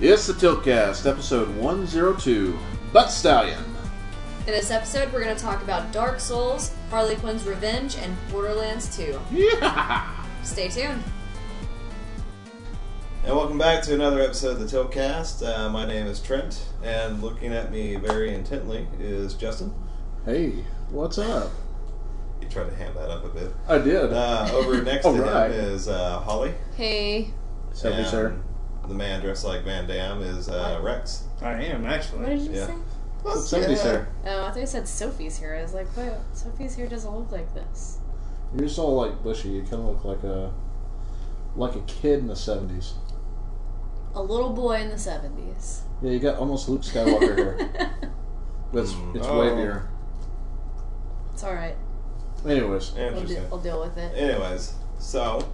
It's the Tiltcast, episode 102, Butt Stallion. In this episode, we're going to talk about Dark Souls, Harley Quinn's Revenge, and Borderlands 2. Yeah! Stay tuned. And welcome back to another episode of the Tiltcast. My name is Trent, and looking at me very intently is Justin. Hey, what's up? You tried to ham that up a bit. I did. Over next to him is Holly. Hey. Thank you, sir. The man dressed like Van Damme is Rex. I am, actually. What did you Yeah. say? Thank you, sir. Oh, I thought you said Sophie's here. I was like, wait, Sophie's here doesn't look like this. You're just all like bushy. You kind of look like a kid in the 70s. A little boy in the 70s. Yeah, you got almost Luke Skywalker hair. But it's wavier. It's alright. Anyways. Interesting. I'll deal with it. Anyways, so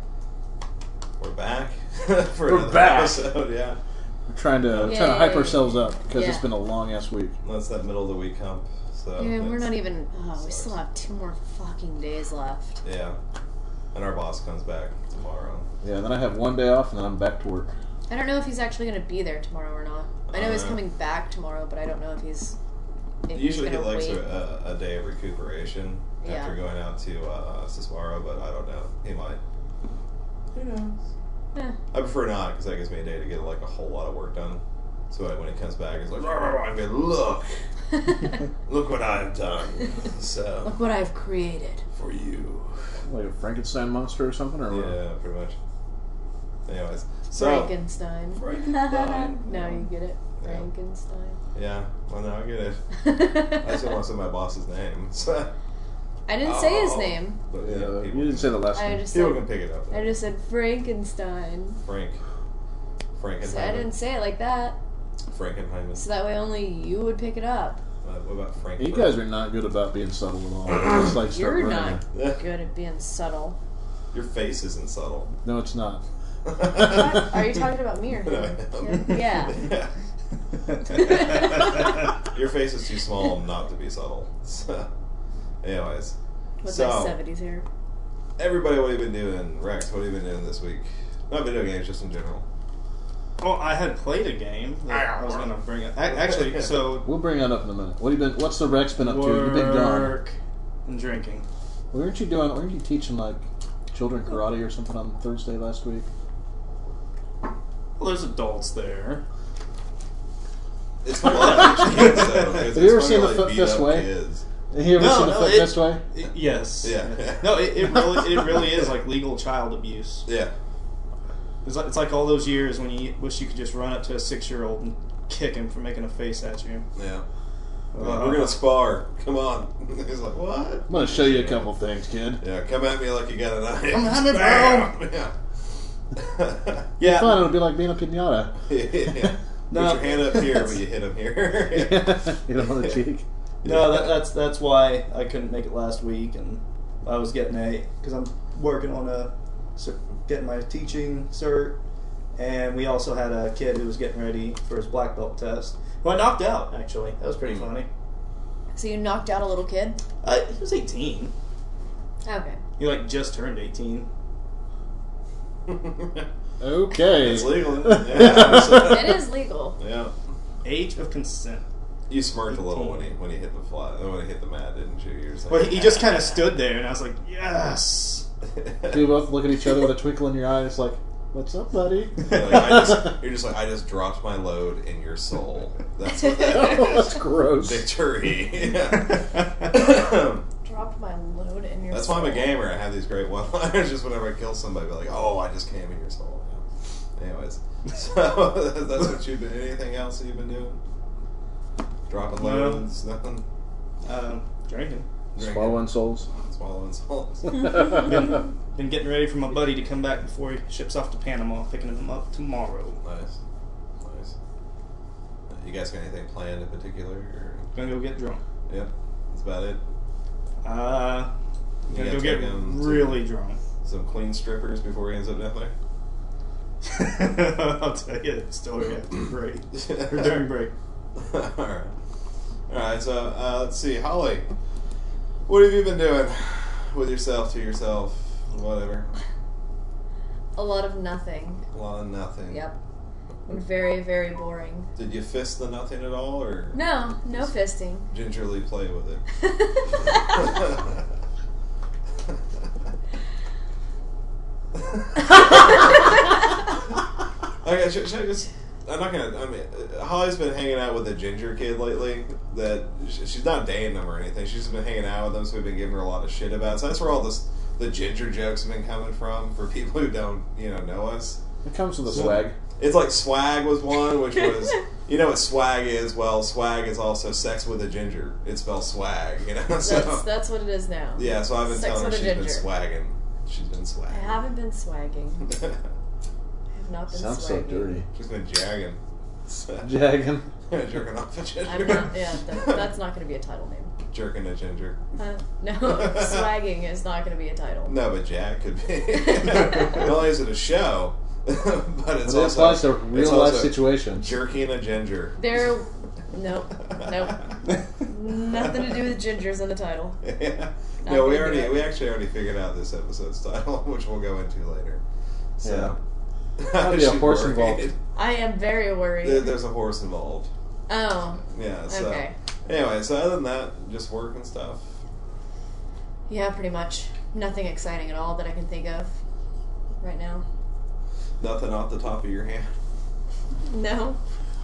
we're back for We're another back. episode. Yeah, We're trying to Yay. hype ourselves up because Yeah. it's been a long ass week. that's that middle of the week hump. So Yeah, we're it's- not even... Oh, we sucks. still have 2 more fucking days left. Yeah, and our boss comes back tomorrow. Yeah, and then I have one day off and then I'm back to work. I don't know if he's actually going to be there tomorrow or not. I know he's coming back tomorrow, but I don't know if he's... Usually he gonna likes wait. a day of recuperation after going out to Siswaro, but I don't know. He might. Who knows? Eh. I prefer not, because that gives me a day to get like a whole lot of work done. So when he comes back, he's like, I'm good. Look what I've done. So Look what I've created. for you. Like a Frankenstein monster or something? Or what? Yeah, pretty much. Anyways, so Frankenstein. Frankenstein. Now you get it. Yeah. Frankenstein. Yeah, well now I get it. I just don't want to say my boss's name. So. I didn't say his name. But Yeah, people you didn't say the last I name. just People said, can pick it up. Though. I just said Frankenstein. Frankenheimer. So I didn't say it like that. Frankenheimer. So that way only you would pick it up. What about Frankfurt? You guys are not good about being subtle at all. It's like start You're running not it. good at being subtle. Your face isn't subtle. No, it's not. Are you talking about me or him? Yeah. Your face is too small not to be subtle. So, anyways. With So, my 70s hair. everybody, what have you been doing? Rex, what have you been doing this week? Not video games, just in general. Well, I had played a game that I was going to bring up. Actually, so... We'll bring that up in a minute. What's the Rex been up to? You've been gone. Work and drinking. Weren't you teaching like children karate or something on Thursday last week? Well, there's adults there. It's fun to teach kids, though. Have you ever seen The Foot Fist Way? Kids. Have you ever seen The Foot Fist Way? Yes. Yeah. No, it really is like legal child abuse. Yeah. It's like all those years when you wish you could just run up to a 6-year-old and kick him for making a face at you. Yeah. We're going to spar. Come on. He's like, what? I'm going to show you a couple things, kid. Yeah, come at me like you got a knife. Come at me, bro. Bam! Yeah. Yeah. Fun, it'll be like being a pinata. Yeah. No. Put your hand up here, but you hit him here. You know, on the cheek. No, that's why I couldn't make it last week, and I was getting because I'm working on getting my teaching cert, and we also had a kid who was getting ready for his black belt test, who I knocked out. Actually, that was pretty funny. So you knocked out a little kid? He was 18. Okay. He just turned 18. Okay. It's legal. Yeah. It is legal. Yeah. Age of consent. You smirked a little when he hit the mat, didn't you? You're just like, Well, he just kind of stood there, and I was like, yes. You both look at each other with a twinkle in your eye. It's like, what's up, buddy? You're just like, I just dropped my load in your soul. That's what that Oh, is. that's gross. Victory. Yeah. Dropped my load in your That's why I'm a gamer. I have these great one-liners. Just whenever I kill somebody, I'll be like, oh, I just came in your soul. Yeah. Anyways, so that's what you've been. Anything else that you've been doing? Dropping loads, nothing. Drinking. Swallowing souls. Swallowing souls. Been getting ready for my buddy to come back before he ships off to Panama, picking him up tomorrow. Nice. You guys got anything planned in particular? Or? Gonna go get drunk. Yep, that's about it. Gonna gotta go take get him to- really drunk. Some clean strippers before he ends up down there. I'll tell you the story after break. Or during break. Alright, so let's see. Holly, what have you been doing with yourself, to yourself, whatever? A lot of nothing. A lot of nothing. Yep. Very, very boring. Did you fist the nothing at all, or No fisting. gingerly play with it? Okay, should I just? I'm not gonna. I mean, Holly's been hanging out with a ginger kid lately. That she's not dating him or anything. She's just been hanging out with him, so we've been giving her a lot of shit about. So that's where all the ginger jokes have been coming from for people who don't know us. It comes with a swag. It's like swag was one, which was what swag is. Well, swag is also sex with a ginger. It spells swag. So That's what it is now. yeah. So I've been Sex telling her with a she's been ginger. swagging. She's been I swagging. haven't been swagging. I have not been Sounds swagging. so dirty. She's been jagging. Jagging. Jerking off a ginger. I'm not. Yeah, that's not going to be a title name. Jerking a ginger. No, swagging is not going to be a title. No, but Jag could be. Not only is it a show, but it's Well, it also applies to real it's life also situations. jerking a ginger. Nope. Nothing to do with gingers in the title. Yeah. Not No, we gonna do it. actually already figured out this episode's title, which we'll go into later. So, Might be a she's horse worried. involved. I am very worried. There's a horse involved. Oh, Yeah. So okay. anyway, so other than that, just work and stuff. Yeah, pretty much. Nothing exciting at all that I can think of right now. Nothing off the top of your hand. No.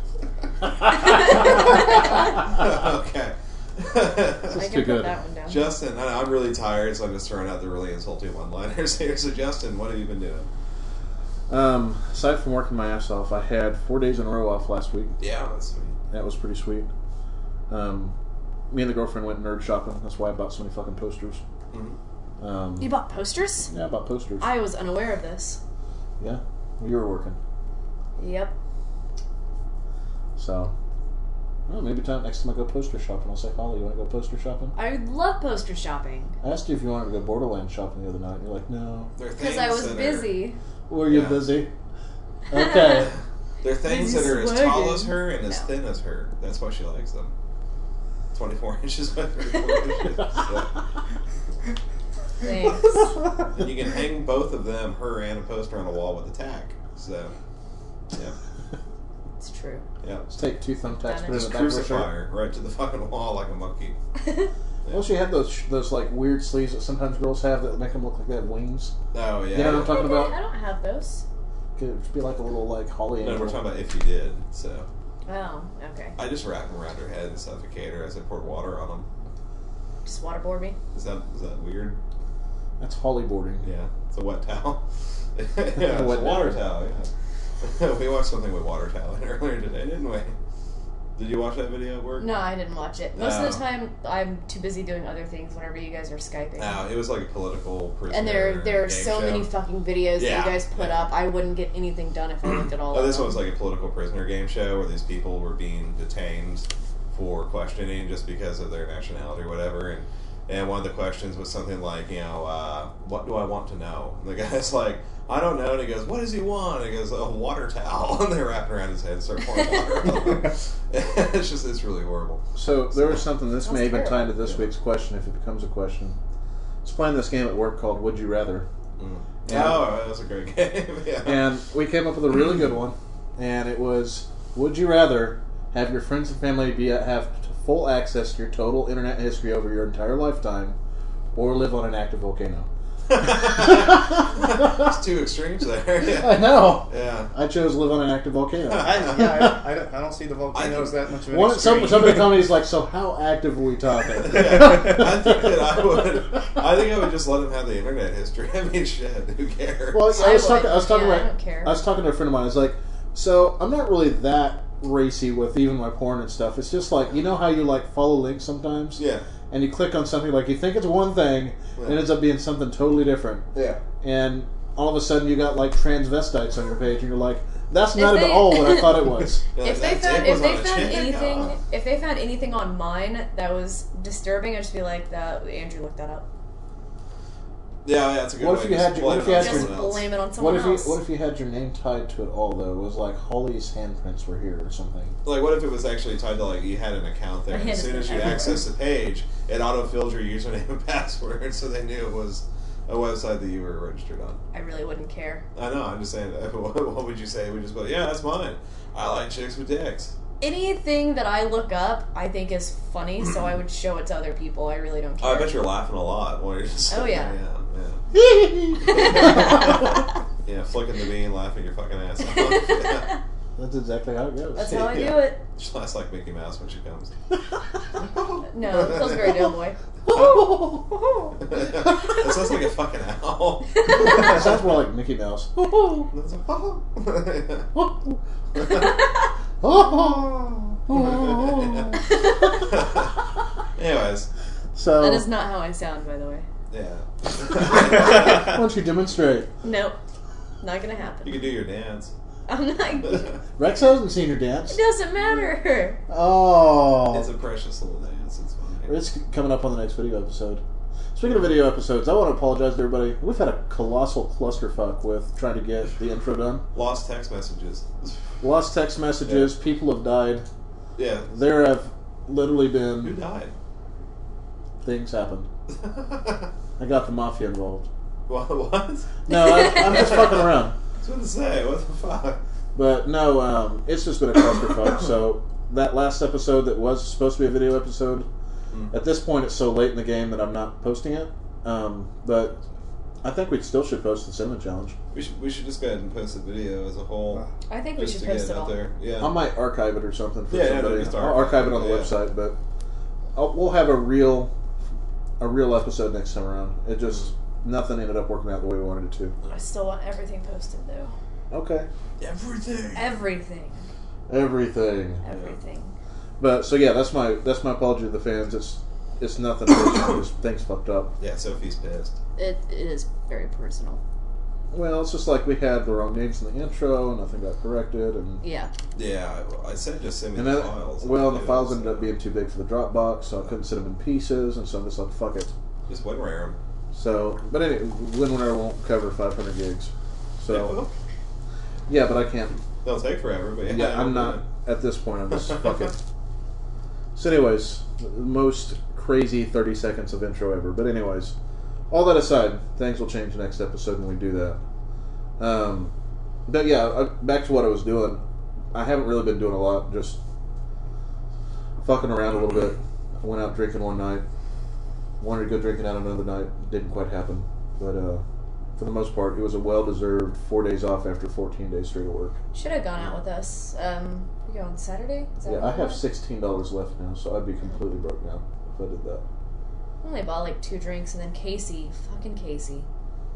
Okay. I too can put good. that one down. Justin, I'm really tired, so I'm just throwing out the really insulting one-liners here. So, Justin, what have you been doing? Aside from working my ass off, I had 4 days in a row off last week. Yeah, that's sweet. That was pretty sweet. Me and the girlfriend went nerd shopping. That's why I bought so many fucking posters. Mm-hmm. You bought posters? Yeah, I bought posters. I was unaware of this. Yeah, you were working. Yep. So, well, maybe next time I go poster shopping, I'll say, Holly, you want to go poster shopping? I love poster shopping. I asked you if you wanted to go Borderlands shopping the other night, and you're like, no. Because I was busy. Were you Yeah. busy? Okay. They're things Busy that are as swagging. tall as her and as No. thin as her. That's why she likes them. 24 inches by 34 inches. So. Thanks. And you can hang both of them, her and a poster, on a wall with a tack. So, yeah. It's true. Yeah. Let's take 2 thumbtacks, put it in Just the back of her crucify shirt. her right to the fucking wall like a monkey. Well, she had those like weird sleeves that sometimes girls have that make them look like they have wings. Oh, yeah. You know what I'm talking about? I don't have those. Could be like a little like holly No, angel. we're talking about if you did. So, Oh, okay. I just wrap them around her head and suffocate her as I poured water on them. Just waterboard me. Is that weird? That's hollyboarding. Yeah, it's a wet towel. Yeah, it's a Wet water towel. towel. Yeah. We watched something with water towel earlier today, didn't we? Did you watch that video at work? No, I didn't watch it. Most of the No. time, I'm too busy doing other things whenever you guys are Skyping. No, it was like a political prisoner And there are game so show. many fucking videos that Yeah, you guys put yeah. up. I wouldn't get anything done if I looked at all Oh, of this them. one was like a political prisoner game show where these people were being detained for questioning just because of their nationality or whatever. And one of the questions was something like, what do I want to know? And the guy's like, I don't know. And he goes, what does he want? And he goes, a water towel. And they wrap it around his head and start pouring water on him. It's really horrible. So there was something, this That's may even tie terrible. into this Yeah. week's question if it becomes a question. I was playing this game at work called Would You Rather. Yeah. Oh, that was a great game. Yeah. And we came up with a really good one. And it was, would you rather have your friends and family have full access to your total internet history over your entire lifetime, or live on an active volcano? It's two extremes there. Yeah. I know. Yeah. I chose live on an active volcano. I don't see the volcanoes that much of an extreme. Somebody told me, he's like, so how active are we talking? Yeah. I think that I would just let him have the internet history. I mean, shit, who cares? Well, I was talking I about, don't care. I was talking to a friend of mine. I was like, so I'm not really that racy with even my porn and stuff. It's just like, you know how you like follow links sometimes? Yeah. And you click on something like you think it's one thing, and it ends up being something totally different. Yeah. And all of a sudden you got like transvestites on your page, and you're like, that's not If at they- all what I thought it was. If they That found dick was if they on a found chick. anything Oh. if they found anything on mine that was disturbing, I'd just be like, "That Andrew looked that up." Yeah, that's a good What way if you to had your- what if you had blame it on your- Just someone else. blame it on someone What else. if you had your name tied to it all though? It was like Holly's handprints were here or something. Like, what if it was actually tied to, like, you had an account there, I and had as a soon as you account. access the page, it auto-filled your username and password, so they knew it was a website that you were registered on. I really wouldn't care. I know. I'm just saying. What would you say? We just go, yeah, that's mine. I like chicks with dicks. Anything that I look up, I think is funny, so I would show it to other people. I really don't care. Oh, I bet you're laughing a lot while you're just. Oh, yeah. Yeah, flicking the bean, laughing your fucking ass off. Yeah. That's exactly how it goes. That's how I Yeah. do it. She laughs like Mickey Mouse when she comes. No, it feels very Doughboy. That sounds like a fucking owl. It sounds more like Mickey Mouse. That's Anyways, So, That is not how I sound, by the way. yeah. why don't you demonstrate? Nope. Not gonna You happen. can do your dance. I'm not. It Rex hasn't seen your dance. doesn't matter. Oh. It's a precious little dance. It's fine. It's coming up on the next video episode. Speaking of video episodes, I want to apologize to everybody. We've had a colossal clusterfuck with trying to get the intro done. Lost text messages. Lost text messages, people have died. Yeah. There have literally Who been died? things happened. I got the mafia involved. What? No, I'm just fucking around. I was going to say, what the fuck? But no, it's just been a clusterfuck. So that last episode that was supposed to be a video episode, at this point it's so late in the game that I'm not posting it. But I think we still should post the Cinnamon Challenge. We should just go ahead and post the video as a whole. I think we Just should to get post it it out all. there. Yeah. I might archive it or something for Yeah, somebody. just I'll archive it on the yeah. website, but we'll have a real episode next time around. It just nothing ended up working out the way we wanted it to. I still want everything posted, though. Okay, Everything. Everything. everything. But so yeah, that's my apology to the fans. It's nothing. Just things fucked up. Yeah, Sophie's pissed. It is very personal. Well, it's just like we had the wrong names in the intro, nothing got corrected, and Yeah. Yeah, I said just send me and the then, files. well, the files ended up being too big for the Dropbox, so I couldn't send them in pieces, and so I'm just like, fuck it. Just one rare 'em. So, but anyway, Windrunner won't cover 500 gigs. So, yeah, but I can't. They'll take forever, but yeah. Yeah, I'm not at this point. I'm just fuck it. So, anyways, the most crazy 30 seconds of intro ever. But anyways, all that aside, things will change next episode when we do that. But yeah, back to what I was doing. I haven't really been doing a lot. Just fucking around a little bit. I went out drinking one night. Wanted to go drinking out another night. Didn't quite happen. But for the most part, it was a well-deserved 4 days off after 14 days straight of work. Should have gone out with us. We go on Saturday? Is that Yeah, what I it have was? $16 left now, so I'd be completely broke now if I did that. I only bought like 2 drinks, and then fucking Casey.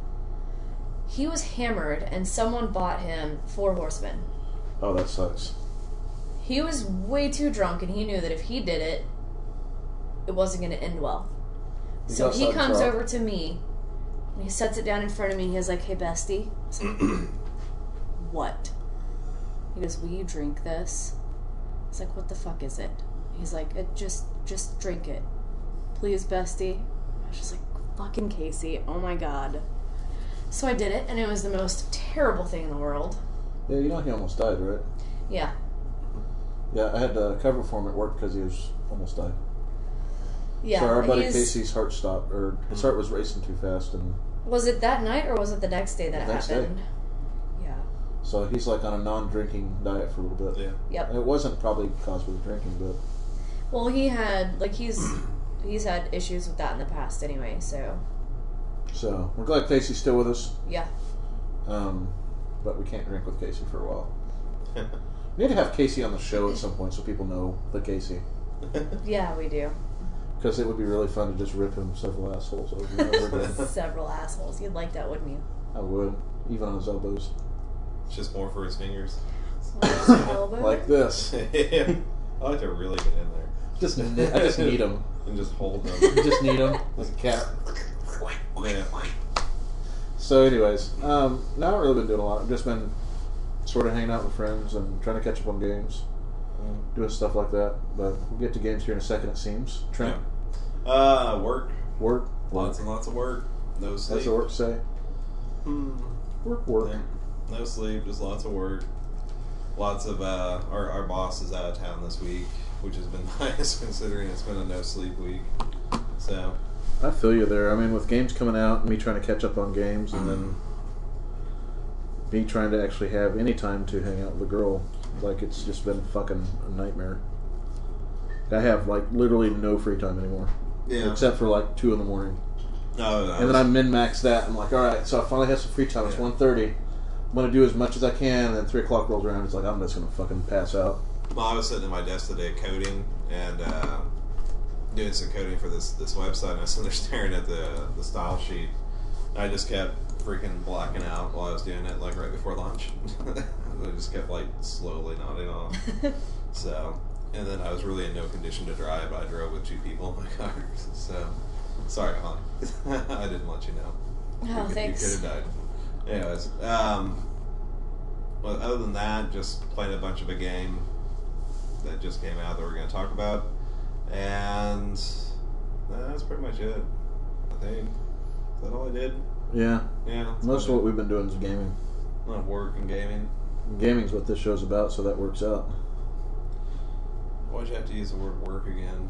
He was hammered, and someone bought him 4 Horsemen. Oh, that sucks. He was way too drunk, and he knew that if he did it, it wasn't going to end well. He So got he comes sidetracked. over to me, and he sets it down in front of me. He's like, "Hey, bestie." I was like, "What?" He goes, "Will you drink this?" I was like, "What the fuck is it?" He's like, just drink it. Please, bestie." I was just like, fucking Casey, oh my god. So I did it, and it was the most terrible thing in the world. Yeah, you know he almost died, right? Yeah. Yeah, I had to cover for him at work because he was almost died. Yeah. So our buddy he's- Casey's heart stopped, or his heart was racing too fast, and Was it that night, or was it the next day that The it next day. happened? Yeah. so he's like on a non-drinking diet for a little bit. Yeah. Yep. And it wasn't probably caused by the drinking, but Well, he had, like, he's had issues with that in the past anyway, so, so we're glad Casey's still with us. yeah. But we can't drink with Casey for a while. We need to have Casey on the show at some point so people know the Casey. Yeah, we do. Because it would be really fun to just rip him several assholes over and over again. Several assholes. You'd like that, wouldn't you? I would, even on his elbows. It's just more for his fingers. Elbow? Like this. Yeah. I like to really get in there I just need him. and just hold them. Just need him like a cat. Yeah. So, anyways, no, I haven't really been doing a lot. I've just been sort of hanging out with friends and trying to catch up on games, doing stuff like that. But we'll get to games here in a second, it seems. Trent, Work. work, Lots and lots of work. No sleep. That's what work say. Work. Yeah. No sleep, just lots of work. Lots of our boss is out of town this week, which has been nice considering it's been a no sleep week. So I feel you there. I mean, with games coming out, me trying to catch up on games, and then me trying to actually have any time to hang out with a girl, like it's just been fucking a nightmare. I have like literally no free time anymore, except for like 2 in the morning. No, And then I min-max that. I'm like, all right, so I finally have some free time. It's 1:30. I'm gonna do as much as I can, and then 3 o'clock rolls around. It's like I'm just gonna fucking pass out. Well, I was sitting at my desk today coding and doing some coding for this website, and I was sitting there staring at the style sheet. And I just kept freaking blacking out while I was doing it, like right before lunch. I just kept like slowly nodding off. So, and then I was really in no condition to drive. I drove with 2 people in my car. So, sorry, Holly. I didn't let you know. Oh, thanks. You could have died. Anyways, well, other than that, just playing a bunch of a game that just came out that we're going to talk about, and that's pretty much it. I think. Is that all I did? Yeah. Yeah. Most of what we've been doing is gaming. Not work and gaming. Gaming's what this show's about, so that works out. Why'd you have to use the word work again?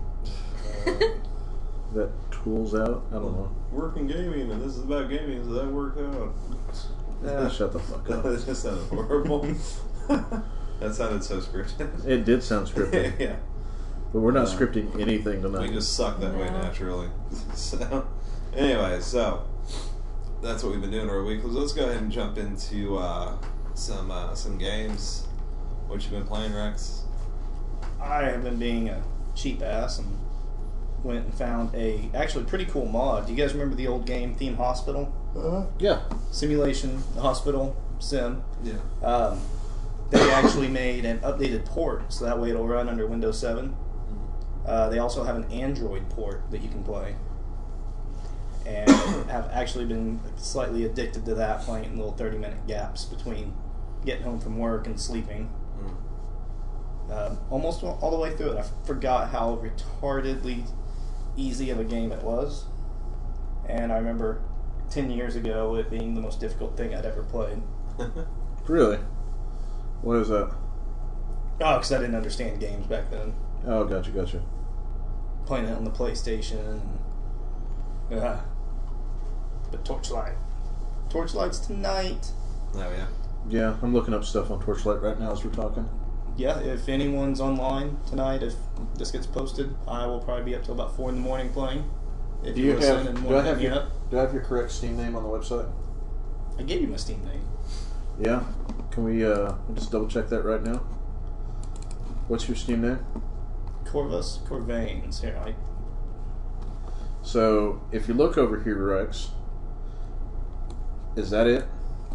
That tools out? I don't know. Work and gaming, and this is about gaming, so that worked out. Shut the fuck up. That just sounded horrible. That sounded so scripted. It did sound scripted. Yeah. But we're not scripting anything tonight. We just suck that way No. naturally. So, anyway, so that's what we've been doing our week. Let's go ahead and jump into some games. What you been playing, Rex? I have been being a cheap ass and went and found a actually pretty cool mod. Do you guys remember the old game Theme Hospital? Yeah. Simulation hospital sim. Yeah. They actually made an updated port, so that way it'll run under Windows 7. They also have an Android port that you can play. And have actually been slightly addicted to that, playing it in little 30-minute gaps between getting home from work and sleeping. Almost all the way through it. I forgot how retardedly easy of a game it was. And I remember 10 years ago it being the most difficult thing I'd ever played. Really? What is that? Oh, because I didn't understand games back then. Oh, gotcha. Playing it on the PlayStation. But Torchlight. Torchlight's tonight. Oh, yeah. Yeah, I'm looking up stuff on Torchlight right now as we're talking. Yeah, if anyone's online tonight, if this gets posted, I will probably be up till about 4 in the morning playing. If Do you listen have? and Do I want to have hit me your? up. Do I have your correct Steam name on the website? I gave you my Steam name. Yeah. Can we just double check that right now? What's your Steam name? Corvus Corvains. Here, So if you look over here, Rex, is that it?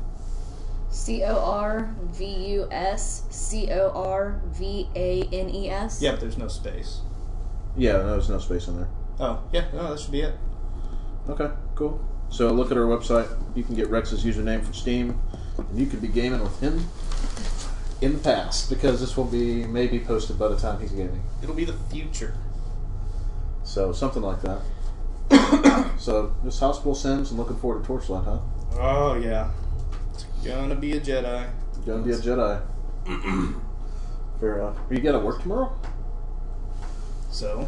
CorvusCorvanes. Yep, there's no space. Yeah, no, there's no space in there. Oh, yeah, no, that should be it. Okay, cool. So look at our website. You can get Rex's username for Steam, and you could be gaming with him in the past, because this will be maybe posted by the time he's gaming. It'll be the future. So something like that. So just Hospital Sims and looking forward to Torchlight, huh? Oh, yeah. It's gonna be a Jedi. Gonna be a Jedi. Fair enough. Are you gotta work tomorrow? So,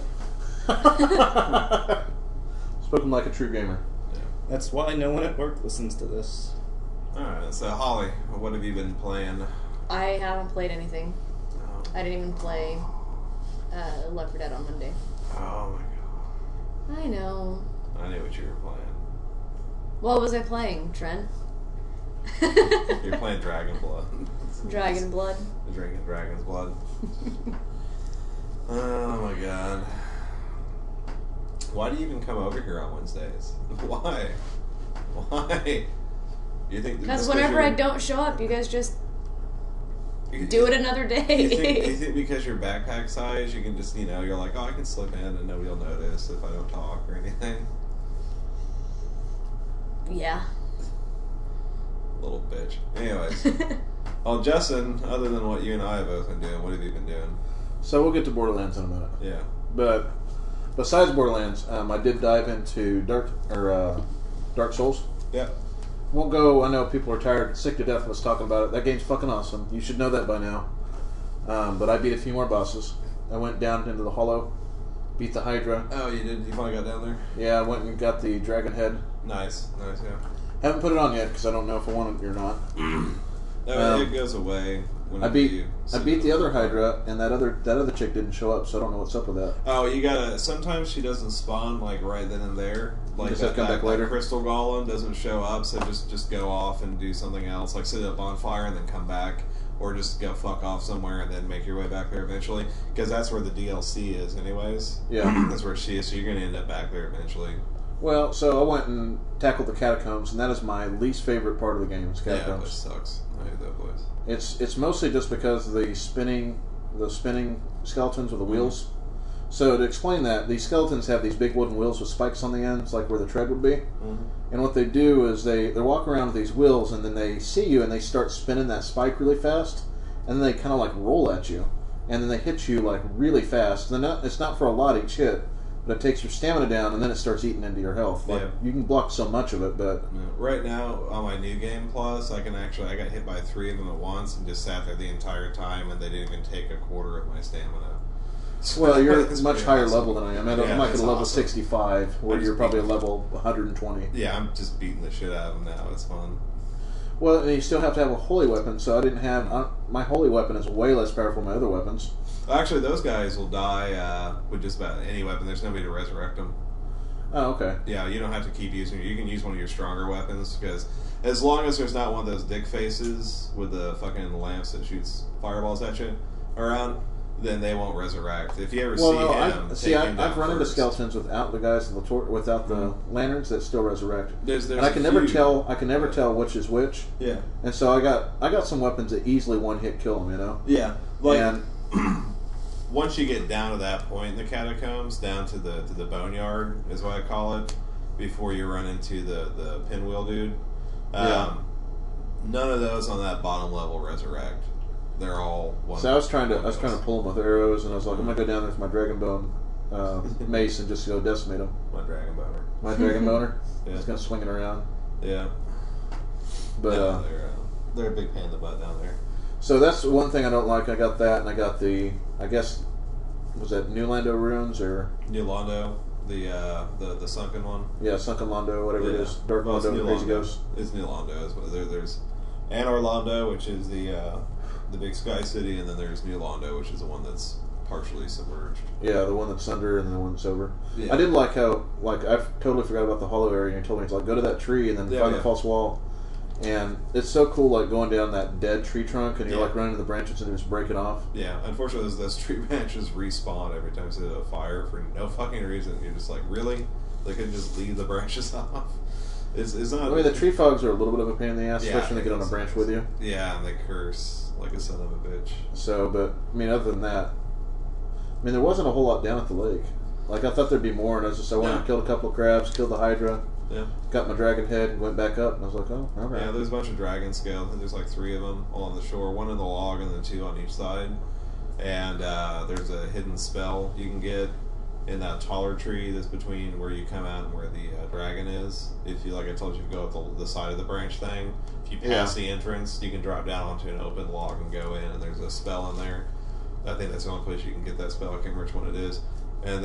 Spoken like a true gamer. that's why no one at work listens to this. Alright, so Holly, what have you been playing? I haven't played anything. I didn't even play Left 4 Dead on Monday. Oh my I know. god. I knew what you were playing. What was I playing, Trent? You're playing Dragon Blood. Dragon Blood. Drinking Dragon's Blood. Oh my god. Why do you even come over here on Wednesdays? Why? Why? You think Because whenever I don't show up, you guys just do it another day. You think because your backpack size, you can just, you're like, oh, I can slip in and nobody will notice if I don't talk or anything? Yeah. Little bitch. Anyways. Well, Justin, other than what you and I have both been doing, what have you been doing? So we'll get to Borderlands in a minute. Yeah. But besides Borderlands, I did dive into Dark Souls. Yeah. Won't go. I know people are tired, sick to death of us talking about it. That game's fucking awesome. You should know that by now. But I beat a few more bosses. I went down into the Hollow, Beat the Hydra. Oh, you did? You finally got down there? Yeah, I went and got the Dragon Head. Nice, yeah. Haven't put it on yet because I don't know if I want it or not. No, it goes away. I beat the other Hydra, and that other chick didn't show up, so I don't know what's up with that. Oh, you gotta. Sometimes she doesn't spawn like right then and there. Like Just have to come back later. Crystal Golem doesn't show up, so just go off and do something else, like sit at a bonfire and then come back, or just go fuck off somewhere and then make your way back there eventually, because that's where the DLC is, anyways. Yeah, that's where she is. So you're gonna end up back there eventually. Well, so I went and tackled the catacombs, and that is my least favorite part of the game. Is catacombs. Yeah, that place sucks. I hate that place. It's mostly just because of the spinning skeletons with the wheels. So to explain that, these skeletons have these big wooden wheels with spikes on the ends, like where the tread would be. Mm-hmm. And what they do is they walk around with these wheels, and then they see you, and they start spinning that spike really fast, and then they kind of like roll at you, and then they hit you like really fast. And then it's not for a lot each hit, but it takes your stamina down, and then it starts eating into your health. Like, you can block so much of it, but right now on my new game plus, I got hit by 3 of them at once and just sat there the entire time, and they didn't even take a quarter of my stamina. So well, you're at a much higher awesome. level than I am. I'm like at a level 65, where you're probably at level 120. Yeah, I'm just beating the shit out of them now. It's fun. Well, and you still have to have a holy weapon, so I didn't have... my holy weapon is way less powerful than my other weapons. Actually, those guys will die with just about any weapon. There's nobody to resurrect them. Oh, okay. Yeah, you don't have to keep using it. You can use one of your stronger weapons, because as long as there's not one of those dick faces with the fucking lamps that shoots fireballs at you around, then they won't resurrect. If you ever see him, I've run into skeletons without the guys without the lanterns that still resurrect. There's and I can never tell. I can never tell which is which. Yeah. And so I got some weapons that easily one hit kill them. You know. Yeah. And once you get down to that point in the catacombs, down to the boneyard is what I call it, before you run into the pinwheel dude. None of those on that bottom level resurrect. They're all one. So I was trying to pull them with arrows, and I was like, I'm gonna go down there with my dragon bone mace and just go decimate them. My dragon boner. My dragon boner. Yeah. Just gonna swing it around. Yeah. But no, they're a big pain in the butt down there. So that's one thing I don't like. I got that, and I got I guess, was that New Lando runes or New Lando, the sunken one? Yeah, Sunken Lando, whatever it is. Dark Lando, Crazy Ghost. It's New Lando. There's Anor Londo, which is the big sky city, and then there's New Lando, which is the one that's partially submerged. Yeah, the one that's under and the one that's over. Yeah. I did like how, I totally forgot about the hollow area, and you told me, it's like, go to that tree and then find the false wall. And it's so cool, like, going down that dead tree trunk, and you're, like, running to the branches and just break it off. Yeah, unfortunately, those tree branches respawn every time there's a fire for no fucking reason. You're just like, really? They could just leave the branches off? It's not... I mean, the tree frogs are a little bit of a pain in the ass, Yeah, especially when they get on a branch with you. Yeah, and they curse like a son of a bitch. So, but, I mean, other than that, I mean, there wasn't a whole lot down at the lake. Like, I thought there'd be more, and I went and killed a couple of crabs, killed the Hydra, got my dragon head, and went back up, and I was like, oh, okay. Yeah, there's a bunch of dragon scales, and there's like 3 of them along the shore, 1 in the log and then 2 on each side. And there's a hidden spell you can get in that taller tree that's between where you come out and where the dragon is. If you, like I told you, go up the side of the branch thing, if you pass the entrance, you can drop down onto an open log and go in, and there's a spell in there. I think that's the only place you can get that spell. I can't remember which one it is. And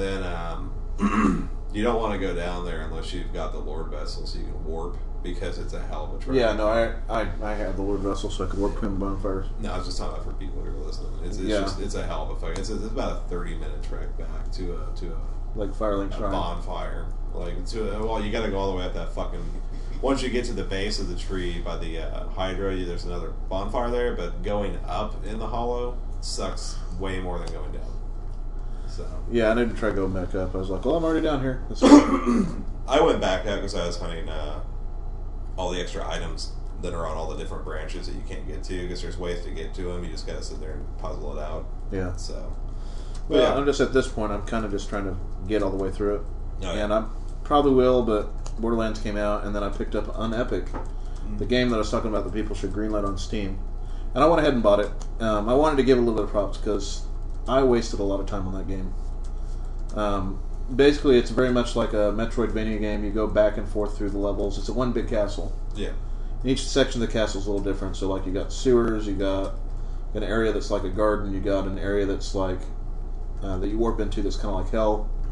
then you don't want to go down there unless you've got the Lord Vessel, so you can warp, because it's a hell of a trek. Yeah, no, I had the Lord Vessel, so I could warp between the bonfires. No, I was just talking about for people who are listening. It's a hell of a fucking... It's about a 30-minute trek back to a like Firelink Shrine. Bonfire. Well, you got to go all the way up that fucking... Once you get to the base of the tree by the Hydra, there's another bonfire there, but going up in the hollow sucks way more than going down. So yeah, I need to try going back up. I was like, well, I'm already down here. I went back up because I was hunting all the extra items that are on all the different branches that you can't get to, because there's ways to get to them. You just got to sit there and puzzle it out. Yeah. So, well, yeah, I'm just at this point, I'm kind of just trying to get all the way through it. Oh, yeah. And I probably will, but Borderlands came out, and then I picked up Unepic, the game that I was talking about that people should greenlight on Steam. And I went ahead and bought it. I wanted to give a little bit of props, because I wasted a lot of time on that game. Basically, it's very much like a Metroidvania game. You go back and forth through the levels. It's a one big castle. Yeah. And each section of the castle is a little different. So, like, you got sewers, you got an area that's like a garden, you got an area that's like that you warp into that's kind of like hell.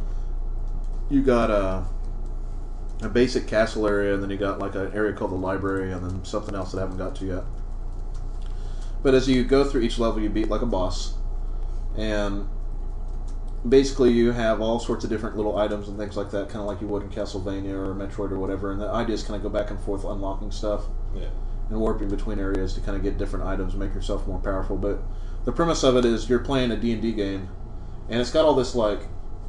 you got a basic castle area, and then you got like an area called the library, and then something else that I haven't got to yet. But as you go through each level, you beat like a boss, and basically you have all sorts of different little items and things like that, kind of like you would in Castlevania or Metroid or whatever. And the idea is kind of go back and forth unlocking stuff and warping between areas to kind of get different items, make yourself more powerful. But the premise of it is you're playing a D&D game, and it's got all this like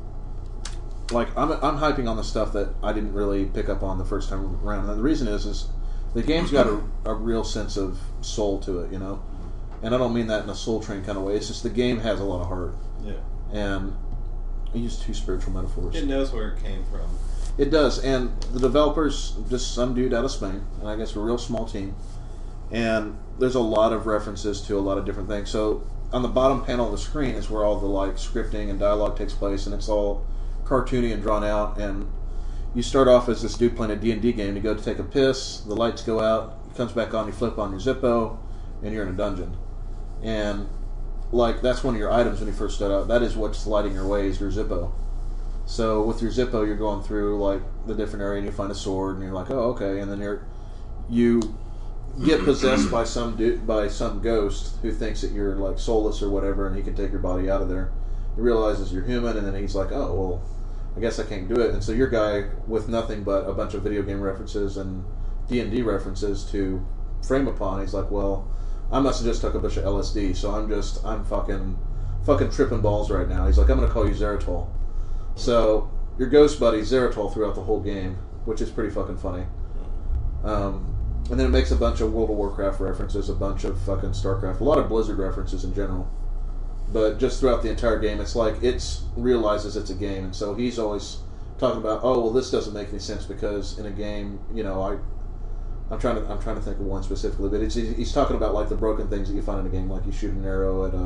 I'm hyping on the stuff that I didn't really pick up on the first time around. And the reason is the game's got a real sense of soul to it, you know. And I don't mean that in a Soul Train kind of way. It's just the game has a lot of heart. Yeah. And I use two spiritual metaphors. It knows where it came from. It does. And the developers, just some dude out of Spain, and I guess a real small team. And there's a lot of references to a lot of different things. So on the bottom panel of the screen is where all the like scripting and dialogue takes place, and it's all cartoony and drawn out. And you start off as this dude playing a D&D game. You go to take a piss, the lights go out, it comes back on, you flip on your Zippo, and you're in a dungeon. And like that's one of your items when you first start out. That is what's lighting your way is your Zippo. So with your Zippo, you're going through like the different area, and you find a sword, and you're like, oh, okay. And then you get possessed by some ghost who thinks that you're like soulless or whatever, and he can take your body out of there. He realizes you're human, and then he's like, oh well, I guess I can't do it. And so your guy with nothing but a bunch of video game references and D&D references to frame upon, he's like, well, I must have just took a bunch of LSD, so I'm fucking tripping balls right now. He's like, I'm going to call you Zeratol. So your ghost buddy Zeratol throughout the whole game, which is pretty fucking funny. And then it makes a bunch of World of Warcraft references, a bunch of fucking StarCraft, a lot of Blizzard references in general. But just throughout the entire game, it's like it realizes it's a game, and so he's always talking about, oh well, this doesn't make any sense because in a game, you know, I'm trying to think of one specifically, but he's talking about like the broken things that you find in a game, like you shoot an arrow at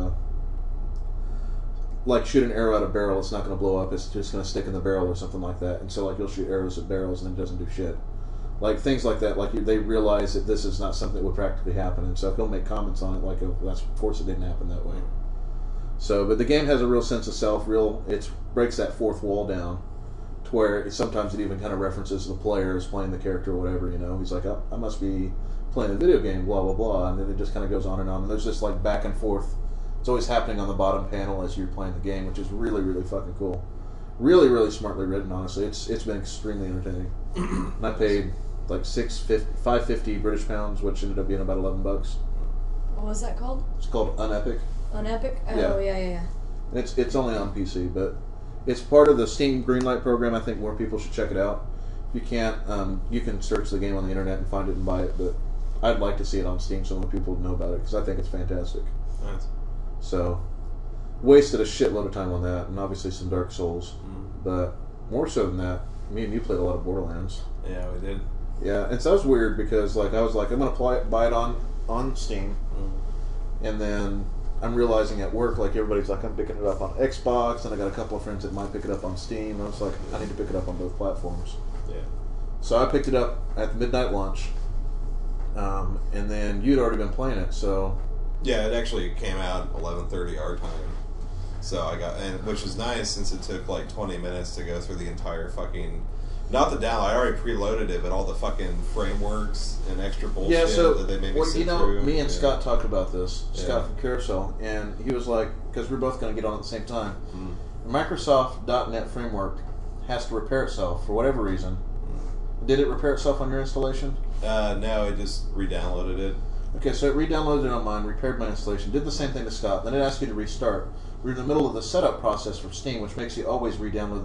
a barrel, it's not going to blow up, it's just going to stick in the barrel or something like that. And so like you'll shoot arrows at barrels and it doesn't do shit. Like things like that, like they realize that this is not something that would practically happen, and so he'll make comments on it like, oh, that's of course it didn't happen that way. So, but the game has a real sense of self, it breaks that fourth wall down. Where sometimes it even kind of references the players playing the character or whatever, you know. He's like, oh, I must be playing a video game, blah, blah, blah. And then it just kind of goes on. And there's this like back and forth. It's always happening on the bottom panel as you're playing the game, which is really, really fucking cool. Really, really smartly written, honestly. It's been extremely entertaining. And I paid like $5.50 British pounds, which ended up being about $11. What was that called? It's called Unepic. Unepic? Oh, yeah. And it's only on PC, but it's part of the Steam Greenlight program. I think more people should check it out. If you can't, you can search the game on the internet and find it and buy it, but I'd like to see it on Steam so more people know about it, because I think it's fantastic. Nice. So, wasted a shitload of time on that, and obviously some Dark Souls. But more so than that, me and you played a lot of Borderlands. Yeah, we did. Yeah, and so that was weird, because like I was like, I'm going to buy it on Steam, and then I'm realizing at work, like everybody's like, I'm picking it up on Xbox, and I got a couple of friends that might pick it up on Steam. And I was like, I need to pick it up on both platforms. Yeah. So I picked it up at the midnight launch, and then you'd already been playing it. So yeah, it actually came out 11:30 our time. So I got, and which is nice since it took like 20 minutes to go through the entire fucking. Not the download. I already preloaded it, but all the fucking frameworks and extra bullshit that they made me sit through. Me and Scott talked about this. Scott from Carousel, and he was like, because we're both going to get on at the same time. Microsoft .NET framework has to repair itself for whatever reason. Did it repair itself on your installation? No, it just re-downloaded it. Okay, so it re-downloaded it on mine, repaired my installation, did the same thing to Scott. Then it asked you to restart. We're in the middle of the setup process for Steam, which makes you always re-download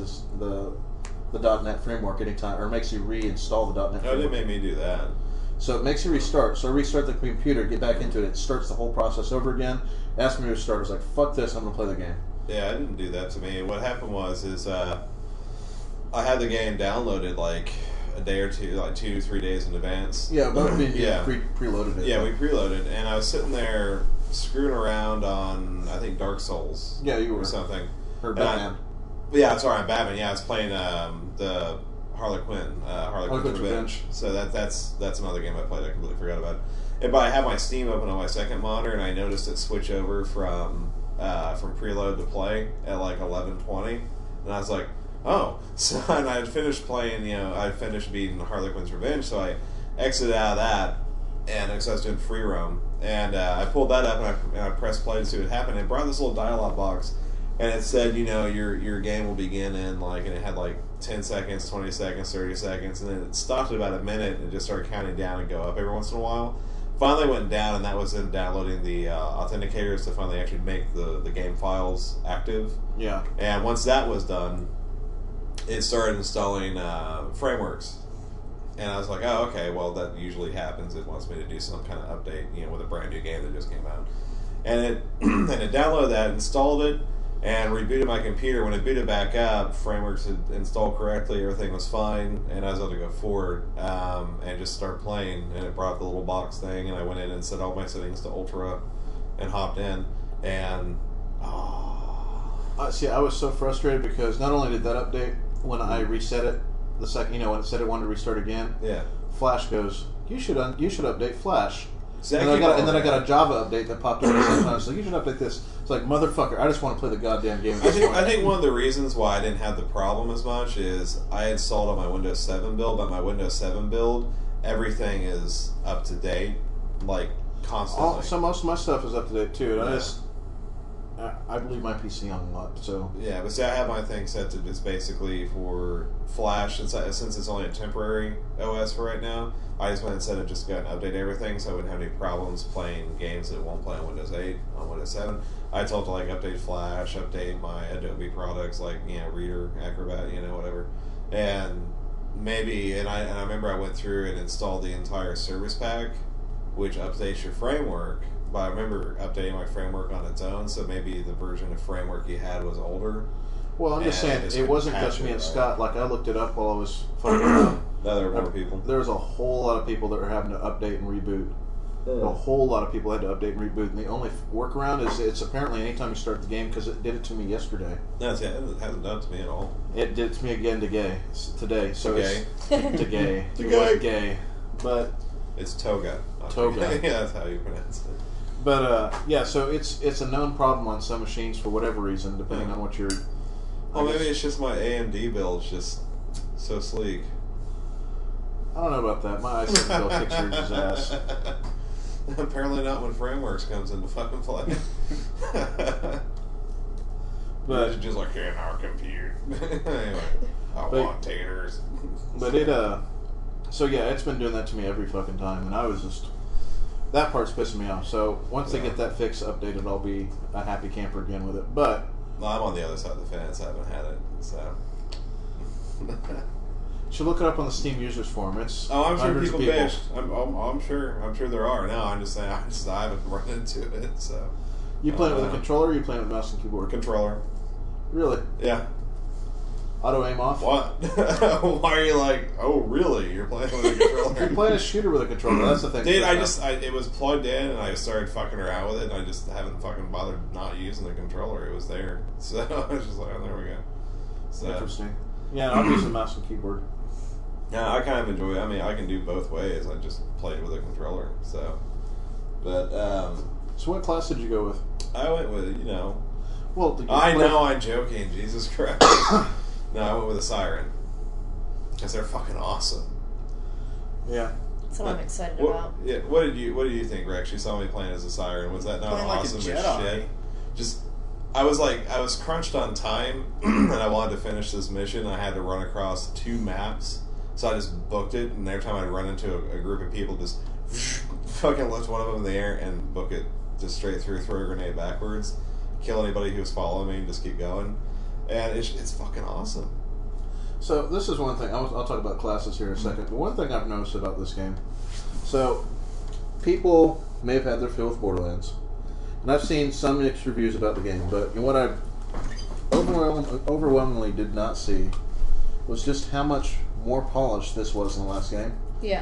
the .NET framework anytime, or makes you reinstall the .NET framework. Oh, it made me do that. So it makes you restart. So I restart the computer, get back into it. It starts the whole process over again. Asked me to restart. I was like, fuck this, I'm going to play the game. Yeah, I didn't do that to me. What happened was I had the game downloaded like a day or two, like 2-3 days in advance. Yeah, but preloaded it. Yeah, we preloaded, and I was sitting there screwing around on, I think, Dark Souls. Yeah, you were. Or something. Or Batman. Yeah, sorry, I'm Batman. Yeah, I was playing the Harley Quinn, Harley Quinn's Revenge. So that's another game I played. I completely forgot about it. But I have my Steam open on my second monitor, and I noticed it switch over from preload to play at like 11:20, and I was like, oh. So, and I had finished playing, I finished beating Harlequin's Revenge, so I exited out of that, and because I was doing free roam. And I pulled that up, and I pressed play to see what happened. It brought this little dialogue box, and it said, your game will begin in, and it had 10 seconds, 20 seconds, 30 seconds, and then it stopped at about a minute and just started counting down and go up every once in a while. Finally went down, and that was in downloading the authenticators to finally actually make the game files active. Yeah. And once that was done, it started installing frameworks. And I was like, oh, okay, well, that usually happens. It wants me to do some kind of update, with a brand new game that just came out. And it downloaded that, installed it, and rebooted my computer. When it booted back up, frameworks had installed correctly, everything was fine, and I was able to go forward and just start playing. And it brought up the little box thing, and I went in and set all my settings to ultra and hopped in. And, see, I was so frustrated because not only did that update, when I reset it, the second, when it said it wanted to restart again, yeah, Flash goes, you should update Flash. See, And then I got a Java update that popped up at the same time. It's like, you should update this. It's like, motherfucker, I just want to play the goddamn game. I think one of the reasons why I didn't have the problem as much is I installed on my Windows 7 build. But my Windows 7 build, everything is up to date, constantly. So most of my stuff is up to date too. And Yeah. I believe my PC on a lot. So Yeah, but see, I have my thing set to just basically for Flash, and since it's only a temporary OS for right now, I just went and set it just to go and update everything, so I wouldn't have any problems playing games that won't play on Windows 8, on Windows 7. I told to update Flash, update my Adobe products Reader, Acrobat, whatever, and maybe, and I remember I went through and installed the entire service pack, which updates your framework. But I remember updating my framework on its own, so maybe the version of framework you had was older. well, I'm just And saying, just it wasn't patch just me it, and right? Scott. I looked it up while I was fucking around. Now there were more people. There was a whole lot of people that were having to update and reboot. A whole lot of people had to update and reboot, and the only workaround is it's apparently anytime you start the game, because it did it to me yesterday. No, it hasn't done it to me at all. It did it to me again today. So Today? it's today. It Today. was gay, but It's Toga. Toga. Yeah, that's how you pronounce it. yeah. So it's a known problem on some machines for whatever reason, depending on what you're. Well, maybe it's just my AMD build's just so sleek. I don't know about that. My i7 build kicks yours ass. Apparently not when Frameworks comes into fucking play. But it's just in our computer. Anyway, I But- want taters. But so yeah, it's been doing that to me every fucking time, and I was just, that part's pissing me off. So once they Yeah. get that fix updated, I'll be a happy camper again with it. But No, I'm on the other side of the fence. I haven't had it, so. you should look it up on the Steam users forum. It's Oh, I'm sure hundreds people of bitch. I'm sure there are. No, I'm just saying. I haven't run into it. So You playing it with a controller, or you playing with mouse and keyboard? controller. Really? Yeah. Auto aim off? What? Why are you like? Oh, really? You're playing with a controller? You're playing a shooter with a controller. That's the thing. Dude, it was plugged in, and I started fucking around with it, and I just haven't fucking bothered not using the controller. It was there, so I was just like, oh, there we go. So Interesting. Yeah, I'm using mouse and keyboard. yeah, I kind of enjoy it. I mean, I can do both ways. I just played with a controller, so. But So what class did you go with? I went with Well, did you I play- know I'm joking. Jesus Christ. No, I went with a Siren. Because they're fucking awesome. Yeah. That's what I'm excited What, about. yeah, what did you think, Rex? You saw me playing as a Siren. Was that not Playing like a awesome as Jedi. shit? Just, I was crunched on time, and I wanted to finish this mission. I had to run across 2 maps, so I just booked it. And every time I'd run into a group of people, just fucking lift one of them in the air and book it just straight through, throw a grenade backwards, kill anybody who was following me, and just keep going. And it's fucking awesome. So this is one thing. I'll talk about classes here in a second. But one thing I've noticed about this game. So people may have had their fill with Borderlands, and I've seen some mixed reviews about the game. But what I overwhelmingly did not see was just how much more polished this was than the last game. Yeah.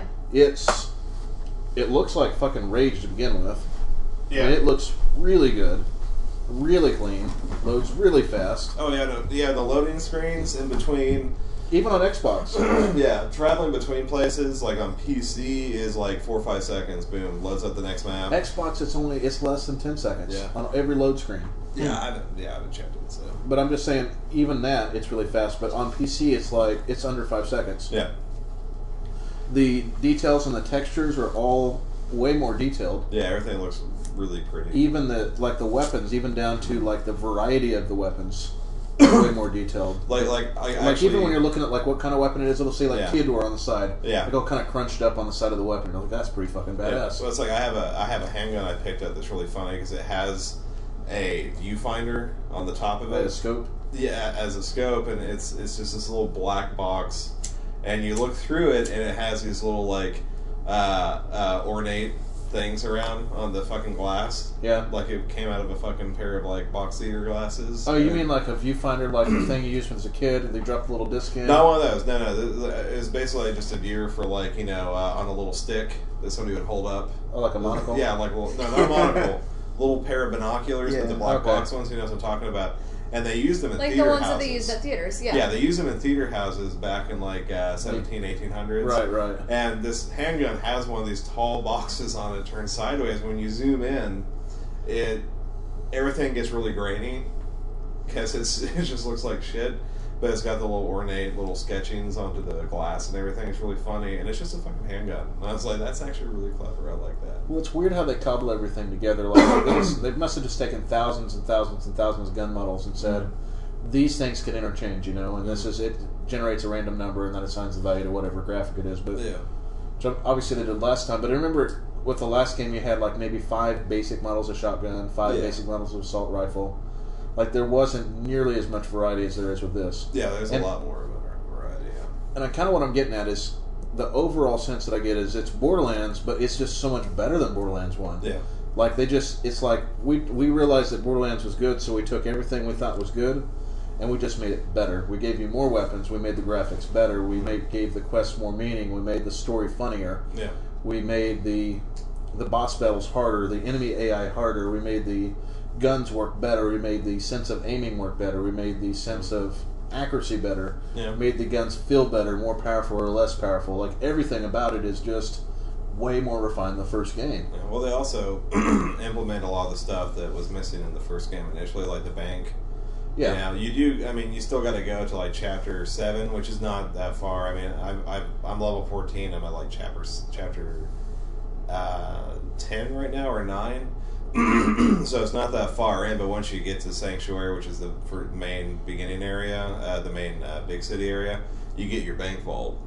It looks like fucking Rage to begin with. Yeah. And it looks really good, really clean, loads really fast. Oh yeah, the loading screens in between. Even on Xbox. Yeah, traveling between places like on PC is like 4 or 5 seconds. Boom, loads up the next map. Xbox, it's less than 10 seconds Yeah. on every load screen. Yeah, I haven't checked it. So. But I'm just saying, even that, it's really fast. But on PC, it's like, it's under 5 seconds. Yeah. The details and the textures are all way more detailed. Yeah, everything looks really pretty. Even the weapons, even down to like the variety of the weapons, are way more detailed. Like Actually, even when you're looking at like what kind of weapon it is, it'll say like Yeah. Theodore on the side. Yeah. Like all kind of crunched up on the side of the weapon. You're like, that's pretty fucking badass. Yeah. So it's like I have a handgun I picked up that's really funny because it has a viewfinder on the top of it. A scope. Yeah, as a scope, and it's just this little black box, and you look through it, and it has these little like ornate things around on the fucking glass. Yeah. Like it came out of a fucking pair of like box theater glasses. Oh, you mean like a viewfinder, like the thing you used when as a kid, and they dropped a little disc in? Not one of those. No. It was basically just a viewer for like on a little stick that somebody would hold up. Oh, like a monocle? Yeah, like no, not a monocle. Little pair of binoculars, Yeah. but the black Okay. box ones. You know what I'm talking about? And they used them in Like theater the ones houses. that they used at theaters, yeah. Yeah, they used them in theater houses back in like 1800s. Right. And this handgun has one of these tall boxes on it turned sideways. When you zoom in, everything gets really grainy because it just looks like shit. But it's got the little ornate little sketchings onto the glass and everything. It's really funny, and it's just a fucking handgun. And I was like, that's actually really clever. I like that. Well, it's weird how they cobble everything together. Like they must have just taken thousands and thousands and thousands of gun models and said, these things can interchange, and this is it generates a random number and then assigns the value to whatever graphic it is. But Yeah. which obviously they did last time. But I remember with the last game you had like maybe 5 basic models of shotgun, 5 Yeah. basic models of assault rifle. Like there wasn't nearly as much variety as there is with this. Yeah, there's And- a lot more of a variety. Yeah. And I kind of what I'm getting at is the overall sense that I get is it's Borderlands, but it's just so much better than Borderlands 1. Yeah. Like it's like we realized that Borderlands was good, so we took everything we thought was good, and we just made it better. We gave you more weapons, we made the graphics better, we gave the quests more meaning, we made the story funnier, Yeah. we made the boss battles harder, the enemy AI harder, we made the guns work better, we made the sense of aiming work better, we made the sense of accuracy better, Yeah. made the guns feel better, more powerful or less powerful. Like everything about it is just way more refined than the first game. Yeah, well, they also implement a lot of the stuff that was missing in the first game initially, like the bank. Yeah. You do. I mean, you still got to go to like chapter 7, which is not that far. I mean, I'm level 14. I'm at like chapter 10 right now, or 9. So it's not that far in. But once you get to Sanctuary, which is the main beginning area, the main big city area, you get your bank vault,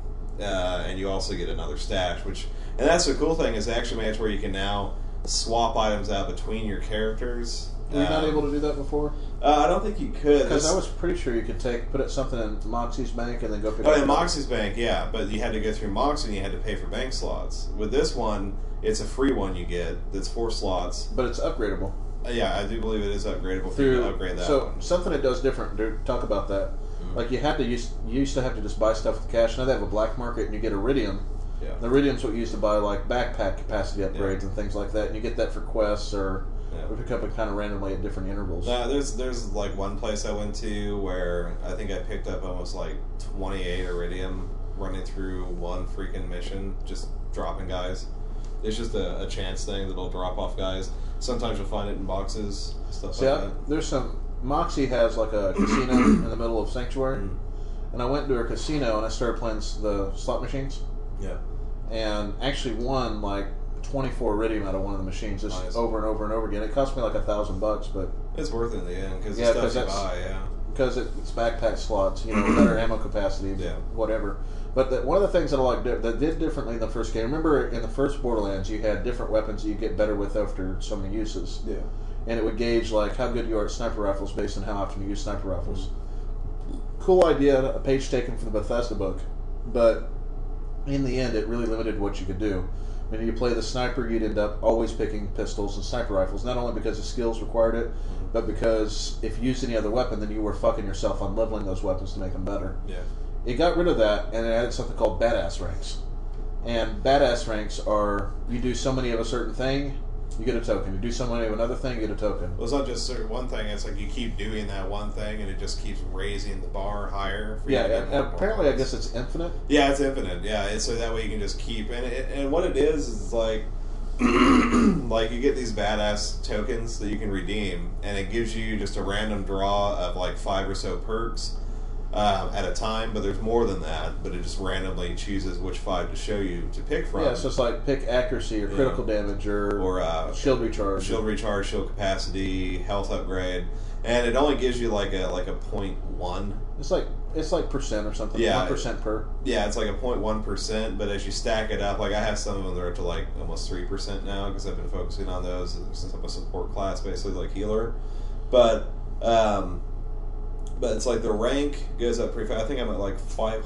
and you also get another stash. And that's the cool thing is they actually made it where you can now swap items out between your characters. Were you not able to do that before? I don't think you could. Because I was pretty sure you could put something in Moxie's bank and then go pick Oh, up. in Moxie's bank, yeah, but you had to go through Moxie and you had to pay for bank slots. With this one, it's a free one you get that's 4 slots. But it's upgradable. Yeah, I do believe it is upgradable for you to upgrade that so one. something it does different. Dude, talk about that. Like you used to have to just buy stuff with cash. Now they have a black market and you get Iridium. Yeah. The Iridium's what you use to buy like backpack capacity upgrades and things like that. And you get that for quests or pick up it kind of randomly at different intervals. There's like one place I went to where I think I picked up almost like 28 Iridium running through one freaking mission, just dropping guys. It's just a chance thing that'll drop off guys. Sometimes you'll find it in boxes, stuff like that. There's some Moxie has like a casino in the middle of Sanctuary, and I went to a casino and I started playing the slot machines. Yeah. And actually won like 24 Iridium out of one of the machines just Nice. over and over and over again. It cost me like $1,000, but It's worth it in the end because Yeah, the 'cause stuff you that's- buy, yeah. because it's backpack slots, better ammo capacity, Yeah. whatever. But one of the things that I like that did differently in the first game. Remember, in the first Borderlands, you had different weapons that you get better with after so many uses, Yeah. and it would gauge like how good you are at sniper rifles based on how often you use sniper rifles. Cool idea, a page taken from the Bethesda book, but in the end, it really limited what you could do. When you play the sniper, you'd end up always picking pistols and sniper rifles, not only because the skills required it, but because if you used any other weapon, then you were fucking yourself on leveling those weapons to make them better. Yeah. It got rid of that, and it added something called badass ranks. And badass ranks are, you do so many of a certain thing, you get a token. You do so many of another thing, you get a token. Well, it's not just one thing. It's like you keep doing that one thing, and it just keeps raising the bar higher. For you Yeah, to get and more and more apparently I points. guess it's infinite. Yeah, it's infinite. Yeah, so that way you can just keep and what it is like like you get these badass tokens that you can redeem, and it gives you just a random draw of like 5 or so perks at a time. But there's more than that. But it just randomly chooses which 5 to show you to pick from. Yeah, so it's like pick accuracy or critical damage or shield recharge, shield capacity, health upgrade, and it only gives you like a 0.1. It's like percent or something. Yeah, 1% per. Yeah, it's like a 0.1%. But as you stack it up, like I have some of them that are up to like almost 3% now because I've been focusing on those since I'm a support class, basically like healer. But it's like the rank goes up pretty fast. I think I'm at like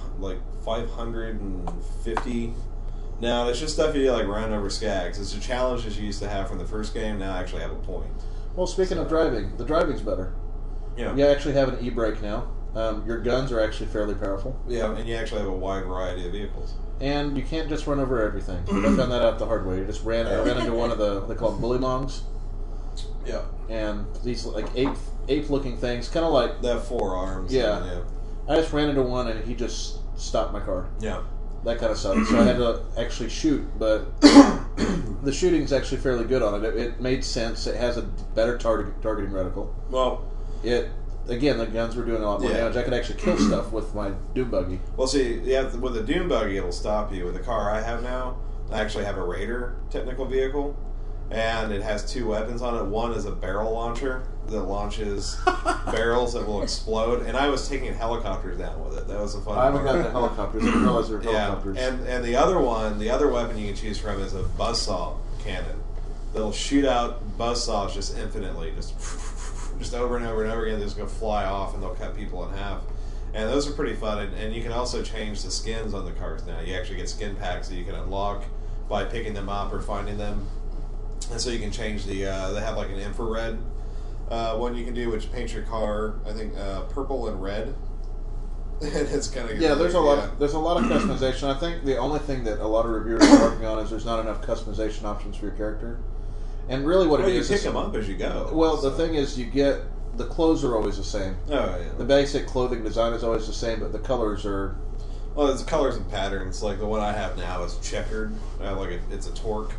550 now. It's just stuff you do like round over skags. It's a challenge that you used to have from the first game. Now I actually have a point. Well, speaking of driving, the driving's better. Yeah. You actually have an e-brake now. Your guns are actually fairly powerful. Yeah, and you actually have a wide variety of vehicles. And you can't just run over everything. I found that out the hard way. You just ran into one of they call them bully mongs. Yeah. And these like ape-looking things, kind of like... They have 4 arms. Yeah. Yeah. I just ran into one and he just stopped my car. Yeah. That kind of sucked. So I had to actually shoot, but the shooting's actually fairly good on it. It made sense. It has a better targeting reticle. Well... Again, the guns were doing a lot more damage. I could actually kill stuff with my Doom Buggy. Well, see, with the Doom Buggy, it'll stop you. With the car I have now, I actually have a Raider technical vehicle, and it has 2 weapons on it. One is a barrel launcher that launches barrels that will explode, and I was taking helicopters down with it. That was a fun part. I haven't got the helicopters. I didn't realize there were helicopters. And the other weapon you can choose from is a buzzsaw cannon. That'll shoot out buzzsaws just infinitely, just over and over and over again. They're just going to fly off and they'll cut people in half. And those are pretty fun. And you can also change the skins on the cars now. You actually get skin packs that you can unlock by picking them up or finding them. And so you can change they have like an infrared one you can do, which paints your car, I think, purple and red. And it's kind of... Yeah, there's a lot of customization. I think the only thing that a lot of reviewers are working on is there's not enough customization options for your character. And really what it is... you pick them up as you go. Well, the thing is you get... The clothes are always the same. Oh, yeah. The basic clothing design is always the same, but the colors are... Well, it's colors and patterns. Like the one I have now is checkered. It's a Torque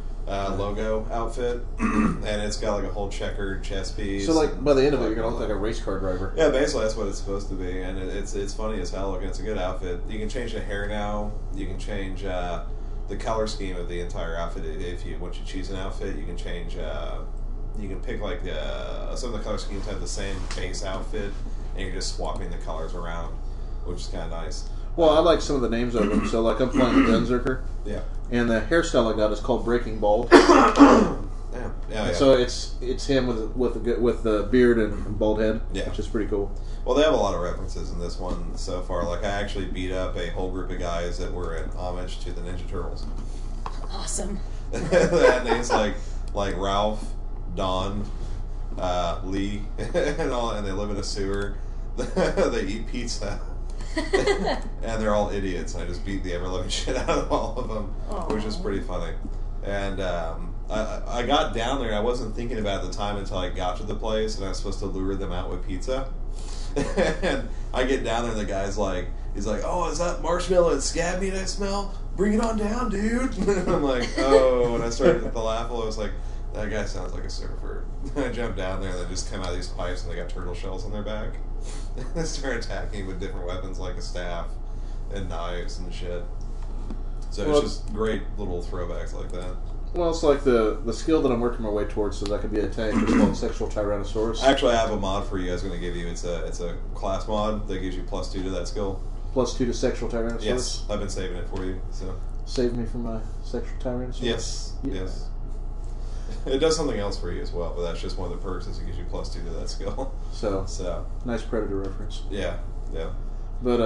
logo outfit. And it's got like a whole checkered chest piece. So like by the end of it, you're going to look like a race car driver. Yeah, basically that's what it's supposed to be. And it's funny as hell looking. It's a good outfit. You can change the hair now. You can change... the color scheme of the entire outfit. Once you choose an outfit, you can change. You can pick like some of the color schemes have the same base outfit, and you're just swapping the colors around, which is kind of nice. Well, I like some of the names of them. So like I'm playing the Gunzerker. Yeah. And the hairstyle I got is called Breaking Bald. Yeah. So it's him with the beard and bald head. Yeah. Which is pretty cool. Well, they have a lot of references in this one so far. Like, I actually beat up a whole group of guys that were in homage to the Ninja Turtles. Awesome. That name's like Ralph, Don, Lee, and they live in a sewer. They eat pizza. And they're all idiots. I just beat the ever-living shit out of all of them, which is pretty funny. And I got down there. I wasn't thinking about it at the time until I got to the place, and I was supposed to lure them out with pizza. And I get down there, and the guy's like, he's like, "Oh, is that marshmallow and scab meat I smell? Bring it on down, dude." And I'm like, "Oh," and I started to laugh. I was like, "That guy sounds like a surfer." I jumped down there, and they just come out of these pipes, and they got turtle shells on their back. They start attacking with different weapons like a staff and knives and shit. So it's just great little throwbacks like that. Well, it's like the skill that I'm working my way towards so that I can be a tank is called Sexual Tyrannosaurus. Actually, I have a mod for you. I was going to give you. It's a class mod that gives you +2 to that skill. +2 to Sexual Tyrannosaurus? Yes, I've been saving it for you. So save me from my Sexual Tyrannosaurus? Yes. It does something else for you as well, but that's just one of the perks is it gives you +2 to that skill. So nice Predator reference. Yeah. But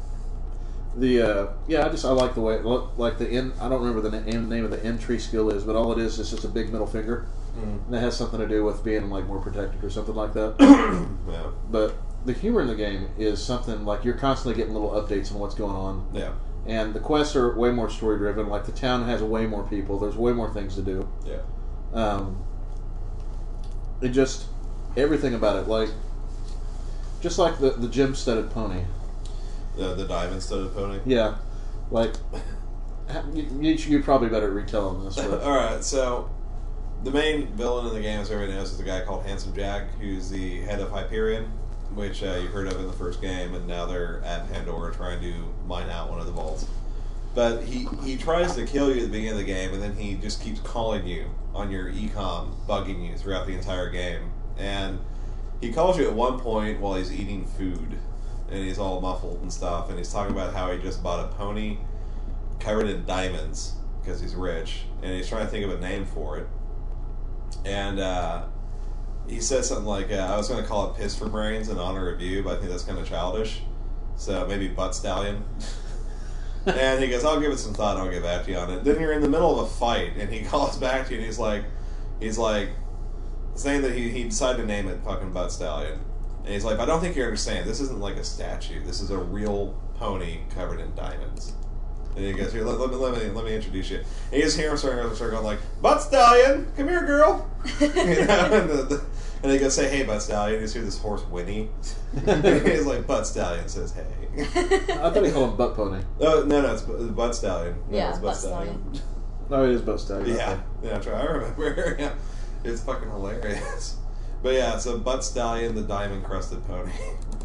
I like the way it looked. Like the end, I don't remember the name of the end tree skill is, but all it is just a big middle finger, and it has something to do with being like more protected or something like that. Yeah. But the humor in the game is something like you're constantly getting little updates on what's going on. Yeah. And the quests are way more story driven. Like the town has way more people. There's way more things to do. Yeah. It just everything about it, like just like the gem-studded pony. The diamond-studded pony. Yeah, like you're probably better at retelling this. But. All right, so the main villain in the game, as everybody knows, is a guy called Handsome Jack, who's the head of Hyperion, which you heard of in the first game, and now they're at Pandora trying to mine out one of the vaults. But he tries to kill you at the beginning of the game, and then he just keeps calling you on your e-com, bugging you throughout the entire game. And he calls you at one point while he's eating food, and he's all muffled and stuff, and he's talking about how he just bought a pony covered in diamonds because he's rich, and he's trying to think of a name for it. And he said something like, I was going to call it Piss for Brains in honor of you, but I think that's kind of childish. So maybe Butt Stallion. And he goes, I'll give it some thought and I'll get back to you on it. Then you're in the middle of a fight, and he calls back to you, and he's like saying that he decided to name it fucking Butt Stallion. And he's like, I don't think you understand. This isn't like a statue. This is a real pony covered in diamonds. And he goes, here, let me introduce you. And you just hear him start going like, Butt Stallion, come here, girl. You know, and he goes, say, hey, Butt Stallion. You just hear this horse whinny. He's like, Butt Stallion says, hey. I thought he called him Butt Pony. Oh, no, it's Butt Stallion. No, Yeah, it's Butt Stallion. No, it is Butt Stallion. Yeah, Okay. I remember. Yeah, it's fucking hilarious. But yeah, it's a Butt Stallion, the diamond-crusted pony.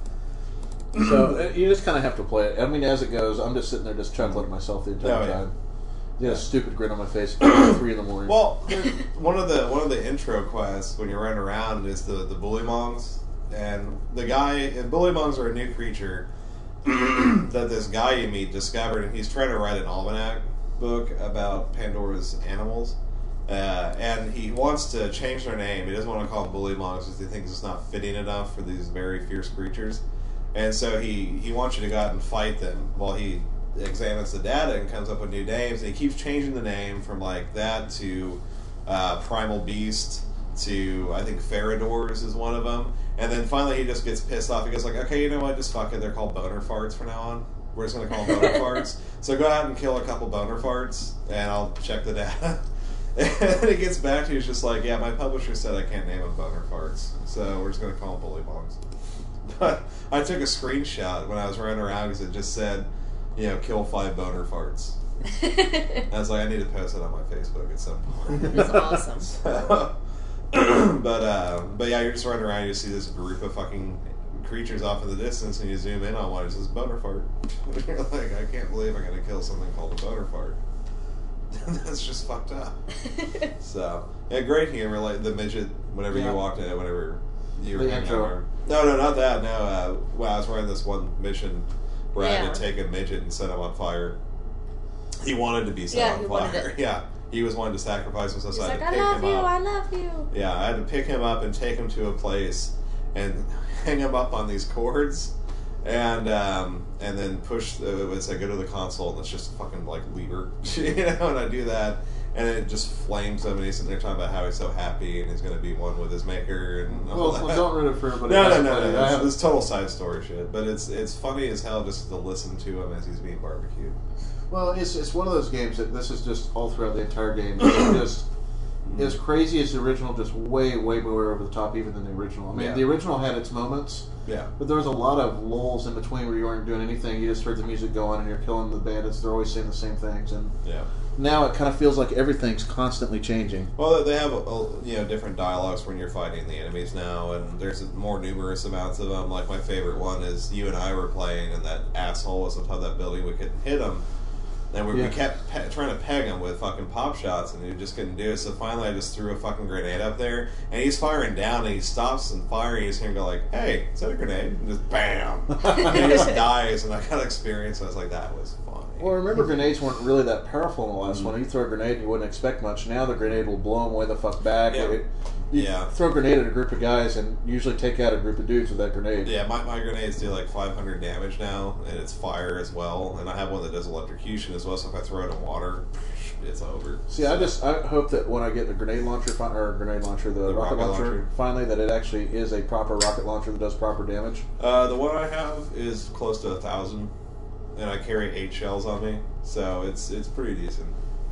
So you just kind of have to play it. I mean, as it goes, I'm just sitting there just chuckling to myself the entire Oh, yeah. time. Yeah, a stupid grin on my face at 3 in the morning. Well, one of the intro quests when you're running around is the Bullymongs, and the guy and Bullymongs are a new creature that this guy you meet discovered, and he's trying to write an almanac book about Pandora's animals, and he wants to change their name. He doesn't want to call them Bullymongs because he thinks it's not fitting enough for these very fierce creatures, and so he wants you to go out and fight them while he examines the data and comes up with new names, and he keeps changing the name from like that to Primal Beast to, I think, Faradors is one of them. And then finally he just gets pissed off. He goes like, okay, you know what, just fuck it, they're called boner farts from now on. We're just going to call them boner farts. So go out and kill a couple boner farts, and I'll check the data. And he gets back to you, he's just like, yeah, my publisher said I can't name them boner farts, so we're just going to call them Bullymongs. But I took a screenshot when I was running around because it just said, you know, kill 5 boner farts. I was like, I need to post it on my Facebook at some point. That's awesome. So, but yeah, you're just running around, you see this group of fucking creatures off in the distance, and you zoom in on one, it says boner fart. You're like, I can't believe I'm going to kill something called a boner fart. That's just fucked up. So, yeah, great humor, like the midget, whenever you walked in, whenever you were The hanging intro. out. No, not that, no. Well, I was running this one mission where I had to take a midget and set him on fire. He wanted to be set on fire. Yeah, he was wanting to sacrifice himself. He's So like, I had to I pick love him you, up. I love you. Yeah, I had to pick him up and take him to a place and hang him up on these cords, and then push. It would say go to the console, and it's just a fucking like lever, you know. And I do that, and it just flames him, and he's sitting there talking about how he's so happy and he's going to be one with his maker and all Well, that. don't ruin it for everybody. No. It's total side story shit, but it's funny as hell just to listen to him as he's being barbecued. Well, it's one of those games that this is just all throughout the entire game. It's just as crazy as the original, just way more over the top even than the original. I mean, Yeah. the original had its moments, Yeah. but there was a lot of lulls in between where you weren't doing anything. You just heard the music going and you're killing the bandits. They're always saying the same things, and Yeah. now it kind of feels like everything's constantly changing. Well, they have different dialogues when you're fighting the enemies now, and there's more numerous amounts of them. Like my favorite one is you and I were playing, and that asshole was on top of that building. We couldn't hit him, and we kept trying to peg him with fucking pop shots, and he just couldn't do it. So finally, I just threw a fucking grenade up there, and he's firing down, and he stops and firing. You just hear him go like, "Hey, is that a grenade?" And just bam, and he just dies. And I got experience. And I was like, that was funny. Well, remember, grenades weren't really that powerful in the last one. You throw a grenade and you wouldn't expect much. Now the grenade will blow them way the fuck back. Yeah. You Yeah. throw a grenade at a group of guys and usually take out a group of dudes with that grenade. Yeah, my grenades do like 500 damage now, and it's fire as well. And I have one that does electrocution as well, so if I throw it in water, it's over. See, I hope that when I get the grenade launcher, the rocket launcher, finally, that it actually is a proper rocket launcher that does proper damage. The one I have is close to 1,000, and I carry 8 shells on me, so it's pretty decent.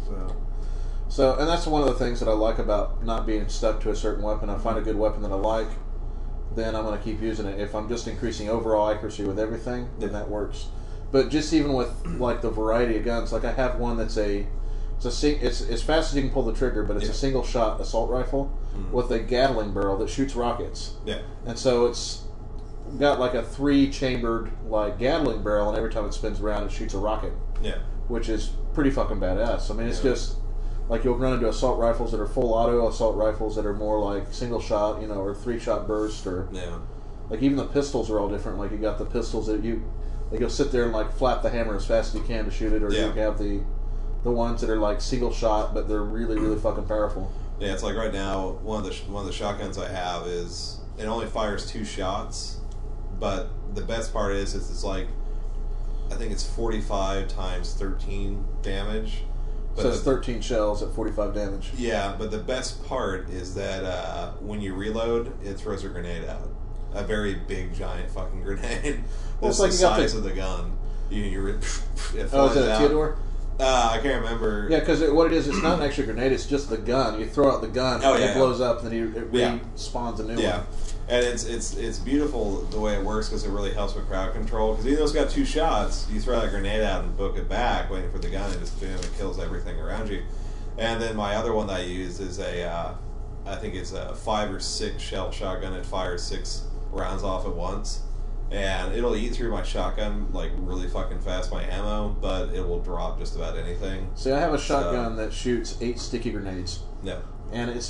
So, and that's one of the things that I like about not being stuck to a certain weapon. I find a good weapon that I like, then I'm going to keep using it. If I'm just increasing overall accuracy with everything, then that works. But just even with like the variety of guns, like I have one that's it's as fast as you can pull the trigger, but it's a single shot assault rifle with a Gatling barrel that shoots rockets. Yeah. And so it's got like a 3-chambered like Gatling barrel, and every time it spins around, it shoots a rocket. Yeah. Which is pretty fucking badass. I mean, it's just like you'll run into assault rifles that are full auto, assault rifles that are more like single shot, or 3-shot burst, or like even the pistols are all different. Like you got the pistols that you'll sit there and like flap the hammer as fast as you can to shoot it, or you have the ones that are like single shot, but they're really really fucking powerful. Yeah, it's like right now one of the shotguns I have is it only fires 2 shots, but the best part is it's like I think it's 45 times 13 damage. But so it's 13 shells at 45 damage. Yeah, but the best part is that when you reload, it throws a grenade out. A very big, giant fucking grenade. That's like the size of the gun. It flies oh, is it a out. Theodore? I can't remember. Yeah, because what it is, it's not an extra grenade, it's just the gun. You throw out the gun, it blows up, and then it respawns a new one. Yeah, and it's beautiful the way it works because it really helps with crowd control. Because even though it's got 2 shots, you throw that grenade out and book it back, waiting for the gun, and just boom, it kills everything around you. And then my other one that I use is I think it's a 5 or 6 shell shotgun. It fires 6 rounds off at once. And it'll eat through my shotgun like really fucking fast, my ammo, but it will drop just about anything. See, I have a shotgun that shoots 8 sticky grenades. Yeah. And it's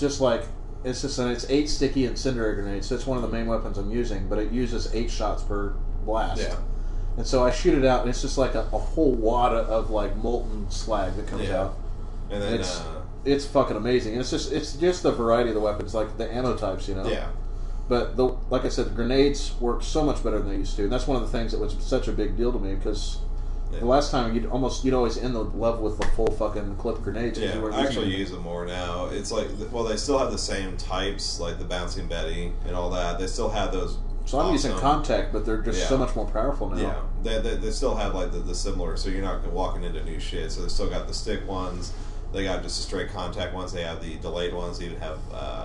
8 sticky incendiary grenades, so it's one of the main weapons I'm using, but it uses 8 shots per blast. Yeah. And so I shoot it out, and it's just like a whole wad of like molten slag that comes out. And then it's fucking amazing. And it's just the variety of the weapons, like the ammo types, Yeah. But like I said, the grenades work so much better than they used to, and that's one of the things that was such a big deal to me because the last time you'd always end the level with the full fucking clip grenades. Yeah, I actually use them more now. It's like, well, they still have the same types, like the Bouncing Betty and all that. They still have those. So I'm using contact, but they're just so much more powerful now. Yeah, they still have like the similar, so you're not walking into new shit. So they still got the stick ones. They got just the straight contact ones. They have the delayed ones. They even have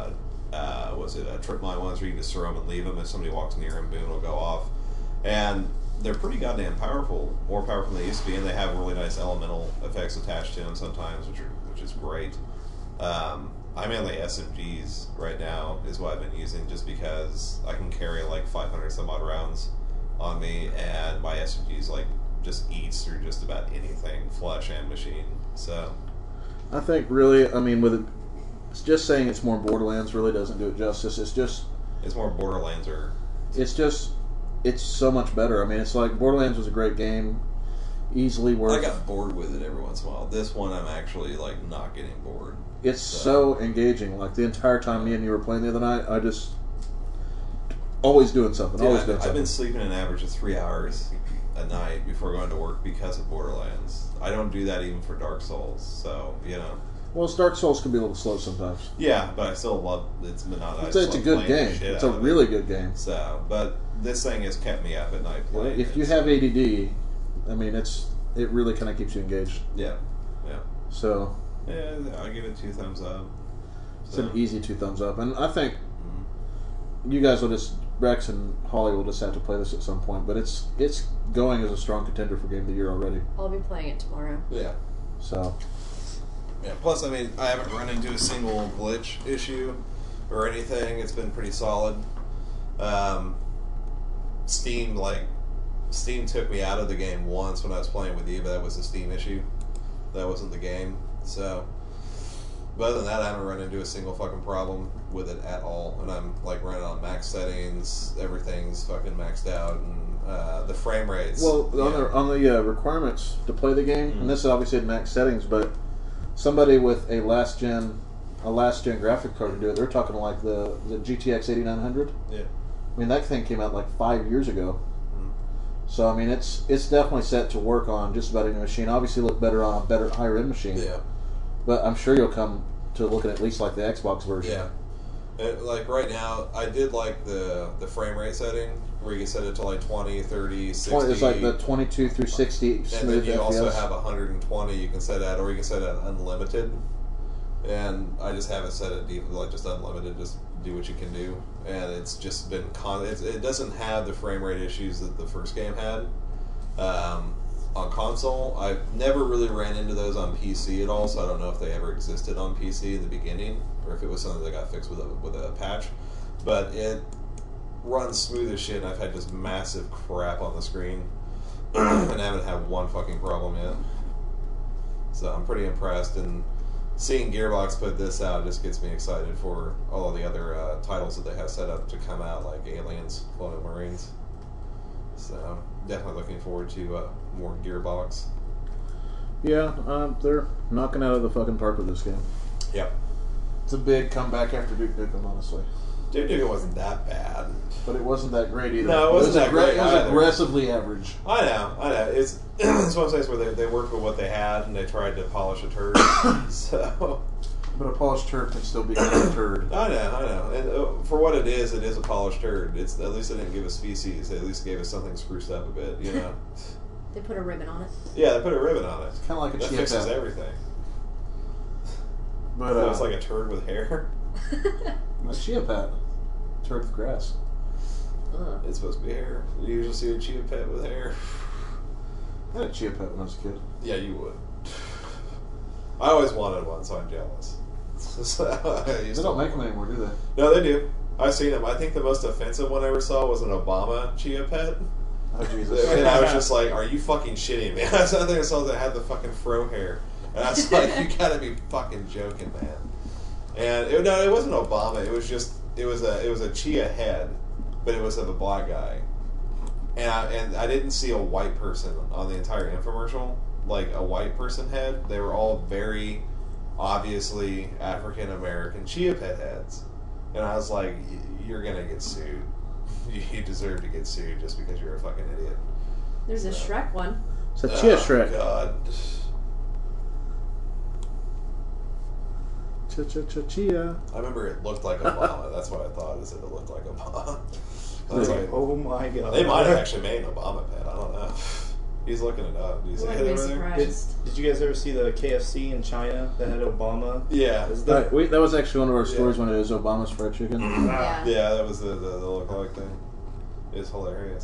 trip line ones where you can just throw them and leave them. If somebody walks near them, boom, it'll go off. And they're pretty goddamn powerful, more powerful than they used to be, and they have really nice elemental effects attached to them sometimes, which is great. I mainly SMGs right now is what I've been using, just because I can carry like 500 some odd rounds on me, and my SMGs like just eats through just about anything, flesh and machine. So I think really, I mean, with it. It's just saying it's more Borderlands really doesn't do it justice. It's more Borderlands it's so much better. I mean, it's like Borderlands was a great game, easily worth. I got bored with it every once in a while. This one, I'm actually like not getting bored. It's so engaging. Like the entire time me and you were playing the other night, I just always doing something. I've been sleeping an average of 3 hours a night before going to work because of Borderlands. I don't do that even for Dark Souls. So Well, Dark Souls can be a little slow sometimes. Yeah, but I still love it's monotonous. It's a good game. It's a really good game. So, but this thing has kept me up at night playing. If you have ADD, I mean, it really kind of keeps you engaged. Yeah. So. Yeah, I'll give it 2 thumbs up. It's an easy 2 thumbs up, and I think you guys will Rex and Holly will just have to play this at some point. But it's going as a strong contender for Game of the Year already. I'll be playing it tomorrow. Yeah. So. Yeah, plus, I mean, I haven't run into a single glitch issue or anything. It's been pretty solid. Steam took me out of the game once when I was playing with you, but that was a Steam issue. That wasn't the game. So, but other than that, I haven't run into a single fucking problem with it at all. And I'm like running on max settings. Everything's fucking maxed out, and the frame rates. Well, on the requirements to play the game, and this is obviously at max settings, but somebody with a last gen graphic card to do it, they're talking like the GTX 8900. Yeah. I mean, that thing came out like 5 years ago. So I mean, it's definitely set to work on just about any machine. Obviously, look better on a higher end machine. Yeah. But I'm sure you'll come to looking at least like the Xbox version. Yeah. Like right now, I did like the frame rate setting where you can set it to like 20, 30, 60. It's like the 22 through 60 smooth. And then you FPS. also have 120 you can set at, or you can set at unlimited. And I just have it set at like just unlimited, just do what you can do. And it's just been it doesn't have the frame rate issues that the first game had. on console. I've never really ran into those on PC at all, so I don't know if they ever existed on PC in the beginning, or if it was something that got fixed with a patch. But it runs smooth as shit, and I've had just massive crap on the screen, and I haven't had one fucking problem yet. So I'm pretty impressed, and seeing Gearbox put this out just gets me excited for all of the other titles that they have set up to come out, like Aliens, Colonial Marines. So definitely looking forward to more Gearbox. Yeah, they're knocking out of the fucking park with this game. Yep. It's a big comeback after Duke Nukem, honestly. Duke Nukem wasn't that bad. But it wasn't that great either. No, it wasn't that great It was either. aggressively average. I know. It's one of those things where they worked with what they had and they tried to polish a turd. So, But a polished turd can still be a turd. I know. And for what it is a polished turd. It's at least they didn't give us feces. They at least gave us something spruced up a bit, you know. They put a ribbon on it. Yeah, they put a ribbon on it. Kind of like a That chia fixes pet. everything. But So it's like a turd with hair. a chia pet. Turd with grass. Ugh. It's supposed to be hair. You usually see a chia pet with hair. I had a chia pet when I was a kid. Yeah, you would. I always wanted one, so I'm jealous. So, They don't make them anymore, do they? No, they do. I've seen them. I think the most offensive one I ever saw was an Obama chia pet. Oh, Jesus. And I was just like, are you fucking shitting me? I think I saw that had the fucking fro hair. And I was like, you gotta be fucking joking, man. And it wasn't Obama. It was a chia head, but it was of a black guy. And I didn't see a white person on the entire infomercial, like a white person head. They were all very obviously African American chia pet heads. And I was like, you're gonna get sued. You deserve to get sued just because you're a fucking idiot. There's a Shrek one. It's a chia Shrek. God. Chia. I remember it looked like Obama. That's what I thought. Is that it looked like Obama. I was like, Oh my god. they might have actually made an Obama pet. I don't know. He's looking it up. Do you see Wouldn't it be over there? surprised. Did you guys ever see the KFC in China that had Obama? Yeah. Is that, That was actually one of our stories Yeah. when it was Obama's fried chicken. Yeah. Yeah, that was the look-alike thing. It's hilarious.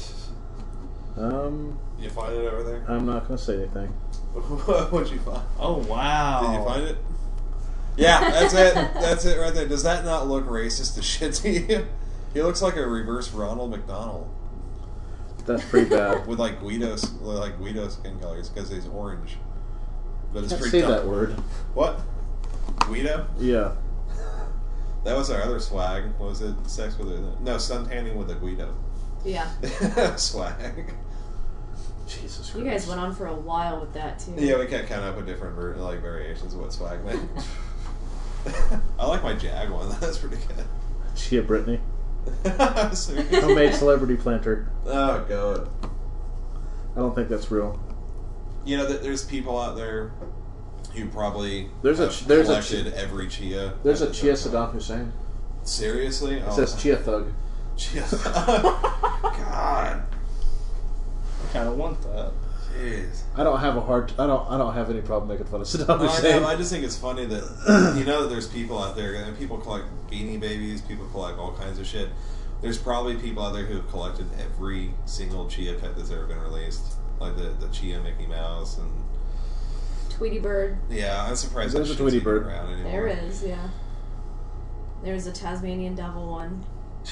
You find it over there? I'm not going to say anything. What'd you find? oh wow. Did you find it? Yeah, that's it. That's it right there. Does that not look racist as shit to you? He looks like a reverse Ronald McDonald That's pretty bad. with like Guido skin colors because he's orange. But it's Can't pretty say dumb. that word. What? Guido? Yeah. That was our other swag. What was it? Sex with a... No, sun tanning with a Guido. Yeah. Swag. Jesus Christ. You guys went on for a while with that too. Yeah, we kept coming up with different variations of what swag meant. I like my Jag one. That's pretty good. Chia Brittany. Seriously? Homemade celebrity planter. Oh, God. I don't think that's real. You know, that there's people out there who probably There's a have there's a collected every chia. There's a that Chia they've done. Saddam Hussein. Seriously? It says Chia Thug. Chia. God. I kind of want that. Jeez. I don't have any problem making fun of Saddam No, I Hussein. know. I just think it's funny that you know that there's people out there, and people collect Beanie Babies, people collect all kinds of shit. There's probably people out there who have collected every single Chia pet that's ever been released, like the Chia Mickey Mouse and Tweety Bird. yeah. I'm surprised There's that a shit's Tweety even Bird. around anymore. There is, yeah. There's a Tasmanian Devil one.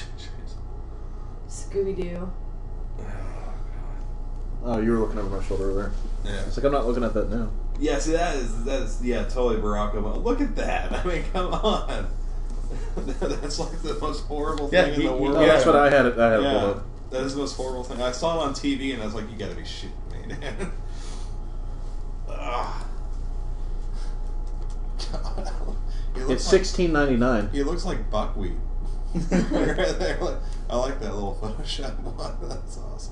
Scooby Doo. Oh, you were looking over my shoulder there. Yeah. It's like I'm not looking at that now. Yeah, see that is yeah, totally Barack Obama. Look at that. I mean, come on. That's like the most horrible Yeah, thing in the he- world. Oh, that's what I had. I had it Yeah, pulled up. that is the most horrible thing. I saw it on TV and I was like, you gotta be shitting me, man. Ugh. God. He looks It's like- $16.99. He looks like buckwheat. Right there. Like, I like that little Photoshop one. That's awesome.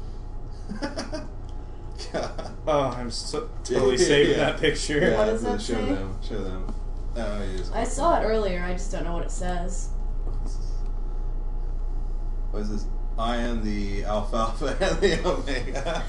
God. Oh, I'm totally saving Yeah. that picture. What does that show say? them. Show them. Oh, you just I saw it earlier, I just don't know what it says. What is this? I am the alfalfa and the omega.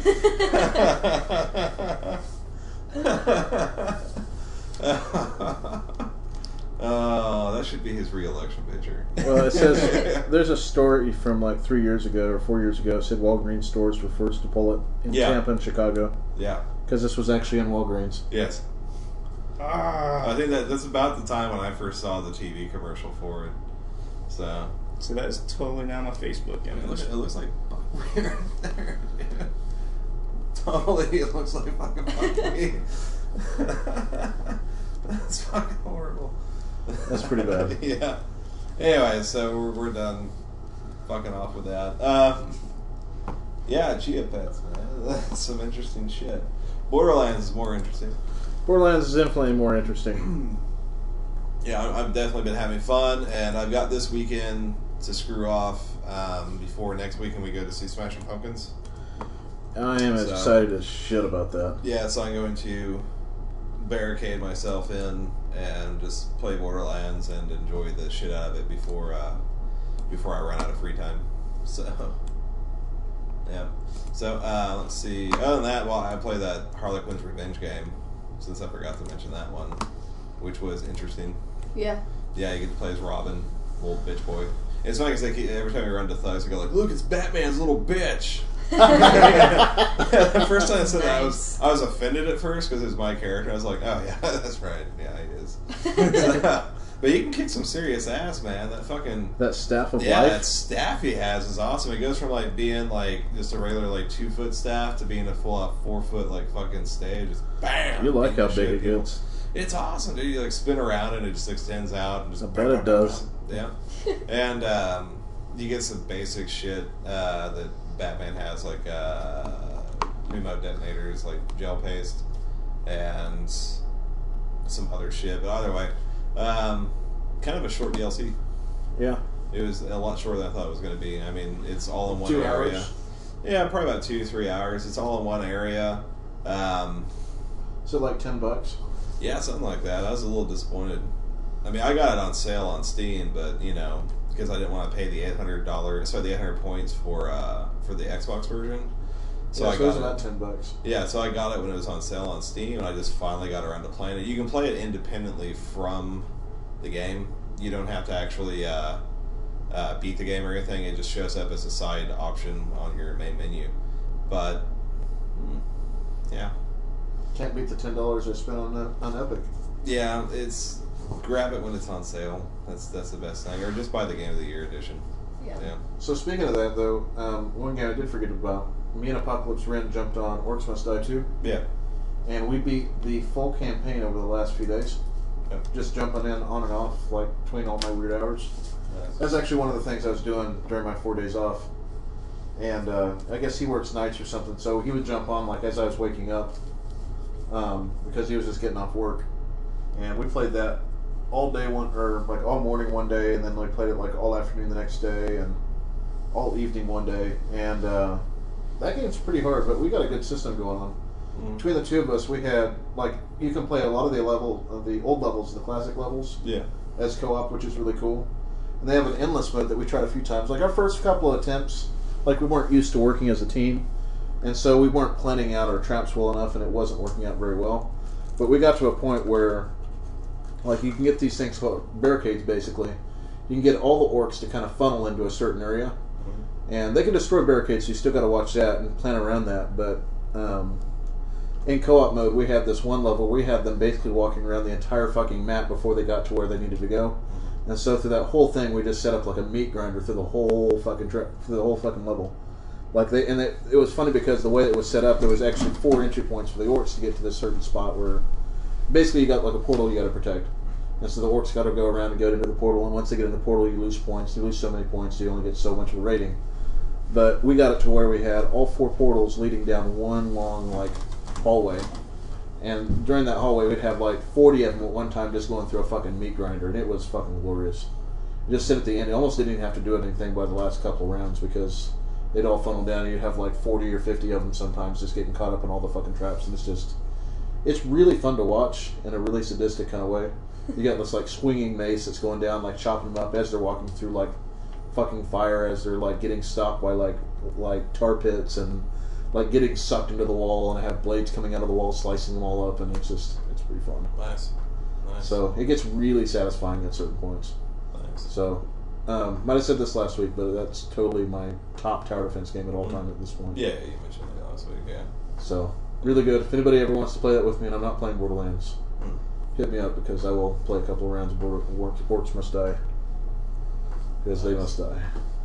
Oh, that should be his re-election picture. Well, it says there's a story from like 3 years ago or 4 years ago. It said Walgreens stores were first to pull it in Tampa and Chicago. Yeah. Because this was actually in Walgreens. Yes. I think that's about the time when I first saw the TV commercial for it. So that is totally now my Facebook image. it looks like buckwheat right there. Yeah. Totally, it looks like fucking buckwheat. That's fucking horrible. That's pretty bad. Yeah. Anyway, so we're done fucking off with that. Yeah, Chia Pets, man. That's some interesting shit. Borderlands is more interesting. Borderlands is definitely more interesting. Yeah, I've definitely been having fun, and I've got this weekend to screw off before next weekend we go to see Smashing Pumpkins. I am excited as shit about that. Yeah, so I'm going to barricade myself in and just play Borderlands and enjoy the shit out of it before I run out of free time. So, yeah. So, let's see. Other than that, well, I play that Harlequin's Revenge game, since I forgot to mention that one, which was interesting. Yeah. Yeah, you get to play as Robin, little bitch boy. It's funny because every time you run to thugs, they go like, "Look, it's Batman's little bitch." The first time I said that, I was offended at first because it was my character. I was like, "Oh yeah, that's right. Yeah, he is." But you can kick some serious ass, man. That staff of life. That staff he has is awesome. It goes from like being like just a regular like 2-foot staff to being a full out 4-foot like fucking stage. Just bam. You like how big it gets. It's awesome, dude. You like spin around and it just extends out and just. I bet it does. Yeah, and you get some basic shit that Batman has, like remote detonators, like gel paste, and some other shit. But either way, kind of a short DLC. Yeah, it was a lot shorter than I thought it was going to be. I mean, it's all in one 2 area. hours. Yeah, probably about 2 to 3 hours. It's all in one area. So like $10. Yeah, something like that. I was a little disappointed. I mean, I got it on sale on Steam, but you know, because I didn't want to pay the the 800 points for the Xbox version. So yeah, I so it was got about $10. Yeah, so I got it when it was on sale on Steam, and I just finally got around to playing it. You can play it independently from the game. You don't have to actually beat the game or anything. It just shows up as a side option on your main menu. But yeah. Can't beat the $10 I spent on Epic. Yeah, it's grab it when it's on sale. That's the best thing, or just buy the Game of the Year edition. Yeah. So speaking of that, though, one game I did forget about. Me and Apocalypse Ren jumped on Orcs Must Die 2. Yeah. And we beat the full campaign over the last few days. Yep. Just jumping in on and off, like between all my weird hours. Nice. That's actually one of the things I was doing during my 4 days off. And I guess he works nights or something, so he would jump on like as I was waking up, because he was just getting off work. And we played that all day all morning one day, and then we played it like all afternoon the next day, and all evening one day. And that game's pretty hard, but we got a good system going on. Mm-hmm. Between the two of us, we had you can play a lot of the old levels, the classic levels, Yeah. as co-op, which is really cool. And they have an endless mode that we tried a few times. Like our first couple of attempts, like we weren't used to working as a team, and so we weren't planning out our traps well enough, and it wasn't working out very well. But we got to a point where, like, you can get these things called barricades, basically. You can get all the orcs to kind of funnel into a certain area, and they can destroy barricades, so you still got to watch that and plan around that. But in co-op mode, we had this one level, we had them basically walking around the entire fucking map before they got to where they needed to go. And so through that whole thing, we just set up like a meat grinder through the whole fucking level. It was funny because the way it was set up, there was actually 4 entry points for the orcs to get to this certain spot where basically you got like a portal you got to protect. And so the orcs got to go around and go into the portal, and once they get in the portal, you lose points. You lose so many points, you only get so much of a rating. But we got it to where we had all 4 portals leading down one long like hallway. And during that hallway, we'd have like 40 of them at one time just going through a fucking meat grinder, and it was fucking glorious. You just sit at the end. You almost didn't even have to do anything by the last couple of rounds because they'd all funnel down, and you'd have like 40 or 50 of them sometimes just getting caught up in all the fucking traps, and it's really fun to watch in a really sadistic kind of way. You got this like swinging mace that's going down, like chopping them up as they're walking through like fucking fire, as they're like getting stopped by like tar pits and like getting sucked into the wall, and I have blades coming out of the wall, slicing them all up, and it's pretty fun. Nice. Nice. So it gets really satisfying at certain points. Thanks. So, might have said this last week, but that's totally my top tower defense game at all time at this point. Yeah, you mentioned that last week. Yeah. So, really good. If anybody ever wants to play that with me and I'm not playing Borderlands, hit me up because I will play a couple of rounds of Orcs Must Die. Because they must die.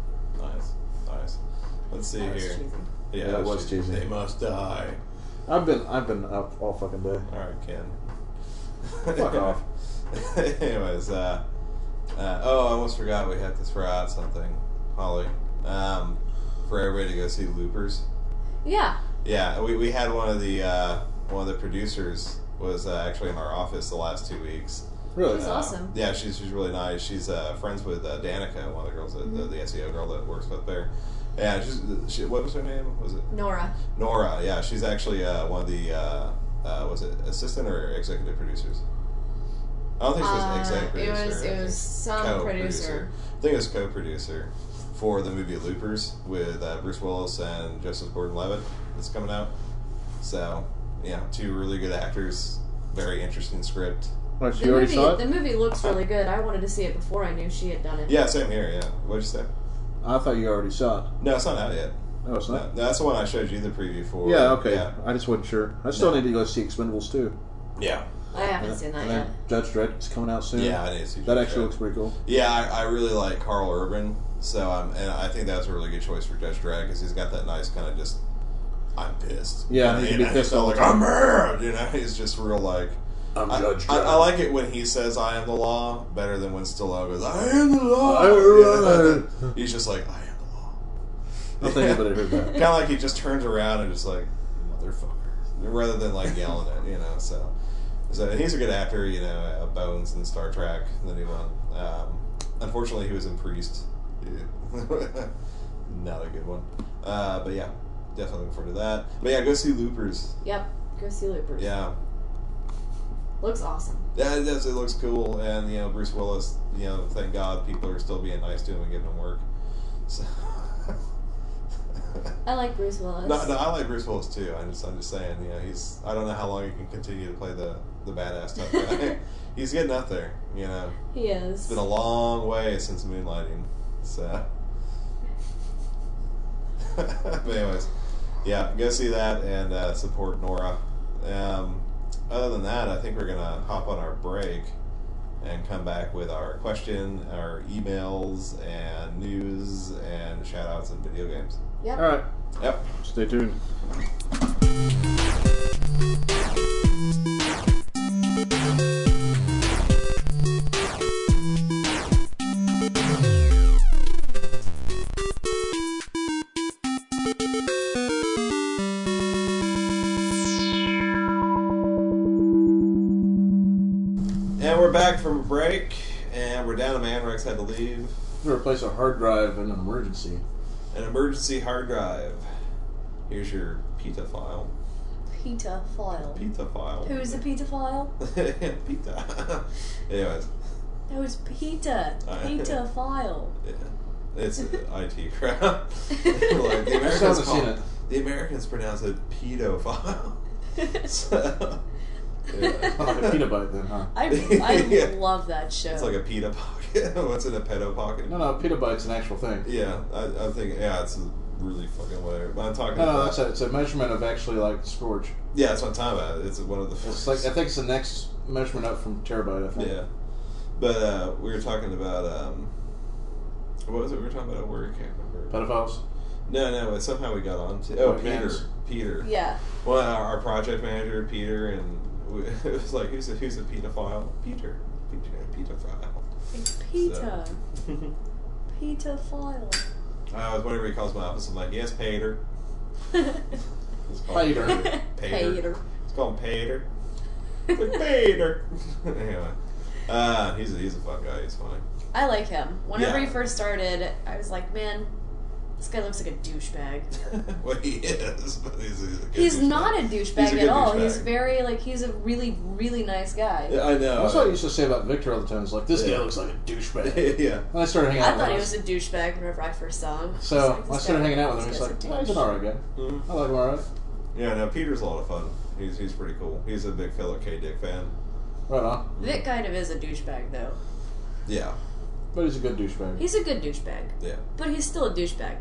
Nice. Let's see That was here. cheesy. Yeah, That was cheesy. They must die. I've been up all fucking day. All right, Ken. Fuck off. Anyways, oh, I almost forgot we had to throw out something, Holly. For everybody to go see Loopers. Yeah. Yeah, we had one of the producers was actually in our office the last 2 weeks. Really? She's awesome. Yeah, she's really nice. She's friends with Danica, one of the girls, the SEO girl that works up there. Yeah, what was her name? Was it Nora. Nora? Yeah, she's actually one of the was it assistant or executive producers? I don't think she was executive producer. It was some co-producer. I think it was co-producer for the movie Loopers with Bruce Willis and Joseph Gordon-Levitt that's coming out. So, yeah, 2 really good actors, very interesting script. What, you already saw it? The movie looks really good. I wanted to see it before I knew she had done it. Yeah, same here, yeah. What'd you say? I thought you already saw it. No, it's not out yet. No, it's No, not. that's the one I showed you the preview for. Yeah, okay. Yeah. I just wasn't sure. I still No. need to go see Expendables 2. Yeah. I haven't seen that And yet. then Judge Dredd's coming out soon. Yeah, I need to see That Judge actually Dredd. looks pretty cool. Yeah, I really like Carl Urban, so and I think that's a really good choice for Judge Dredd because he's got that nice kind of just, I'm pissed. Yeah, he can be pissed all like the time. I'm mad. You know, he's just real like. I'm I, Judge I, Dredd. I like it when he says "I am the law" better than when Stallone goes "I am the law." I am the law. He's just like "I am the law." I don't think anybody heard that. Kind of like he just turns around and just like motherfucker, rather than like yelling it, you know. So and he's a good actor, you know. Bones in Star Trek, the new one. Unfortunately, he was in Priest. Not a good one. But yeah, definitely looking forward to that. But yeah, go see Loopers. Yep. Go see Loopers. Yeah. Looks awesome. Yeah, it does. It looks cool, and you know Bruce Willis. You know, thank God people are still being nice to him and giving him work. So. I like Bruce Willis. No, I like Bruce Willis too. I'm just saying. You know, he's. I don't know how long he can continue to play the badass tough guy. He's getting up there. You know, He is. it's been a long way since Moonlighting. So. But anyways, yeah, go see that and support Nora. Other than that, I think we're gonna hop on our break and come back with our question, our emails, and news, and shout-outs and video games. Yep. All right. Yep. Stay tuned. And we're back from a break, and we're down to Man Rex had to leave. I'm going to replace a hard drive in an emergency. An emergency hard drive. Here's your PETA file. PETA file. PETA file. Who's a PETA file? PETA. Anyways, No, it's PETA. PETA file. yeah. It's IT crap. Like, I still haven't seen it. The Americans pronounce it pedophile. So, yeah. Like a petabyte then, huh? I Yeah. love that show. It's like a pita pocket. What's in a pedo pocket? No, petabyte's an actual thing. Yeah, I think, yeah, it's really fucking whatever. But I'm talking No, about... it's a measurement of actually like storage. Yeah, that's what I'm talking about. It's one of the... It's like, I think it's the next measurement up from terabyte, I think. Yeah. But we were talking about... what was it we were talking about? Where I can't remember. Pedophiles? No, but somehow we got on to... Oh, White vans. Peter. yeah. Well, our project manager, Peter, and it was like, who's a pedophile? Peter. Pedophile. It's PETA. So. PETA file. Whenever he calls my office, I'm like, yes, Peter. It's called Peter. Peter. It's called Peter. It's like, Peter. Anyway. He's a fun guy. He's funny. I like him. Whenever Yeah. he first started, I was like, man, this guy looks like a douchebag. Well, he is, but he's a good He's douchebag. not a He's a douchebag good at all. douchebag. He's very, like, he's a really, really nice guy. Yeah, I know. That's what I used to say about Victor all the time. It's like, this Yeah. guy looks like a douchebag. Yeah. When I started hanging out I with thought him, he was a douchebag whenever I first saw him. so It's when I this started guy- hanging out with him, this he's guy's like, a oh, he's an douche. alright guy. Mhm. I like him alright. Yeah, no, Peter's a lot of fun. He's pretty cool. He's a big Philip K. Dick fan. Right on. Vic kind of is a douchebag, though. Yeah. But he's a good douchebag. He's a good douchebag. Yeah. But he's still a douchebag.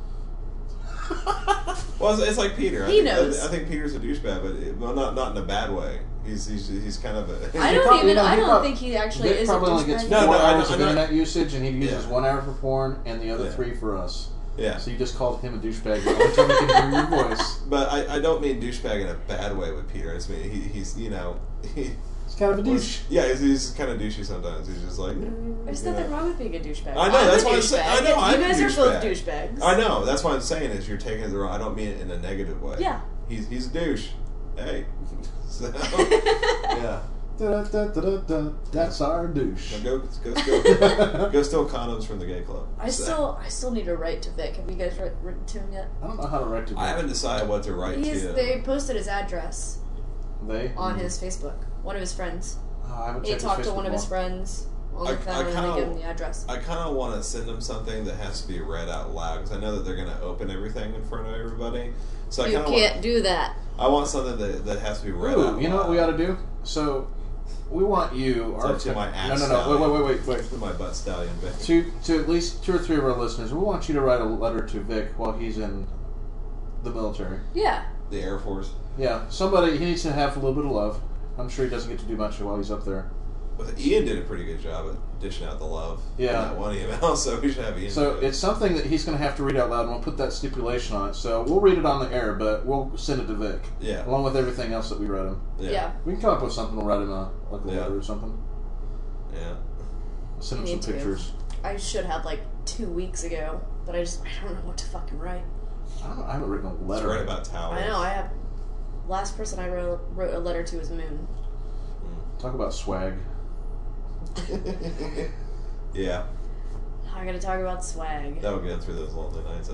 Well, it's like Peter. He knows. I think Peter's a douchebag, but not in a bad way. He's kind of a. I don't think he actually Vic is a probably only gets douchebag. 4 No, hours I of know. internet usage, and he uses Yeah. 1 hour for porn, and the other Yeah. 3 for us. Yeah. So you just called him a douchebag. The only time we can hear your voice. But I don't mean douchebag in a bad way with Peter. I just mean he's It's kind of a douche. yeah, he's kind of douchey sometimes. He's just like. There's nothing wrong with being a douchebag. I know, I'm that's a what I'm saying. douchebag. I know, I'm You a guys are both douchebag. douchebags. I know. That's what I'm saying is you're taking it the wrong. I don't mean it in a negative way. Yeah. He's a douche. Hey. So, yeah. Da-da-da-da-da. That's our douche. Now go steal condoms from the gay club. I still need to write to Vic. Have you guys written to him yet? I don't know how to write to I haven't decided what to write to. They posted his address They? on his Facebook. One of his friends. I haven't He checked talked his to one of his Facebook friends on the I phone and kinda- they give him the address. I kind of want to send them something that has to be read out loud because I know that they're going to open everything in front of everybody. So You I kind can't of do that. I want something that has to be read Ooh, out loud. you know what we ought to do? So, we want you... Is that to my ass No, stallion? wait. To my butt stallion, Vic. To at least 2 or 3 of our listeners, we want you to write a letter to Vic while he's in the military. Yeah. The Air Force. Yeah, somebody, he needs to have a little bit of love. I'm sure he doesn't get to do much while he's up there. But Ian did a pretty good job at dishing out the love. Yeah. In that one email, so we should have Ian. So do it. it's something that he's going to have to read out loud, and we'll put that stipulation on it. So we'll read it on the air, but we'll send it to Vic. Yeah. Along with everything else that we read him. Yeah. We can come up with something. We'll write him a Yeah. letter or something. Yeah. Send him Me some too. pictures. I should have 2 weeks ago, but I don't know what to fucking write. I haven't written a Let's letter. write about towels. I know, I have... Last person I wrote a letter to was Moon. Talk about swag. Yeah. I gotta talk about swag. That'll get through those lonely nights.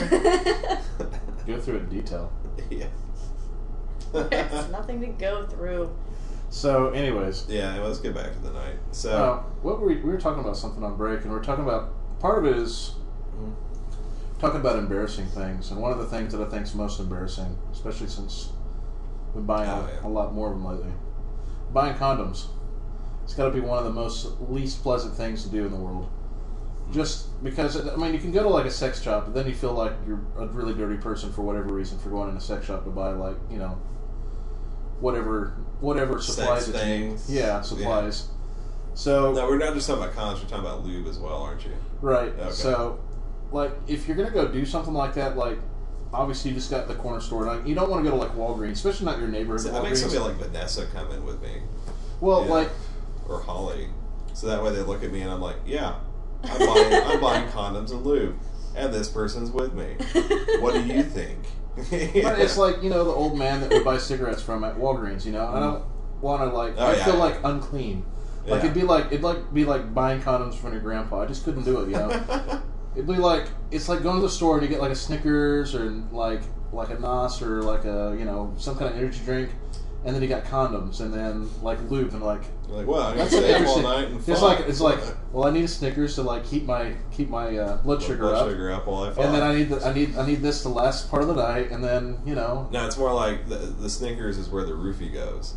Go through it in detail. Yeah. There's nothing to go through. So, anyways. Yeah, anyway, let's get back to the night. So, What we were talking about something on break, and we're talking about... Part of it is... Mhm. Talking about embarrassing things, and one of the things that I think is most embarrassing, especially since we've been buying a lot more of them lately, buying condoms. It's got to be one of the most least pleasant things to do in the world. Just because, I mean, you can go to a sex shop, but then you feel like you're a really dirty person for whatever reason for going in a sex shop to buy whatever supplies Sex that you need. things. Yeah, supplies. So no, we're not just talking about condoms, we're talking about lube as well, aren't you? right. Okay. So, if you're gonna go do something like that, obviously you just got the corner store. You don't want to go to Walgreens, especially not your neighborhood. So I Walgreens. make somebody like Vanessa come in with me. Well, Yeah. Or Holly. So that way they look at me and I'm like, yeah, I'm buying condoms and lube. And this person's with me. What do you think? But it's the old man that would buy cigarettes from at Walgreens. I don't want to I feel unclean. Yeah. It'd be like buying condoms from your grandpa. I just couldn't do it. It'd be it's like going to the store and you get a Snickers or like a Nos or a some kind of energy drink, and then you got condoms and then lube and You're like, well, I'm gonna that's stay up all interesting. night and It's like well, I need a Snickers to keep my blood sugar up. While I fuck. And then I need this to last part of the night, and then No, it's more like the Snickers is where the roofie goes.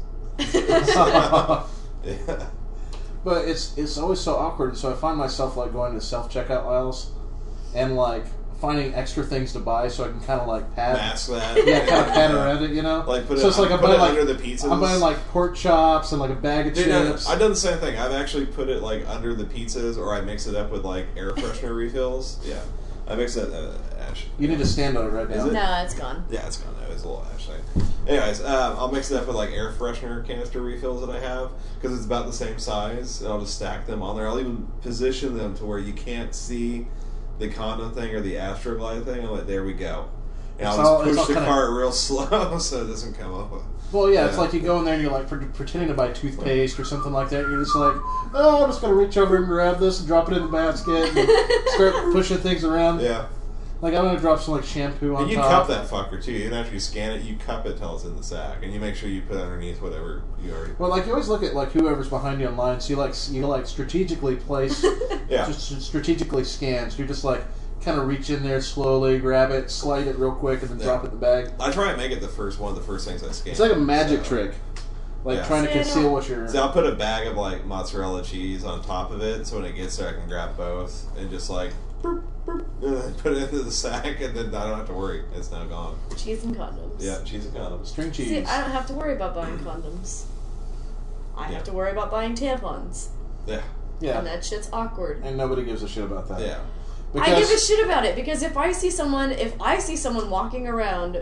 Yeah. But it's always so awkward, so I find myself going to self-checkout aisles and finding extra things to buy so I can kind of pad. Mask that. Yeah, kind of pad around it, Put so it, it's I'm put buying it under the pizzas. I'm buying pork chops and a bag of Dude, no, chips. I've done the same thing. I've actually put it under the pizzas, or I mix it up with air freshener refills. Yeah, I mix it. Ash. You need to stand on it right now. Is it? No, it's gone. Yeah, it's gone. It was a little ash thing. Anyways, I'll mix it up with air freshener canister refills that I have because it's about the same size, and I'll just stack them on there. I'll even position them to where you can't see the condom thing or the Astroglide thing. I'm like, there we go. And I'll just push the cart real slow so it doesn't come up. Well, yeah, it's you go in there and you're pretending to buy toothpaste or something like that. You're just oh, I'm just gonna reach over and grab this and drop it in the basket and start pushing things around. Yeah. I'm gonna drop some shampoo on And you top. cup that fucker too. Even after you scan it, you cup it till it's in the sack, and you make sure you put underneath whatever you already. Well, you always look at whoever's behind you online, so you strategically place, Yeah. just strategically scan. So you're just kind of reach in there slowly, grab it, slide it real quick, and then drop it in the bag. I try and make it one of the first things I scan. It's like a magic trick. Like Yeah. trying to See, I conceal don't- what you're. So I'll put a bag of like mozzarella cheese on top of it, so when it gets there, I can grab both and just like boop, boop, and then put it into the sack, and then I don't have to worry. It's now gone. Cheese and condoms. Yeah, cheese and condoms. String cheese. See, I don't have to worry about buying condoms. I Yeah. have to worry about buying tampons. Yeah, yeah. And that shit's awkward. And nobody gives a shit about that. yeah. Because, I give a shit about it because if I see someone walking around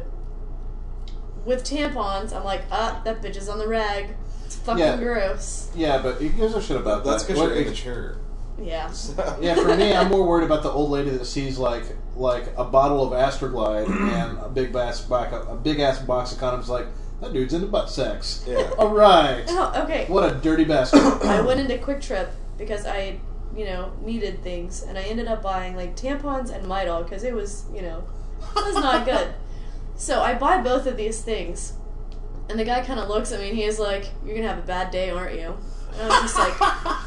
with tampons, I'm like, that bitch is on the rag. It's fucking Yeah. gross. Yeah, but he gives a shit about That's that. because What- you're immature. Yeah. So. Yeah, for me, I'm more worried about the old lady that sees like a bottle of Astroglide and a big ass box of condoms. Like, that dude's into butt sex. Yeah. All right. Oh, okay. What a dirty bastard. I went into Quick Trip because I, needed things, and I ended up buying like tampons and Midol because it was, it was not good. So I buy both of these things, and the guy kind of looks at me and he's like, "You're gonna have a bad day, aren't you?" And I was just like,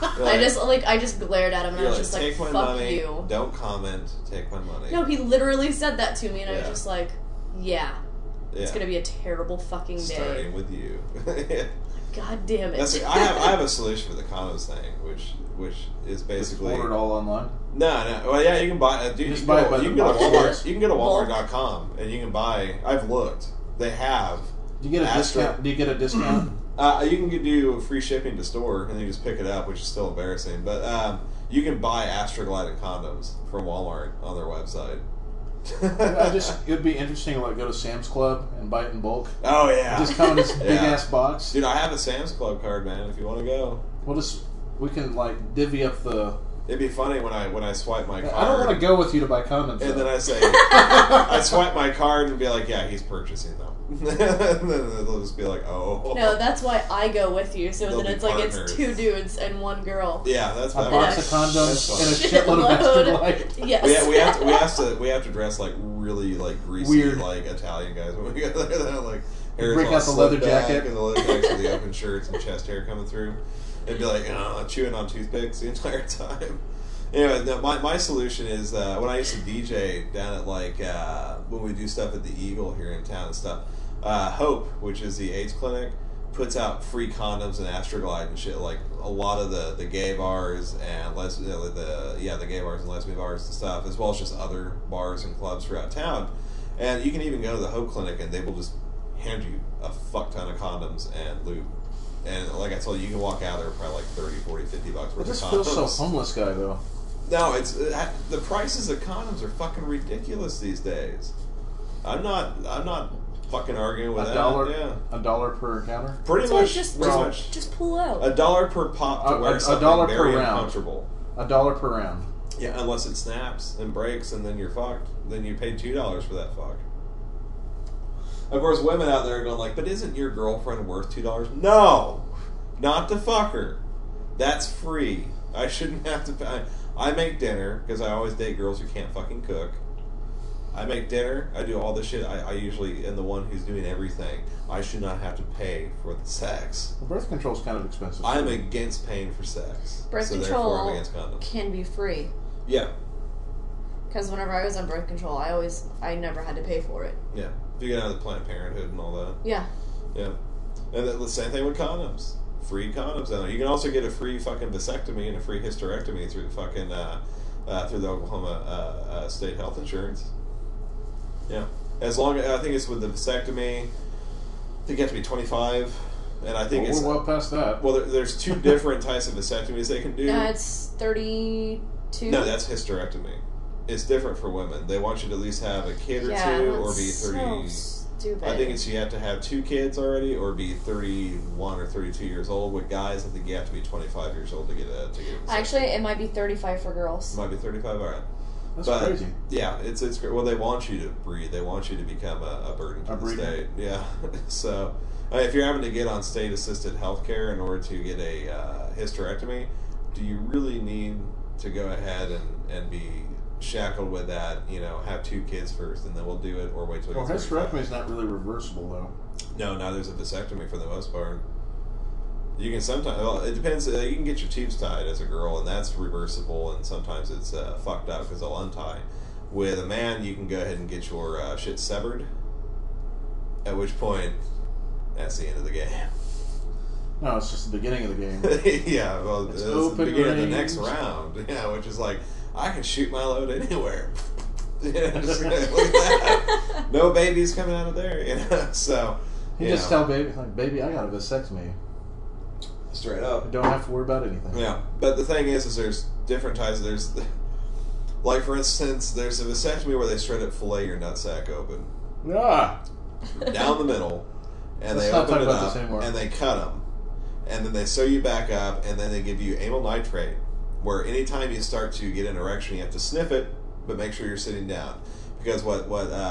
I just glared at him and I You're was like, just like, take my "Fuck money, you." don't comment, take my money. No, he literally said that to me, and I was Yeah. just like, "Yeah, it's gonna be a terrible fucking day." Starting with you. God damn it! That's I have a solution for the condoms thing, which is Just basically order it all online. No. Well, yeah, you can buy. Dude, Just you buy can it by go, you the can go to box. Walmart. You can go to Bulk. Walmart.com and you can buy. I've looked. They have. Do you get a Astro- discount? Do you get a discount? You can do free shipping to store and then you just pick it up, which is still embarrassing. But you can buy Astroglide and condoms from Walmart on their website. It would be interesting to like go to Sam's Club and buy it in bulk. Oh yeah. Just come in this big Yeah. ass box. Dude, I have a Sam's Club card, man. If you want to go, We can like divvy up the. it'd be funny when I swipe my card. I don't want to go with you to buy condoms. And though. then I say, I swipe my card and be like, yeah, he's purchasing them. And then they'll just be like, oh. No, that's why I go with you. So They'll then be it's like partners. it's 2 dudes and 1 girl. Yeah, that's a better. box of That's condoms and a fine. shitload of Shitload. Astroglide. Yes. we have to dress like really like greasy Weird. like Italian guys when we go there. Like hair's Break all out the leather slicked back jacket. and the leather jackets with the open shirts and chest hair coming through. It'd be like chewing on toothpicks the entire time. Anyway, no, my solution is when I used to DJ down at like when we do stuff at the Eagle here in town and stuff. Hope, which is the AIDS clinic, puts out free condoms and Astroglide and shit. Like a lot of the gay bars and the gay bars and lesbian bars and stuff, as well as just other bars and clubs throughout town. And you can even go to the Hope clinic and they will just hand you a fuck ton of condoms and lube. And like I told you, you can walk out there for probably like 30, 40, 50 bucks It worth of just condoms. feels so homeless guy though. No, it's the prices of condoms are fucking ridiculous these days. I'm not fucking arguing with A that. dollar, Yeah, $1 per counter. pretty So much. just pretty much. just pull out. $1 per pop to A- wear a something dollar per very round. uncomfortable. $1 per round. Yeah, unless it snaps and breaks, and then you're fucked. Then you paid $2 for that fuck. Of course, women out there are going like, "But isn't your girlfriend worth $2?" No, not to fuck her. That's free. I shouldn't have to pay. I make dinner because I always date girls who can't fucking cook. I make dinner. I do all this shit. I usually am the one who's doing everything. I should not have to pay for the sex. Well, birth control's kind of expensive. I'm against paying for sex. Birth so therefore I'm control against condoms. can be free. Yeah, Because whenever I was on birth control, I never had to pay for it. yeah. If you get out of the Planned Parenthood and all that. Yeah. Yeah. And the same thing with condoms. Free condoms down there. You can also get a free fucking vasectomy and a free hysterectomy through the fucking through the Oklahoma state health insurance. Yeah. As long as I think it's with the vasectomy, I think you have to be 25, and I think Well, it's we're well past that. well. There's 2 different types of vasectomies they can do. It's 32. No, that's hysterectomy. It's different for women. They want you to at least have a kid or Yeah, 2, or that's be 30. So stupid. I think it's you have to have 2 kids already, or be 31 or 32 years old. With guys, I think you have to be 25 years old to get a vasectomy. Actually, it might be 35 for girls. Might be 35. All right. That's But, crazy. Yeah, it's great. Well, they want you to breed. They want you to become a burden to A the breeder. state. Yeah. So, if you're having to get on state-assisted health care in order to get a hysterectomy, do you really need to go ahead and be shackled with that? Have 2 kids first, and then we'll do it, or wait till Well, you're 35. hysterectomy is not really reversible though. No, now there's a vasectomy for the most part. You can sometimes, well, it depends. You can get your tubes tied as a girl, and that's reversible, and sometimes it's fucked up because they'll untie. With a man, you can go ahead and get your shit severed, at which point, that's the end of the game. No, it's just the beginning of the game. Yeah, well, it's the open beginning of the next range. round. Yeah, which is like, I can shoot my load anywhere. Yeah, just, look at that. No babies coming out of there, you know. So You just tell baby, like, baby, I got a vasectomy. straight I up. don't have to worry about anything. Yeah, but the thing is there's different types. There's, like for instance, there's a vasectomy where they straight up fillet your nutsack open Ah, down the middle, and Let's they not open talk it about up this anymore. and they cut them, and then they sew you back up, and then they give you amyl nitrate, where anytime you start to get an erection, you have to sniff it, but make sure you're sitting down, because what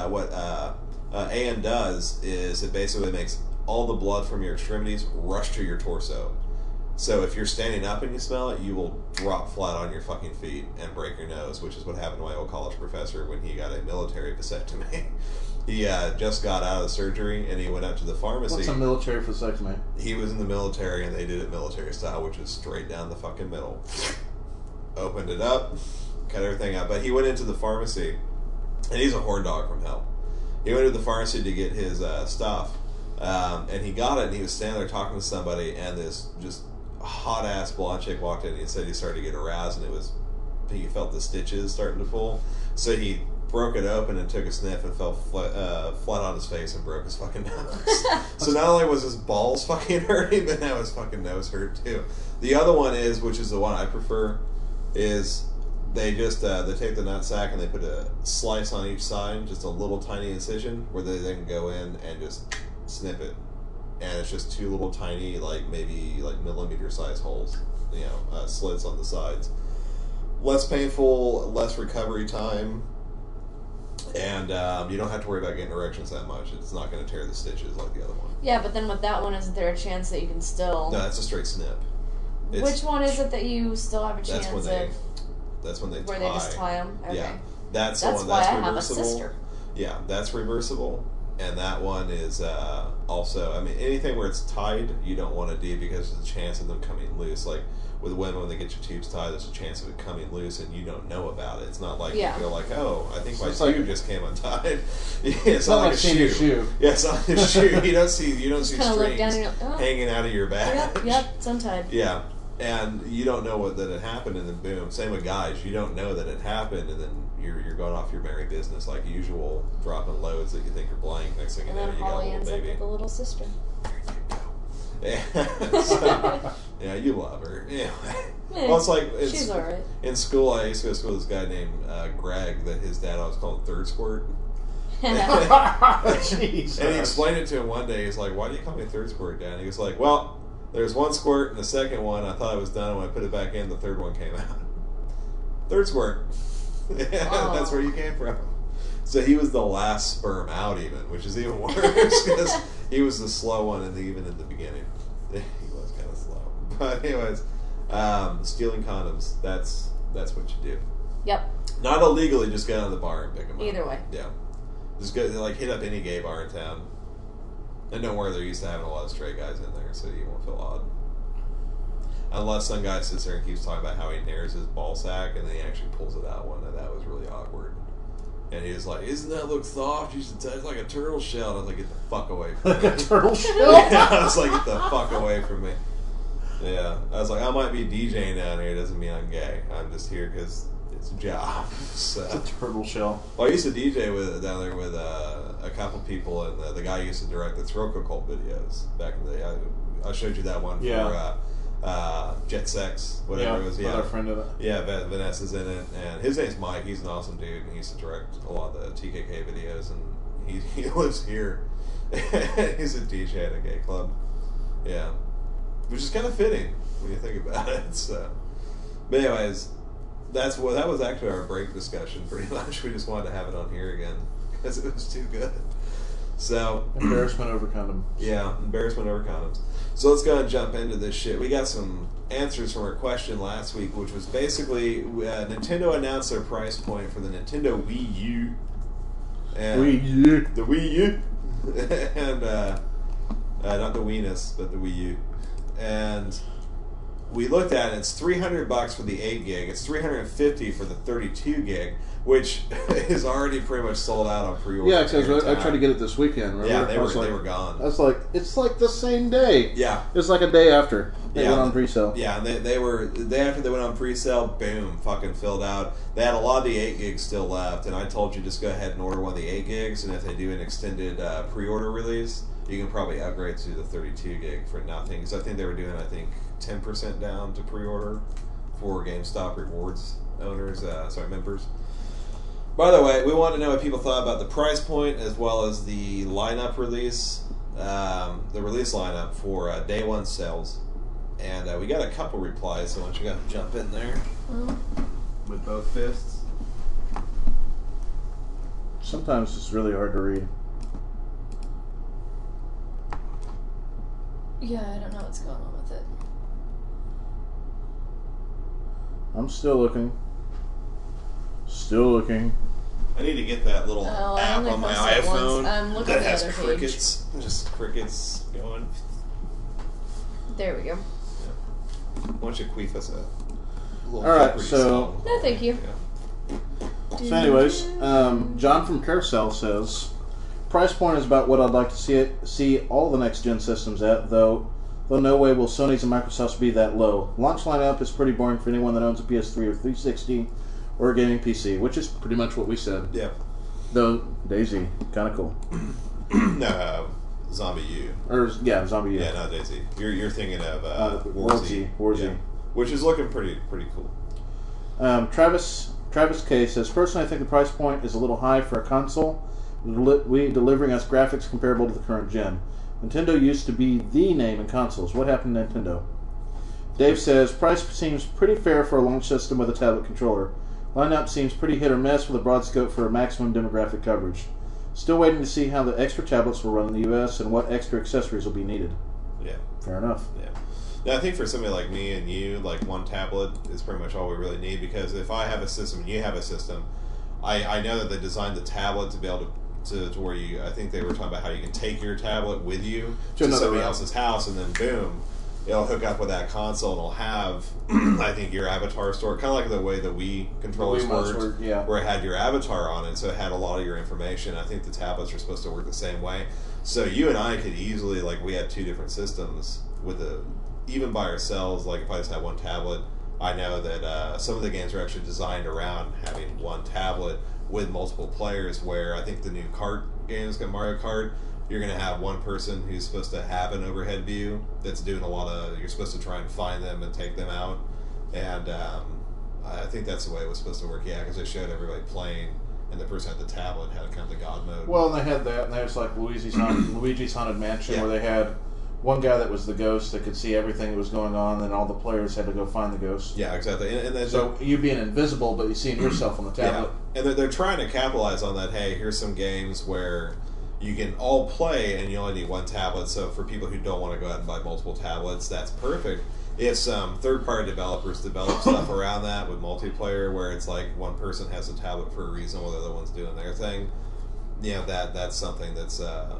AN does is it basically makes all the blood from your extremities rush to your torso. So if you're standing up and you smell it, you will drop flat on your fucking feet and break your nose, which is what happened to my old college professor when he got a military vasectomy. He just got out of the surgery and he went up to the pharmacy. what's a military vasectomy? He was in the military and they did it military style, which is straight down the fucking middle. Opened it up, cut everything out. But he went into the pharmacy, and he's a horn dog from hell. He went to the pharmacy to get his stuff, and he got it, and he was standing there talking to somebody, and this just hot-ass blonde chick walked in, and he said he started to get aroused, and he felt the stitches starting to pull. So he broke it open and took a sniff and fell flat on his face and broke his fucking nose. So not only was his balls fucking hurting, but now his fucking nose hurt too. The other one is, which is the one I prefer, is they just they take the nutsack and they put a slice on each side, just a little tiny incision where they then go in and just snip it, and it's just two little tiny, like maybe like millimeter size holes, you know, slits on the sides. Less painful, less recovery time, and you don't have to worry about getting erections that much. It's not going to tear the stitches like the other one. Yeah, but then with that one, isn't there a chance that you can still... No, that's a straight snip. Which one is it that you still have a chance That's when they where tie. they just tie them? Okay. Yeah, that's the That's one. why That's I have a reversible. sister. Yeah, that's reversible, and that one is also. I mean, anything where it's tied, you don't want to do because there's a chance of them coming loose. Like with women, when they get your tubes tied, there's a chance of it coming loose, and you don't know about it. It's not like Yeah. you feel like, oh, I think my It's tube like- just came untied. Yeah, it's not not like a seeing your shoe. shoe. Yeah, it's not a shoe. You don't see Just kind of look down strings and you're like, oh, hanging out of your back. yep, it's untied. Yeah, and you don't know that it happened, and then boom. Same with guys, you don't know that it happened, and then you're going off your merry business like usual, dropping loads that you think are blank. Next thing you And know, then you got a Holly little ends up baby. with a little sister. Yeah, so, yeah, you love her. Yeah. Eh, Well, it's like she's alright. in school. I used to go to school with this guy named Greg that his dad always called him Third Squirt. Jesus. And he explained it to him one day. He's like, "Why do you call me Third Squirt, Dad?" And he was like, "Well, there's one squirt, and the second one I thought it was done. And when I put it back in, the third one came out. Third squirt. That's where you came from." So he was the last sperm out, even, which is even worse because he was the slow one, even in the beginning, he was kind of slow. But anyways, stealing condoms. That's what you do. Yep. Not illegally, just get out of the bar and pick them up. Either way. Yeah. Just go, like, hit up any gay bar in town. And don't worry, they're used to having a lot of straight guys in there, so you won't feel odd. Unless some guy sits there and keeps talking about how he nares his ball sack, and then he actually pulls it out one, and that was really awkward. And he was like, "Isn't that look soft? You should touch like a turtle shell." And I was like, "Get the fuck away from Like me." a turtle shell? Yeah, I was like, "Get the fuck away from me." Yeah. I was like, I might be DJing down here, doesn't mean I'm gay. I'm just here because it's a job. So. It's a turtle shell. Well, I used to DJ down there with a couple people, and the guy used to direct the Throco Cult videos back in the day. I showed you that one for Jet Sex, whatever it was. With Yeah, our friend in it. yeah, Vanessa's in it, and his name's Mike. He's an awesome dude, and he used to direct a lot of the TKK videos, and he lives here. He's a DJ at a gay club. Yeah, which is kind of fitting when you think about it. So, but anyways. That was actually our break discussion, pretty much. We just wanted to have it on here again because it was too good. So Embarrassment over condom. yeah, embarrassment over condoms. So let's go ahead and jump into this shit. We got some answers from our question last week, which was basically Nintendo announced their price point for the Nintendo Wii U. And the Wii U, and not the Weenus, but the Wii U. And we looked at it. It's $300 for the 8 gig. It's $350 for the 32 gig, which is already pretty much sold out on pre-order. Yeah, because I tried to get it this weekend. Remember? Yeah, they like, were gone. I was like, it's like the same day. Yeah, it's like a day after they Yeah. went on pre-sale. yeah. They were the day after they went on pre-sale. Boom, fucking filled out. They had a lot of the 8 gigs still left, and I told you just go ahead and order one of the 8 gigs, and if they do an extended pre-order release, you can probably upgrade to the 32 gig for nothing. Because I think they were doing 10% down to pre-order for GameStop rewards owners, members. By the way, we wanted to know what people thought about the price point as well as the lineup release, the release lineup for day one sales. And we got a couple replies, so why don't you go jump in there with both fists? Sometimes it's really hard to read. Yeah, I don't know what's going on with it. I'm still looking. Still looking. I need to get that little I app only on my posted it once. iPhone I'm looking that at the has other page. crickets. Just crickets going. There we go. Why don't you queef us a little All right, Jeopardy so- song? No, thank you. Yeah. So anyways, John from Carousel says, price point is about what I'd like to see all the next-gen systems at, though no way will Sony's and Microsoft's be that low. Launch lineup is pretty boring for anyone that owns a PS3 or 360 or a gaming PC, which is pretty much what we said. Yeah. Though, Daisy, kind of cool. No, Zombie U. Or, yeah, Zombie U. Yeah, not Daisy. You're thinking of Warzy. Yeah. Which is looking pretty cool. Travis K says, personally I think the price point is a little high for a console, delivering us graphics comparable to the current gen. Nintendo used to be the name in consoles. What happened to Nintendo? Dave says, price seems pretty fair for a launch system with a tablet controller. Lineup seems pretty hit or miss with a broad scope for maximum demographic coverage. Still waiting to see how the extra tablets will run in the US and what extra accessories will be needed. Yeah. Fair enough. Yeah, I think for somebody like me and you, like one tablet is pretty much all we really need, because if I have a system and you have a system, I know that they designed the tablet to be able to where you, I think they were talking about how you can take your tablet with you to somebody room. else's house, and then boom, it'll hook up with that console and it'll have, I think, your avatar store, kind of like the way the Wii controllers The Wiimotes worked, yeah. where it had your avatar on it, so it had a lot of your information. I think the tablets are supposed to work the same way. So you and I could easily, like, we had two different systems with even by ourselves. Like, if I just had one tablet, I know that some of the games are actually designed around having one tablet with multiple players, where I think the new kart games, Mario Kart, you're going to have one person who's supposed to have an overhead view that's doing a lot of, you're supposed to try and find them and take them out. And I think that's the way it was supposed to work, yeah, because they showed everybody playing, and the person at the tablet had kind of the God mode. Well, and they had that, and there's like Luigi's Haunted Mansion, Yeah. where they had one guy that was the ghost that could see everything that was going on, and all the players had to go find the ghost. Yeah, exactly. And then So you being invisible, but you seeing yourself on the tablet. Yeah. And they're trying to capitalize on that. Hey, here's some games where you can all play and you only need one tablet. So for people who don't want to go out and buy multiple tablets, that's perfect. If some third-party developers develop stuff around that with multiplayer, where it's like one person has a tablet for a reason while the other one's doing their thing, that's something that's...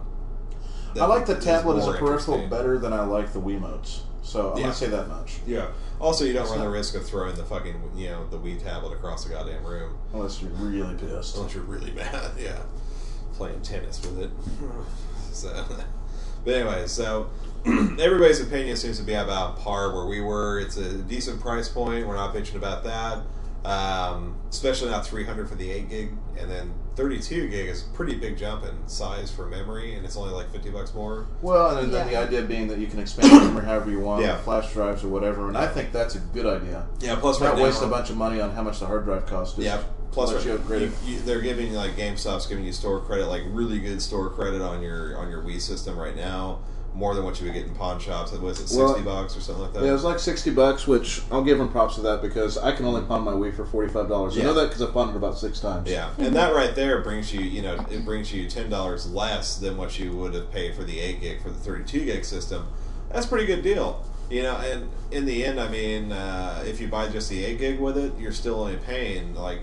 I like the tablet as a more peripheral interesting. better than I like the Wiimotes. So I'm Yeah. going to say that much. Yeah. Also, you don't run the not- risk of throwing the fucking, the Wii tablet across the goddamn room. Unless you're really pissed. Unless you're really mad, yeah. Playing tennis with it. So, but anyway, so everybody's opinion seems to be about par where we were. It's a decent price point. We're not bitching about that. Especially not 300 for the 8 gig, and then 32 gig is a pretty big jump in size for memory, and it's only like $50 more. Well, and then the Yeah. idea being that you can expand the memory however you want, Yeah. flash drives or whatever, and I think that's a good idea. Yeah, plus Not right waste now, a bunch of money on how much the hard drive costs. Yeah. Plus, Unless you upgrade it. they're giving, like, GameStop's giving you store credit, like really good store credit on your Wii system right now, more than what you would get in pawn shops. Was it $60 or something like that? Yeah, it was like $60, which I'll give them props for that because I can only pawn my Wii for $45. I Yeah. know that because I've pawned it about 6 times. Yeah, and that right there brings you, it brings you $10 less than what you would have paid for the 8 gig for the 32 gig system. That's a pretty good deal. And in the end, I mean, if you buy just the 8 gig with it, you're still only paying like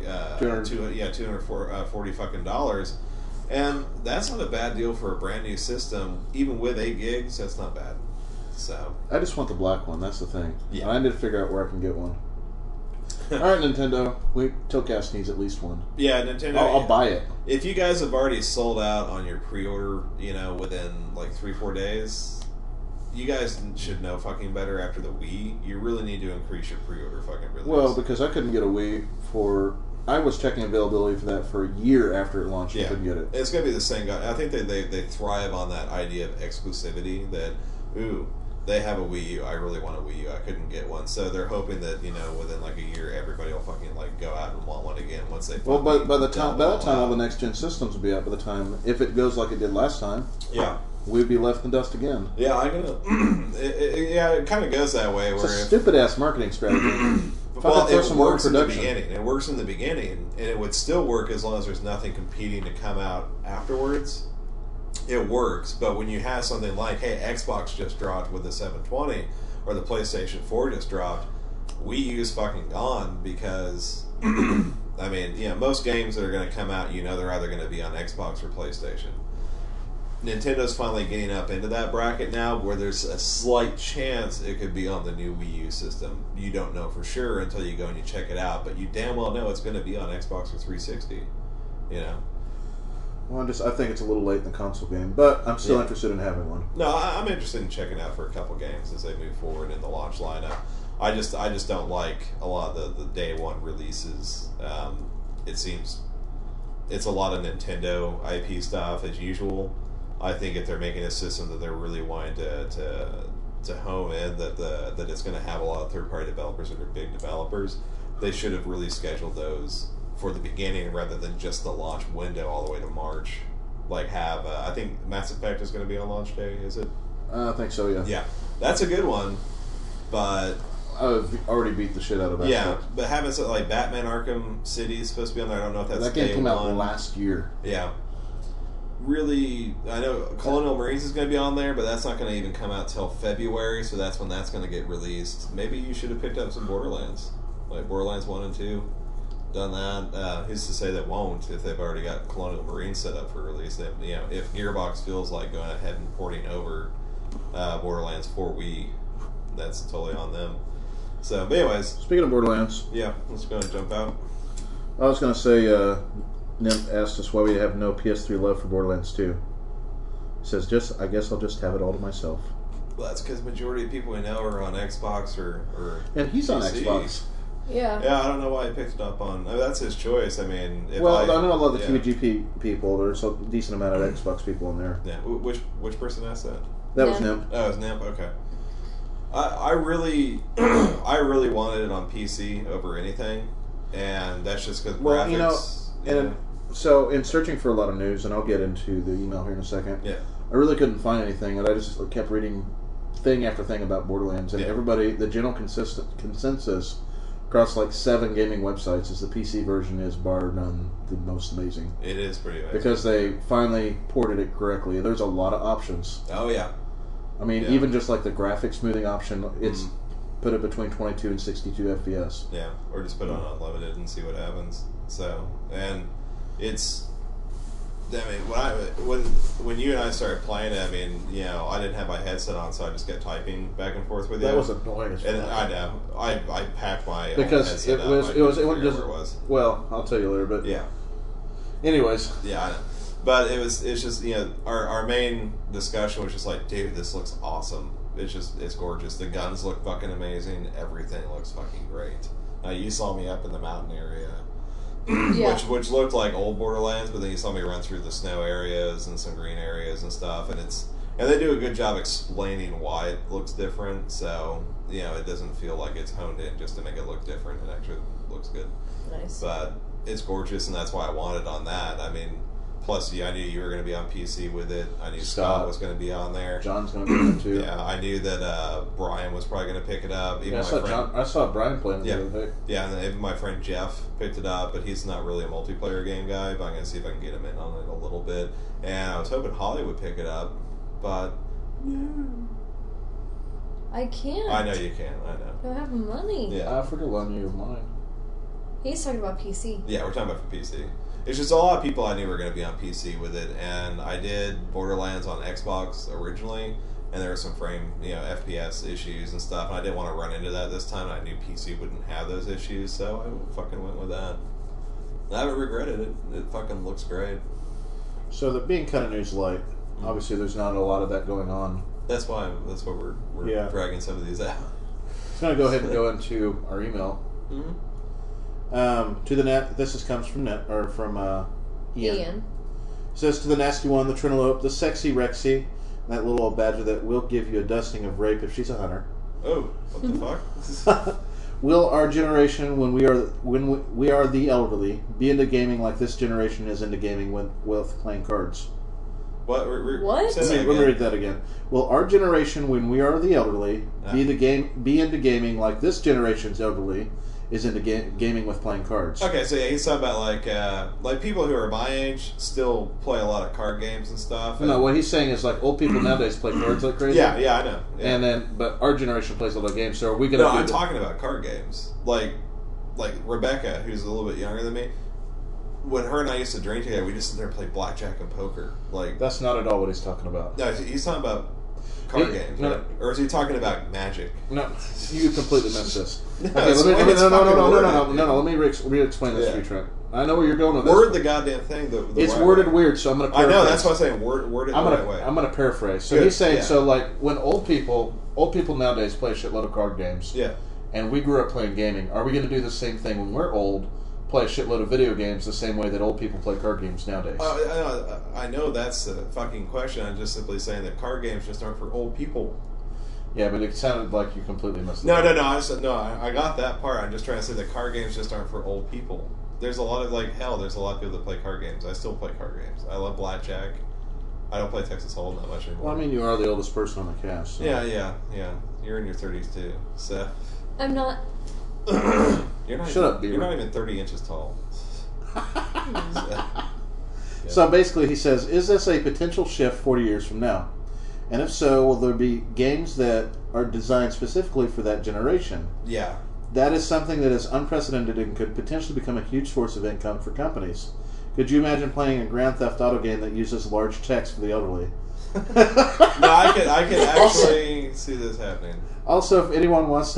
$240 fucking dollars, and that's not a bad deal for a brand new system. Even with 8 gigs, that's not bad. So I just want the black one. That's the thing. Yeah. And I need to figure out where I can get one. All right, Nintendo. Tillcast needs at least one. yeah, Nintendo. I'll buy it. If you guys have already sold out on your pre-order, within like 3-4 days, you guys should know fucking better after the Wii. You really need to increase your pre-order fucking release. Well, because I couldn't get a Wii for... I was checking availability for that for a year after it launched. I couldn't get it. It's going to be the same guy. I think they thrive on that idea of exclusivity that, they have a Wii U. I really want a Wii U. I couldn't get one. So they're hoping that, within like a year, everybody will fucking like go out and want one again once they Well, by that time all the next-gen systems will be out. By the time, if it goes like it did last time, Yeah. we'd be left in dust again. Yeah, I'm going to... it kind of goes that way. It's where a if, stupid-ass marketing strategy. Well, throw it some more works in the production. beginning. It works in the beginning, and it would still work as long as there's nothing competing to come out afterwards. It works, but when you have something like, hey, Xbox just dropped with the 720, or the PlayStation 4 just dropped, Wii U's fucking gone because, I mean, most games that are going to come out, they're either going to be on Xbox or PlayStation. Nintendo's finally getting up into that bracket now where there's a slight chance it could be on the new Wii U system. You don't know for sure until you go and you check it out, but you damn well know it's going to be on Xbox or 360. Well, I think it's a little late in the console game, but I'm still Yeah. interested in having one. No, I'm interested in checking out for a couple games as they move forward in the launch lineup. I just don't like a lot of the day one releases. It seems it's a lot of Nintendo IP stuff as usual. I think if they're making a system that they're really wanting to home in, that it's going to have a lot of third party developers that are big developers, they should have really scheduled those for the beginning rather than just the launch window all the way to March. Like have I think Mass Effect is going to be on launch day. Is it? I think so. Yeah. Yeah, that's a good one, but. I've already beat the shit out of that. Yeah, but having something like Batman Arkham City is supposed to be on there. I don't know if that's that game day came out one. last year. Yeah. Really, I know Colonial Marines is going to be on there, but that's not going to even come out till February, so that's when that's going to get released. Maybe you should have picked up some Borderlands, like Borderlands 1 and 2. Done that. Who's to say that won't if they've already got Colonial Marines set up for release? Then, if Gearbox feels like going ahead and porting over Borderlands 4 Wii, that's totally on them. So, but anyways, Speaking of Borderlands, yeah, let's go and jump out. I was going to say, Nim asked us why we have no PS3 love for Borderlands 2. He says, I guess I'll just have it all to myself. Well, that's because majority of people we know are on Xbox or And he's on PC. Xbox. Yeah. Yeah, I don't know why he picked it up on. That's his choice. I mean, I know a lot of the yeah. TVG people. There's a decent amount of Xbox people in there. Yeah, which person asked that? That was Nim. Nim. Oh, it was Namp. Okay. I really, I really wanted it on PC over anything, and that's just because Well, graphics. So in searching for a lot of news, and I'll get into the email here in a second. Yeah. I really couldn't find anything, and I just kept reading thing after thing about Borderlands, and Yeah. everybody, the general consensus across like 7 gaming websites is the PC version is bar none the most amazing It is pretty amazing. because they finally ported it correctly. There's a lot of options. Oh yeah. I mean, Yeah. even just like the graphic smoothing option, it's put it between 22 and 62 FPS. Yeah, or just put it on unlimited and see what happens. So, and it's, I mean, when you and I started playing it, I mean, I didn't have my headset on, so I just kept typing back and forth with you. That was annoying as And fuck. I know, I packed my Because headset it up. was I it was couldn't it figure out just where it was. well, I'll tell you later. But Yeah, anyways, yeah, I know. But it's just our main discussion was just like, dude, this looks awesome. It's gorgeous. The guns look fucking amazing. Everything looks fucking great. Now you saw me up in the mountain area. Yeah. which looked like old Borderlands, but then you saw me run through the snow areas and some green areas and stuff, and they do a good job explaining why it looks different, so it doesn't feel like it's honed in just to make it look different. It actually looks good, Nice. but it's gorgeous, and that's why I wanted on that. I mean, plus I knew you were going to be on PC with it. I knew Scott was going to be on there. John's going to be there too. Yeah, I knew that Brian was probably going to pick it up. Even Yeah, I saw Brian playing it Yeah. the other day. Yeah, and then even my friend Jeff picked it up, but he's not really a multiplayer game guy, but I'm going to see if I can get him in on it a little bit. And I was hoping Holly would pick it up, but no. I can't. I know you can, I know. I don't have money. Yeah. I forgot to loan you mine. He's talking about PC. Yeah, we're talking about for PC. It's just a lot of people I knew were going to be on PC with it, and I did Borderlands on Xbox originally, and there were some FPS issues and stuff, and I didn't want to run into that this time, and I knew PC wouldn't have those issues, so I fucking went with that. I haven't regretted it. It fucking looks great. So the being kind of news light, obviously there's not a lot of that going on. That's why we're dragging some of these out. It's going to go ahead and go into our email. To the net. This comes from Ian. It says, to the nasty one, the Trinelope, the sexy Rexy, that little old badger that will give you a dusting of rape if she's a hunter. Oh, what the fuck? Will our generation, when we are the elderly, be into gaming like this generation is into gaming with playing cards? What? What? Let me read that again. Will our generation, when we are the elderly, be into gaming like this generation's elderly is into gaming with playing cards? Okay, so yeah, he's talking about like people who are my age still play a lot of card games and stuff. No, what he's saying is like old people nowadays play cards like crazy. Yeah, I know. Yeah. But our generation plays a lot of games. So are we going to? No, I'm talking about card games. Like Rebecca, who's a little bit younger than me. When her and I used to drink together, we just sit there and play blackjack and poker. Like that's not at all what he's talking about. No, he's talking about card games, right? Or is he talking about Magic? No, you completely missed this. No, Let me re-explain this to you, Trent. I know where you're going with this. Word the goddamn thing. It's worded weird, so I'm going to paraphrase. I know, that's what I'm saying. Word it the right way. I'm going to paraphrase. So Good. He's saying, so like when old people nowadays play a shitload of card games. Yeah. And we grew up playing gaming. Are we going to do the same thing when we're old? Play a shitload of video games the same way that old people play card games nowadays? I know that's a fucking question. I'm just simply saying that card games just aren't for old people. Yeah, but it sounded like you completely missed it. No. I got that part. I'm just trying to say that card games just aren't for old people. There's a lot of there's a lot of people that play card games. I still play card games. I love blackjack. I don't play Texas Hold'em that much anymore. Well, I mean, you are the oldest person on the cast. So. Yeah. You're in your 30s too, so. I'm not. Shut up, Beaver. You're not even 30 inches tall. So basically, he says, is this a potential shift 40 years from now? And if so, will there be games that are designed specifically for that generation? Yeah. That is something that is unprecedented and could potentially become a huge source of income for companies. Could you imagine playing a Grand Theft Auto game that uses large text for the elderly? No, I could actually see this happening. Also, if anyone wants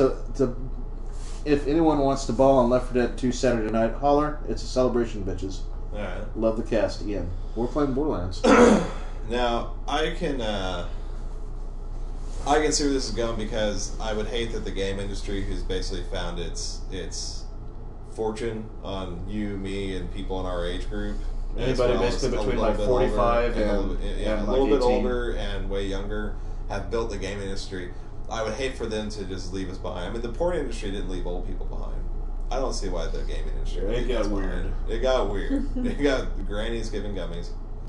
to ball on Left 4 Dead 2 Saturday night, holler. It's a celebration, bitches. All right. Love the cast, Ian. We're playing Borderlands. Now, I can see where this is going because I would hate that the game industry, who's basically found its fortune on you, me, and people in our age group. Anybody basically between like 45 and a like little bit 18. older and way younger have built the game industry. I would hate for them to just leave us behind. I mean, the porn industry didn't leave old people behind. I don't see why the gaming industry. It got weird. It got weird. It got grannies giving gummies.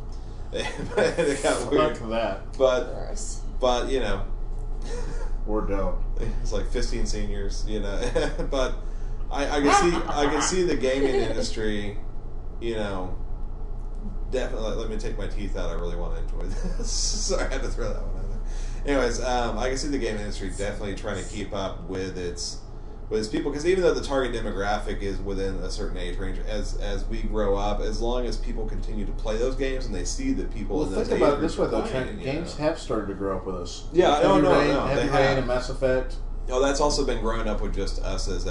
It got weird. Fuck that. But you know, we're dope. It's like 15 seniors, you know. But I can see the gaming industry, you know. Definitely. Let me take my teeth out. I really want to enjoy this. Sorry, I had to throw that one out there. Anyways, I can see the gaming industry definitely trying to keep up with its people, because even though the target demographic is within a certain age range, as we grow up, as long as people continue to play those games and they see that people in those think about it age this way groups though, are playing, games have started to grow up with us. Yeah, Heavy Rain they have. and Mass Effect. No, that's also been growing up with just us as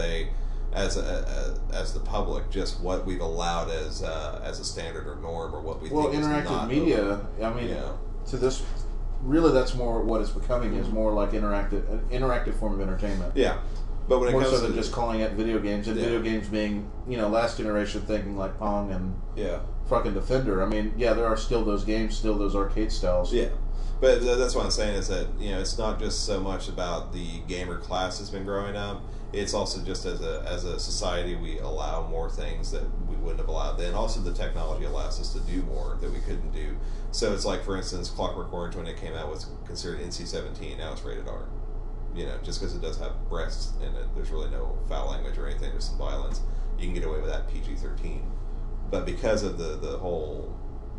the public, just what we've allowed as a standard or norm, or what we think is interactive not media. I mean, to this, really, that's more what it's becoming. Is more like an interactive form of entertainment. Yeah, but when it more comes so to than just calling it video games, and video games being last generation thinking like Pong and fucking Defender. I mean, there are still those games, still those arcade styles. Yeah. But that's what I'm saying is that it's not just so much about the gamer class that's been growing up. It's also just as a society we allow more things that we wouldn't have allowed then. Also, the technology allows us to do more that we couldn't do. So it's like, for instance, Clockwork Orange, when it came out, was considered NC-17. Now it's rated R. Just because it does have breasts in it, there's really no foul language or anything. There's some violence. You can get away with that PG-13. But because of the whole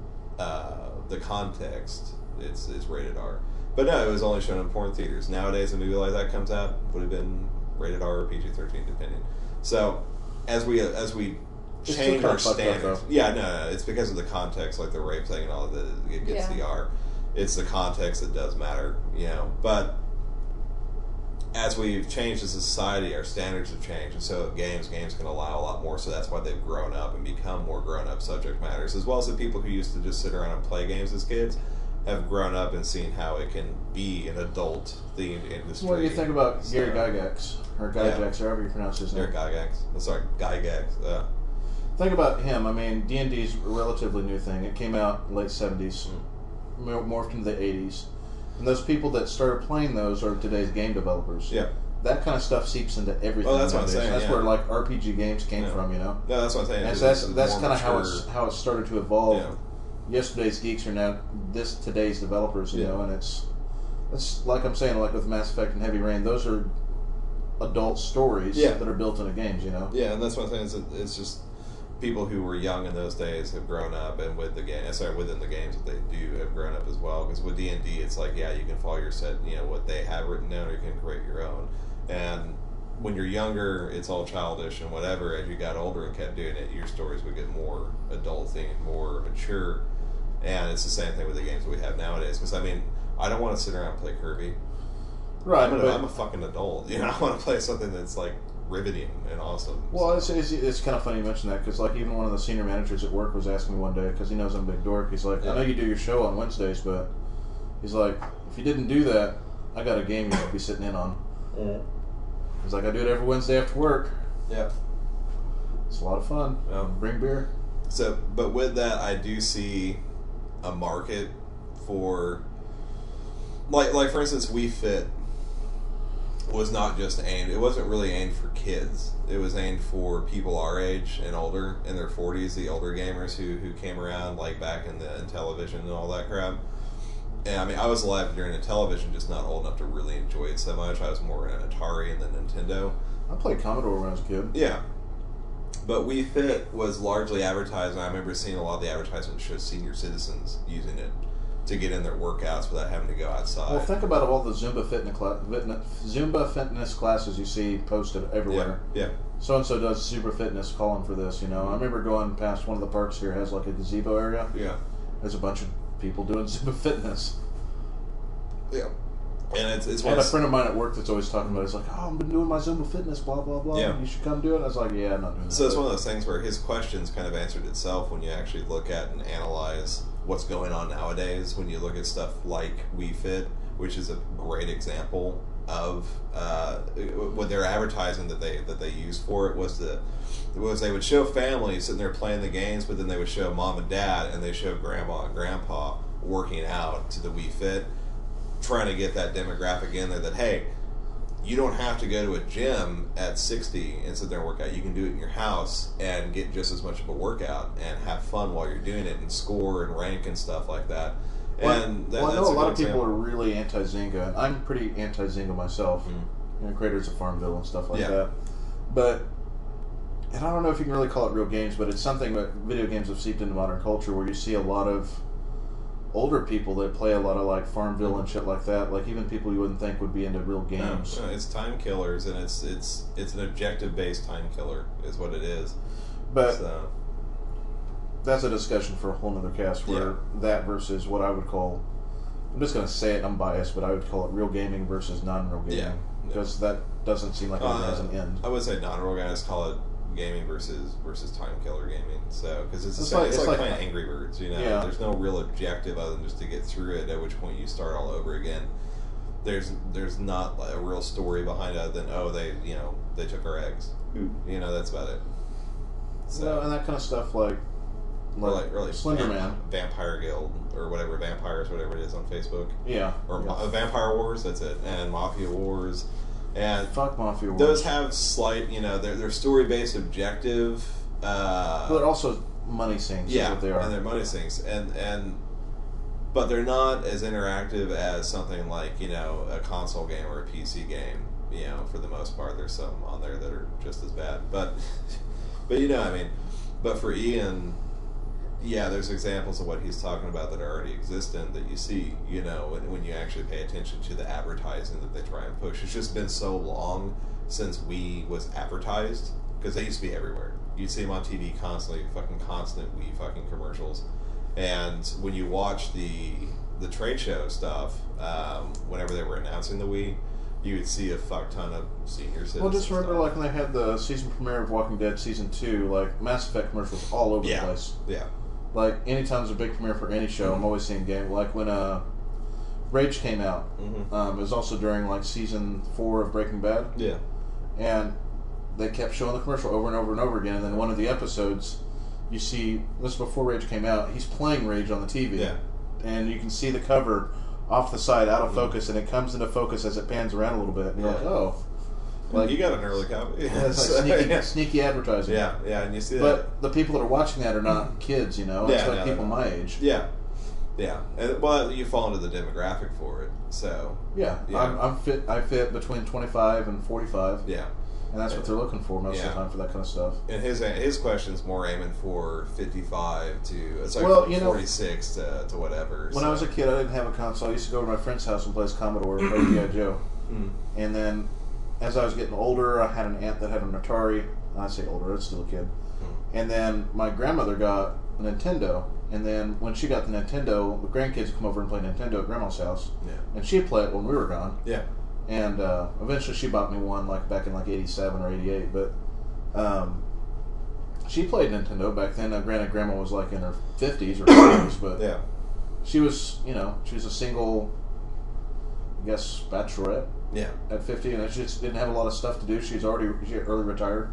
the context, it's rated R. But no, it was only shown in porn theaters. Nowadays, a movie like that comes out, would have been rated R or PG-13, depending. So, as we change our standards, no, it's because of the context, like the rape thing and all of that. It gets the R. it's the context that does matter, you know. But as we've changed as a society, our standards have changed, and so games can allow a lot more. So that's why they've grown up and become more grown-up subject matters, as well as the people who used to just sit around and play games as kids have grown up and seen how it can be an adult-themed industry. What do you think about Gary Gygax, or Gygax, or however you pronounce his name? Gary Gygax. Sorry, Gygax. Think about him. I mean, D&D's a relatively new thing. It came out late 70s, morphed into the 80s. And those people that started playing those are today's game developers. Yeah. That kind of stuff seeps into everything. Oh, that's what I'm saying. That's where like RPG games came from, you know. No, that's what I'm saying. And that's kind of how it started to evolve. Yeah. Yesterday's geeks are now today's developers, you know, and it's like I'm saying, like with Mass Effect and Heavy Rain, those are adult stories that are built into games, you know. Yeah, and that's what I'm saying. It's just people who were young in those days have grown up, and within the games that they do have grown up as well. Because with D&D, it's like, yeah, you can follow your set, you know, what they have written down, or you can create your own. And when you're younger, it's all childish and whatever. As you got older and kept doing it, your stories would get more adult themed, more mature. And it's the same thing with the games that we have nowadays. Because I mean, I don't want to sit around and play Kirby. Right, I'm a fucking adult. You know, I want to play something that's like riveting and awesome. Well, it's kind of funny you mention that, because like even one of the senior managers at work was asking me one day, because he knows I'm a big dork. He's like, I know you do your show on Wednesdays, but he's like, if you didn't do that, I got a game you could be sitting in on. He's like, I do it every Wednesday after work. Yeah, it's a lot of fun. Bring beer. So, but with that, I do see a market for, like for instance, Wii Fit was not just aimed. It wasn't really aimed for kids. It was aimed for people our age and older, in their 40s, the older gamers who came around like back in television and all that crap. And I mean, I was alive during the television, just not old enough to really enjoy it so much. I was more in Atari and then Nintendo. I played Commodore when I was a kid. Yeah. But Wii Fit was largely advertised, and I remember seeing a lot of the advertisements show senior citizens using it to get in their workouts without having to go outside. Well, think about all the Zumba fitness classes you see posted everywhere. Yeah. So-and-so does Super Fitness, calling for this, you know. I remember going past one of the parks here, has like a gazebo area. Yeah. There's a bunch of people doing Zumba Fitness. Yeah. And it's I had a friend of mine at work that's always talking about it. He's like, oh, I've been doing my Zumba Fitness, blah, blah, blah. Yeah. You should come do it. I was like, yeah, I'm not doing that. So it's one of those things where his questions kind of answered itself when you actually look at and analyze what's going on nowadays. When you look at stuff like Wii Fit, which is a great example of what their advertising that they used for it was they would show families sitting there playing the games, but then they would show mom and dad, and they showed grandma and grandpa working out to the Wii Fit, trying to get that demographic in there that, hey, you don't have to go to a gym at 60 and sit there and work out. You can do it in your house and get just as much of a workout and have fun while you're doing it and score and rank and stuff like that. And I know a lot of people are really anti-Zynga, and I'm pretty anti-Zynga myself. You know, creators of Farmville and stuff like that. But, and I don't know if you can really call it real games, but it's something that video games have seeped into modern culture, where you see a lot of older people that play a lot of like Farmville and shit like that. Like even people you wouldn't think would be into real games. No, it's time killers, and it's an objective-based time killer is what it is. But that's a discussion for a whole nother cast, where that versus what I would call, I'm just going to say it, I'm biased, but I would call it real gaming versus non-real gaming. Yeah. Because that doesn't seem like it has an end. I would say non-real guys call it gaming versus time killer gaming. So because it's like playing Angry Birds, you know. Yeah. There's no real objective other than just to get through it. At which point you start all over again. There's not a real story behind it than they took our eggs. You know, that's about it. So and that kind of stuff like Slender Man, Vampire Guild, or whatever, Vampires, whatever it is on Facebook. Yeah. Or Vampire Wars, that's it, and Mafia Wars. And fuck Mafia Wars. Those have slight, they're story-based objective. But also money sinks. Yeah, is what they are. And they're money sinks. But they're not as interactive as something like, a console game or a PC game. For the most part, there's some on there that are just as bad. But but for Ian, there's examples of what he's talking about that are already existent that you see, when you actually pay attention to the advertising that they try and push. It's just been so long since Wii was advertised, because they used to be everywhere. You'd see them on TV constantly, fucking constant Wii fucking commercials. And when you watch the the trade show stuff, whenever they were announcing the Wii, you would see a fuck ton of senior citizens. Well, just remember, like, when they had the season premiere of Walking Dead Season 2, like, Mass Effect commercials all over the place. Yeah. Like, anytime there's a big premiere for any show, I'm always seeing game. Like, when Rage came out, it was also during, like, Season 4 of Breaking Bad. Yeah. And they kept showing the commercial over and over and over again, and then one of the episodes, you see, this is before Rage came out, he's playing Rage on the TV. Yeah. And you can see the cover off the side, out of focus, and it comes into focus as it pans around a little bit. And you're like, oh. Like, you got an early copy. It's like sneaky advertising. Yeah, and you see that. But the people that are watching that are not kids, you know? It's like people my age. Yeah. Yeah. And, well, you fall into the demographic for it, so. Yeah. I fit between 25 and 45. Yeah. And that's what they're looking for most of the time for that kind of stuff. And his question's more aiming for 55 to, it's like 46 to whatever. When I was a kid, I didn't have a console. I used to go to my friend's house and play Commodore and play G.I. Joe. And then, as I was getting older, I had an aunt that had an Atari. I say older, it's still a kid. And then my grandmother got a Nintendo. And then when she got the Nintendo, the grandkids would come over and play Nintendo at Grandma's house. Yeah. And she'd play it when we were gone. Yeah. And eventually she bought me one, like, back in, like, 87 or 88. But she played Nintendo back then. Now, granted, Grandma was, like, in her 50s or 40s. But yeah. She was, she was a single, I guess, bachelorette. Yeah. At 50, and she just didn't have a lot of stuff to do. She early retired.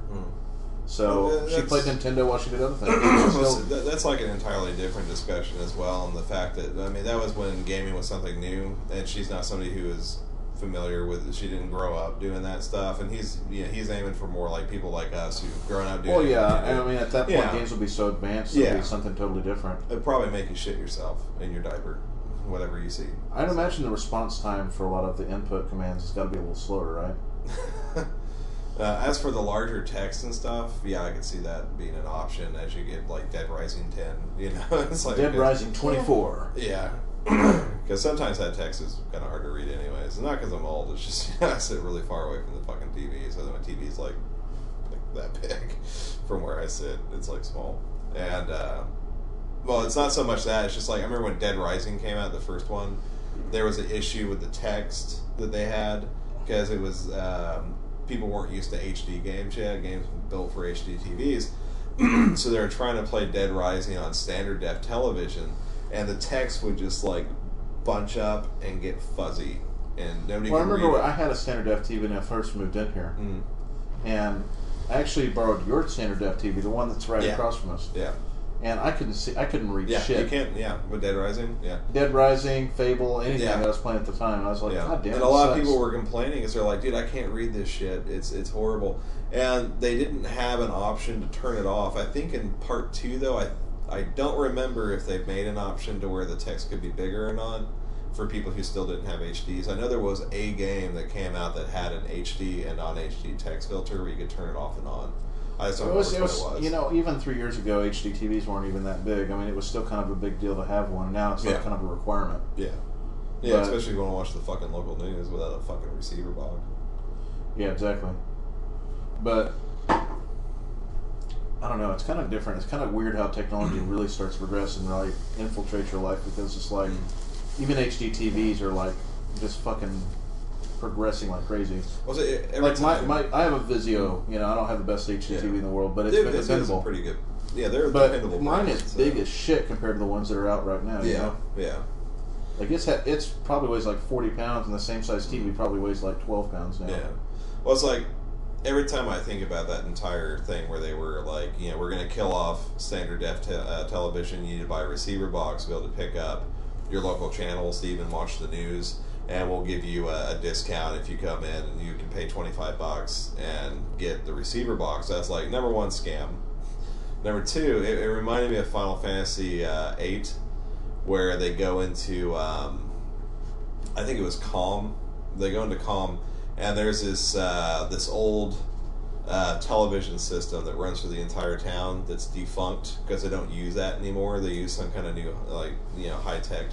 So she played Nintendo while she did other things. That's like an entirely different discussion as well, and the fact that, I mean, that was when gaming was something new, and she's not somebody who is familiar with it. She didn't grow up doing that stuff, and he's aiming for more like people like us who've grown up doing it. Well, yeah, and I mean, at that point, games will be so advanced, it'll be something totally different. It'd probably make you shit yourself in your diaper, whatever you see. I'd imagine the response time for a lot of the input commands has got to be a little slower, right? As for the larger text and stuff, yeah, I could see that being an option as you get, like, Dead Rising 10, you know? It's like Dead Rising 24. Yeah. Because sometimes that text is kind of hard to read anyways. It's not because I'm old, it's just, I sit really far away from the fucking TV, so my TV's, like that big from where I sit. It's, like, small. And, well, it's not so much that, it's just, like, I remember when Dead Rising came out, the first one, there was an issue with the text that they had, because it was, people weren't used to HD games yet. Games built for HD TVs. So they were trying to play Dead Rising on standard def television, and the text would just, like, bunch up and get fuzzy, and nobody could read it. I remember I had a standard def TV when I first moved in here. And I actually borrowed your standard def TV, the one that's right across from us. Yeah. And I couldn't read shit. You can't, with Dead Rising, Dead Rising, Fable, anything that I was playing at the time. And I was like, God damn it. And a lot of people were complaining because they're like, dude, I can't read this shit. It's horrible. And they didn't have an option to turn it off. I think in part 2, though, I don't remember if they've made an option to where the text could be bigger or not for people who still didn't have HDs. I know there was a game that came out that had an HD and non-HD text filter where you could turn it off and on. I just don't remember what it was. You know, even 3 years ago, HD TVs weren't even that big. I mean, it was still kind of a big deal to have one. Now it's like kind of a requirement. Yeah. Yeah, especially if you want to watch the fucking local news without a fucking receiver box. Yeah, exactly. But I don't know. It's kind of different. It's kind of weird how technology really starts to progress and like infiltrate your life, because it's like even HD TVs are like just fucking progressing like crazy. Well, so like I have a Vizio. You know, I don't have the best HD TV in the world, but it's been dependable. Pretty good. Yeah, they're dependable. But mine is big as shit compared to the ones that are out right now. You know? Yeah. Like it's probably weighs like 40 pounds, and the same size TV probably weighs like 12 pounds now. Yeah. Well, it's like every time I think about that entire thing where they were like, you know, we're going to kill off standard def television. You need to buy a receiver box to be able to pick up your local channels to even watch the news, and we'll give you a discount if you come in, and you can pay $25 and get the receiver box. That's like, number one, scam. Number two, it reminded me of Final Fantasy VIII, where they go into, I think it was Calm. They go into Calm, and there's this old television system that runs for the entire town that's defunct because they don't use that anymore. They use some kind of new, like, you know, high-tech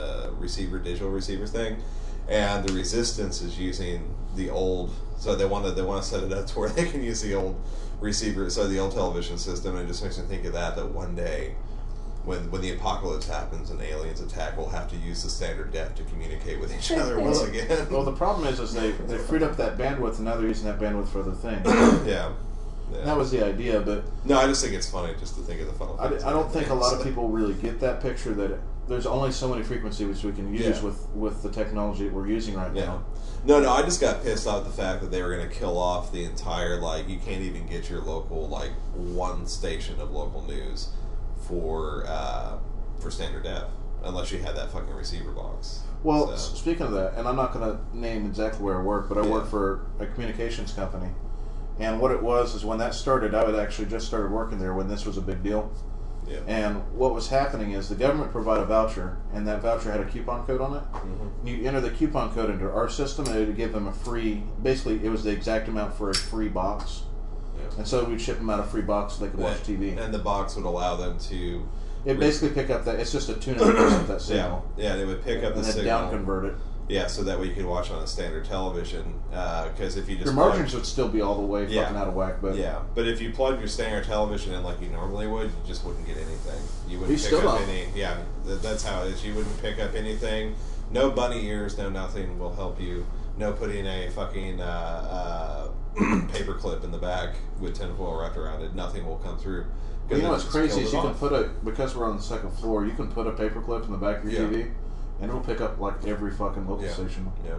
digital receiver thing, and the Resistance is using the old. So they want to set it up to where they can use the old receiver, so the old television system, and it just makes me think of that one day when the apocalypse happens and aliens attack, we'll have to use the standard def to communicate with each other once again. Well, the problem is they freed up that bandwidth, and now they're using that bandwidth for other things. Yeah. That was the idea, but no, I just think it's funny just to think of the funnel. I don't think a lot of people really get that picture that there's only so many frequencies we can use with the technology that we're using right now. No, I just got pissed off the fact that they were going to kill off the entire, like, you can't even get your local, like, one station of local news for standard def unless you had that fucking receiver box. Well, speaking of that, and I'm not going to name exactly where I work, but I work for a communications company. And what it was is when that started, I had actually just started working there when this was a big deal. Yeah. And what was happening is the government provided a voucher, and that voucher had a coupon code on it. Mm-hmm. You enter the coupon code into our system, and it would give them a free, basically it was the exact amount for a free box. Yeah. And so we'd ship them out a free box so they could watch TV. And the box would allow them to... It basically pick up that, it's just a tune-up of that signal. Yeah, they would pick up the signal. And then down convert it. Yeah, so that way you could watch on a standard television. Because if you just your margins would still be all the way fucking out of whack. But but if you plugged your standard television in like you normally would, you just wouldn't get anything. You wouldn't pick up any. Yeah, that's how it is. You wouldn't pick up anything. No bunny ears. No nothing will help you. No putting a fucking paper clip in the back with tinfoil wrapped around it. Nothing will come through. Well, you know what's crazy is you can put because we're on the second floor, you can put a paper clip in the back of your TV. And it'll pick up like every fucking local station. Yeah.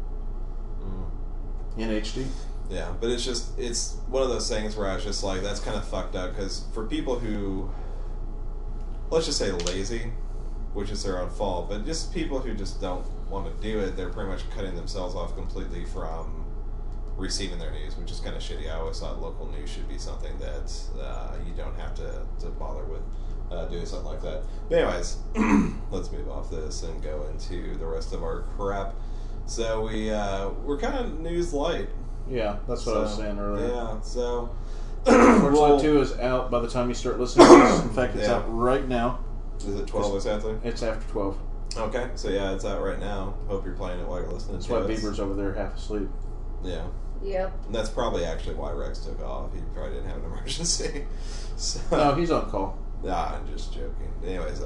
In HD. Yeah, but it's one of those things where I was just like, that's kind of fucked up because for people who, let's just say lazy, which is their own fault, but just people who just don't want to do it, they're pretty much cutting themselves off completely from receiving their news, which is kind of shitty. I always thought local news should be something that you don't have to bother with. Doing something like that. But anyways, let's move off this and go into the rest of our crap. So we're kind of news light. Yeah, that's what I was saying earlier. Yeah, so Fortnite 2 is out by the time you start listening to this. In fact, it's out right now. Is it 12 exactly? It's after 12. Okay, so yeah, it's out right now. Hope you're playing it while you're listening that's to it. That's why Bieber's over there half asleep. Yeah. Yep. And that's probably actually why Rex took off. He probably didn't have an emergency. So. No, he's on call. Nah, I'm just joking. Anyways,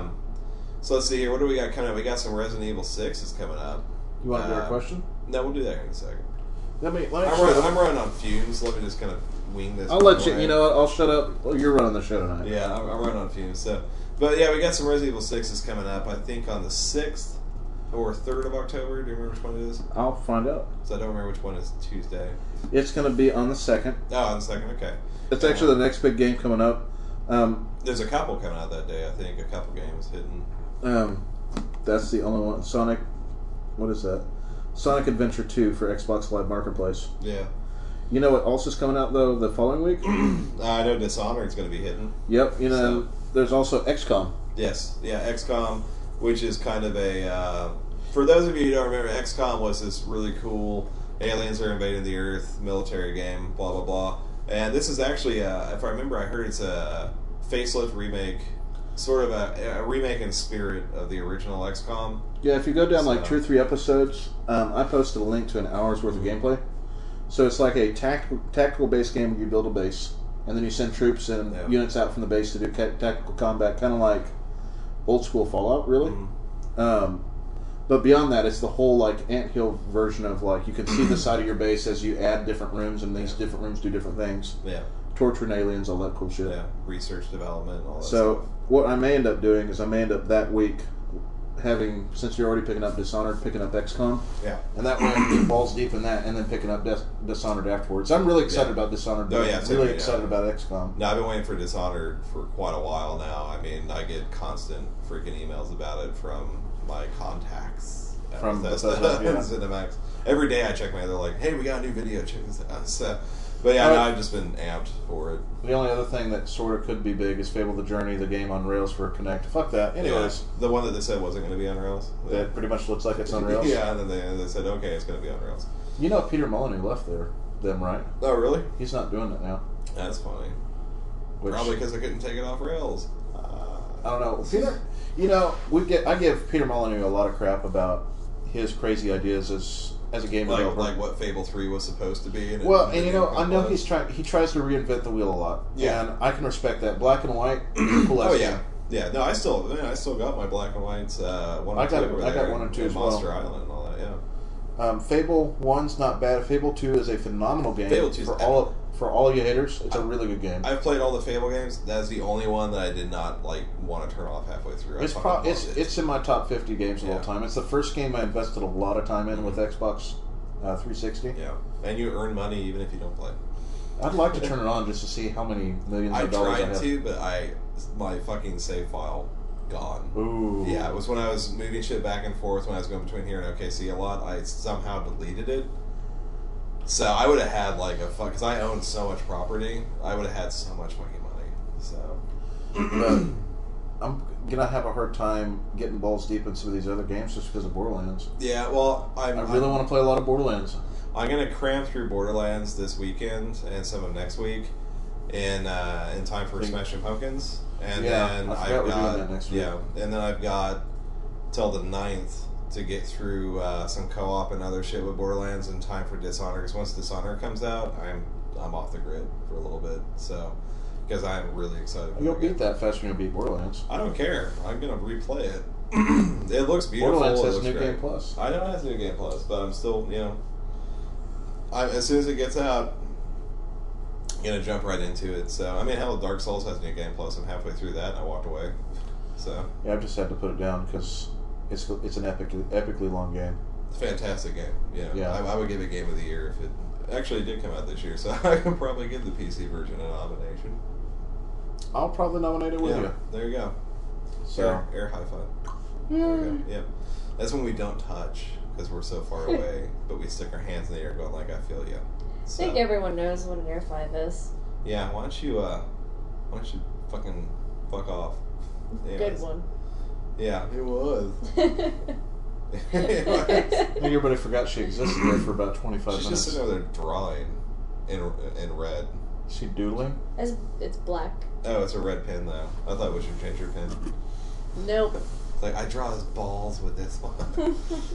so let's see here. What do we got coming up? We got some Resident Evil 6 is coming up. You want to do a question? No, we'll do that here in a second. I'm running on fumes. Let me just kind of wing this. I'll let you. You know what? I'll shut up. Well, you're running the show tonight. Yeah, I'm running on fumes. So, but yeah, we got some Resident Evil 6 is coming up. I think on the 6th or 3rd of October. Do you remember which one it is? I'll find out. So I don't remember which one is Tuesday. It's going to be on the 2nd. Oh, on the 2nd. Okay. It's actually the next big game coming up. There's a couple coming out that day, I think. A couple games hidden. That's the only one. Sonic. What is that? Sonic Adventure 2 for Xbox Live Marketplace. Yeah. You know what else is coming out, though, the following week? I know Dishonored's going to be hidden. Yep. You know, there's also XCOM. Yes. Yeah, XCOM, which is kind of a... for those of you who don't remember, XCOM was this really cool aliens are invading the Earth military game, blah, blah, blah. And this is actually, if I remember, I heard it's a facelift remake, sort of a remake in spirit of the original XCOM. Yeah, if you go down like 2 or 3 episodes, I posted a link to an hour's worth of gameplay. So it's like a tactical base game where you build a base, and then you send troops and units out from the base to do tactical combat, kind of like old school Fallout, really. Mm-hmm. But beyond that, it's the whole like anthill version of like you can see the side of your base as you add different rooms, and these different rooms do different things. Yeah. Torturing aliens, all that cool shit. Yeah. Research development, all that stuff. So what I may end up doing is I may end up that week having, since you're already picking up Dishonored, picking up XCOM. Yeah. And that way I can get balls deep in that and then picking up Dishonored afterwards. I'm really excited about Dishonored. Oh, yeah. I'm really excited about XCOM. No, I've been waiting for Dishonored for quite a while now. I mean, I get constant freaking emails about it from my contacts. From Bethesda and Cinemax. Every day I check my, they're like, hey, we got a new video, check this out. So, but yeah, no, I've just been amped for it. The only other thing that sort of could be big is Fable the Journey, the game on Rails for Kinect. Fuck that. Anyways. Yeah, the one that they said wasn't going to be on Rails. That pretty much looks like it's on Rails. Yeah, and then they said, okay, it's going to be on Rails. You know Peter Molyneux left them, right? Oh, really? He's not doing it now. That's funny. Probably because they couldn't take it off Rails. I don't know. Peter, you know, I give Peter Molyneux a lot of crap about his crazy ideas as a game developer. Like what Fable 3 was supposed to be. And you know, I know he tries to reinvent the wheel a lot. Yeah. And I can respect that. Black and White, cool. Oh, yeah. Yeah, no, I still got my black and whites. One I and got two it- over I got there, one and two and as well. Monster Island and all that. Yeah. Fable 1's not bad. Fable 2 is a phenomenal game. Fable 2 's for all you haters. It's a really good game. I've played all the Fable games. That's the only one that I did not want to turn off halfway through. I It's fucking loved it. it's in my top 50 games of all Yeah. time. It's the first game I invested a lot of time in with Xbox 360. Yeah, and you earn money even if you don't play. I'd like to turn it on just to see how many millions I of dollars I tried have. to, but my fucking save file gone. Ooh. Yeah, it was when I was moving shit back and forth when I was going between here and OKC a lot. I somehow deleted it. So I would have had because I owned so much property, I would have had so much fucking money. So But I'm gonna have a hard time getting balls deep in some of these other games just because of Borderlands. yeah, well, I really want to play a lot of Borderlands. I'm gonna cram through Borderlands this weekend and some of next week, in time for Smashing Pumpkins, and Yeah, then I forgot we're doing that next week. yeah, and then I've got till the 9th to get through some co-op and other shit with Borderlands in time for Dishonored. Because once Dishonored comes out, I'm off the grid for a little bit, so because I'm really excited. You'll for beat it. that faster than you'll beat Borderlands. I don't care. I'm gonna replay it. It looks beautiful. Borderlands it has looks New great. Game Plus. I know it has New Game Plus, but I'm still, as soon as it gets out, I'm gonna jump right into it. So, I mean, hell, Dark Souls has New Game Plus. I'm halfway through that, and I walked away. So, Yeah, I've just had to put it down because it's an epically long game. it's a fantastic game. Yeah. I would give it Game of the Year if it actually did come out this year. So, I could probably give the PC version a nomination. I'll probably nominate it with Yeah, you. there you go. So Air high five. There we go. Yep. That's when we don't touch because we're so far away, but we stick our hands in the air going like, I feel you. I So, think everyone knows what an air five is. yeah, why don't you fucking fuck off? Good Anyways. one. Yeah, it was. I think everybody forgot she existed there for about 25 She's just minutes. sitting over there drawing in red. Is she doodling? It's black. Oh, it's a red pen though. I thought it was your ginger pen. Nope. It's like I draw his balls with this one.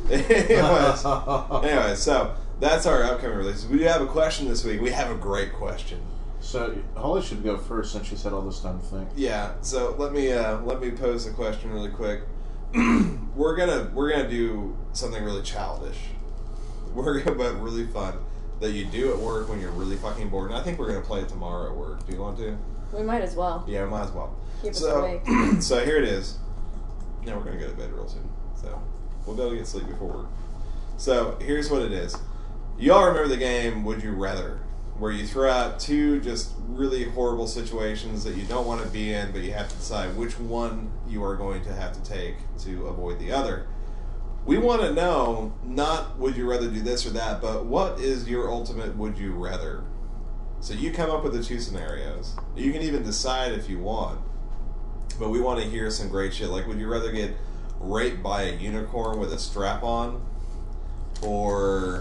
Anyways, so that's our upcoming releases. We do have a question this week. We have a great question. So Holly should go first since she's had all this time to think. Yeah. So let me pose the question really quick. We're gonna do something really childish. But really fun that you do at work when you're really fucking bored. And I think we're gonna play it tomorrow at work. Do you want to? We might as well. Yeah, we might as well. Keep us So, awake. so here it is. Now we're gonna go to bed real soon, so we'll be able to get sleep before work. So here's what it is. Y'all remember the game Would You Rather, where you throw out two just really horrible situations that you don't want to be in, but you have to decide which one you are going to have to take to avoid the other. We want to know, not would you rather do this or that, but what is your ultimate would you rather? So you come up with the two scenarios. You can even decide if you want. But we want to hear some great shit. Like, would you rather get raped by a unicorn with a strap on, or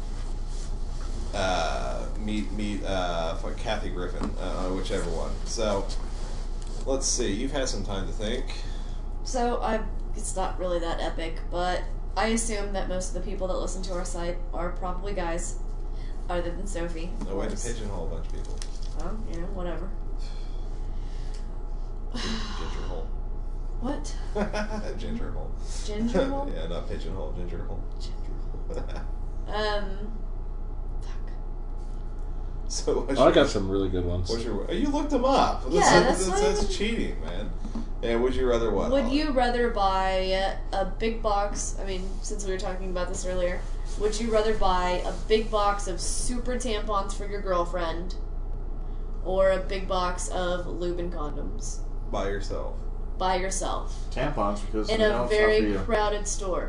meet Kathy Griffin, whichever one. So let's see. You've had some time to think. So it's not really that epic, but I assume that most of the people that listen to our site are probably guys, other than Sophie. of No way to course. pigeonhole a bunch of people. Well, whatever. Ginger hole. What? Ginger hole. Ginger hole? Yeah, not pigeonhole. Ginger hole. Fuck. So what's I got some really good ones. What's your? You looked them up. Yeah, that's not that's even- cheating, man. And would you rather what? Would Ollie? you rather buy a big box? I mean, since we were talking about this earlier, would you rather buy a big box of super tampons for your girlfriend, or a big box of lube and condoms by yourself? by yourself Tampons because in no, a it's not very for you. crowded store?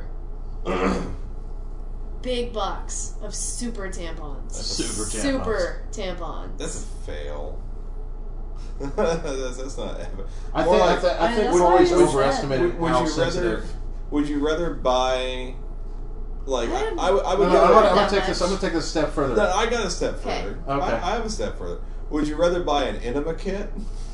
Big box of super tampons. Super tampons. Super tampons. That's a fail. that's not. I More think like- I think That's we've what I always just said. overestimated Would how you sensitive. Would you rather buy? Like I don't- I would. No, Would no, you I'm rather gonna that take this. I'm much? gonna take this a step further. No, I got a step Okay. further. Okay. I have a step further. Would you rather buy an enema kit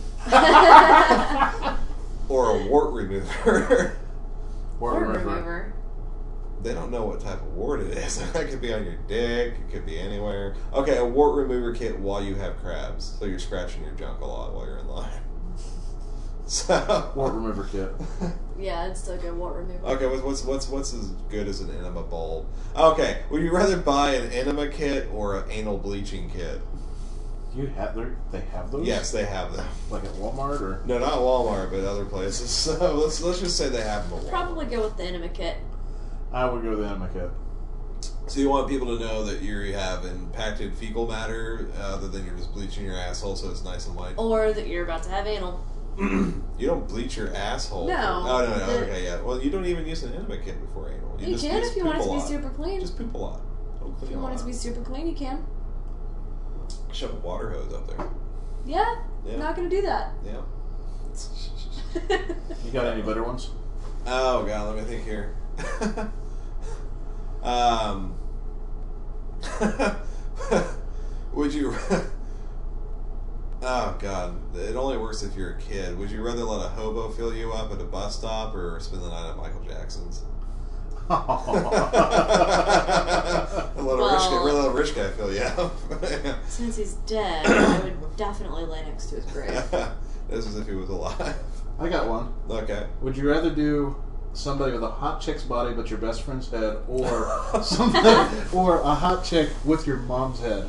or a wart remover? Wart Or remover. remover. They don't know what type of wart it is. That could be on your dick. It could be anywhere. Okay, a wart remover kit while you have crabs, so you're scratching your junk a lot while you're in line. So Wart remover kit. Yeah, it's still good. Wart remover. Okay, what's as good as an enema bulb? Okay, would you rather buy an enema kit or an anal bleaching kit? You have they have those? Yes, they have them. Like at Walmart or? No, not Walmart, but other places. So let's just say they have them at Walmart. Probably go with the enema kit. I would go with the enema kit. So you want people to know that you have impacted fecal matter, other than you're just bleaching your asshole, so it's nice and white. Or that you're about to have anal. You don't bleach your asshole. No. Oh, no. Okay, yeah. Well, you don't even use an enema kit before anal. You just can use if you poop want it a to be lot. super clean. Just poop a lot. Don't clean If you a want it lot. to be super clean, you can. Shove a water hose up there. Yeah, Yeah. not gonna do that. Yeah. You got any better ones? Oh god, let me think here. Would you? Oh god, it only works if you're a kid. Would you rather let a hobo fill you up at a bus stop or spend the night at Michael Jackson's? Let a rich guy fill you up. Since he's dead, I would definitely lay next to his grave. This is if he was alive. I got one. Okay. Would you rather do somebody with a hot chick's body but your best friend's head, or somebody, or a hot chick with your mom's head?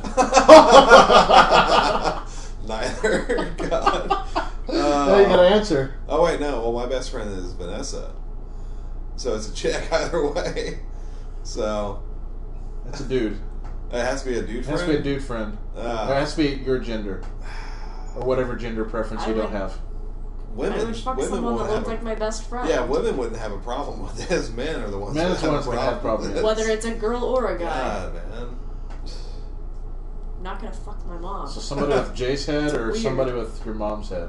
Neither. God. Now you gotta answer. Oh wait, no. Well, my best friend is Vanessa, so it's a chick either way. So That's a dude. it has to be a dude It friend. has to be a dude friend. It has to be your gender, or whatever gender preference I you don't would- have. Women, I would fuck women someone won't that have looked like my best friend. Yeah, women wouldn't have a problem with this. Men are the ones. Men that is the ones that have problem with problems. this. Whether it's a girl or a guy. God, man. I'm not gonna fuck my mom. So somebody with Jay's head, or Weird. somebody with your mom's head.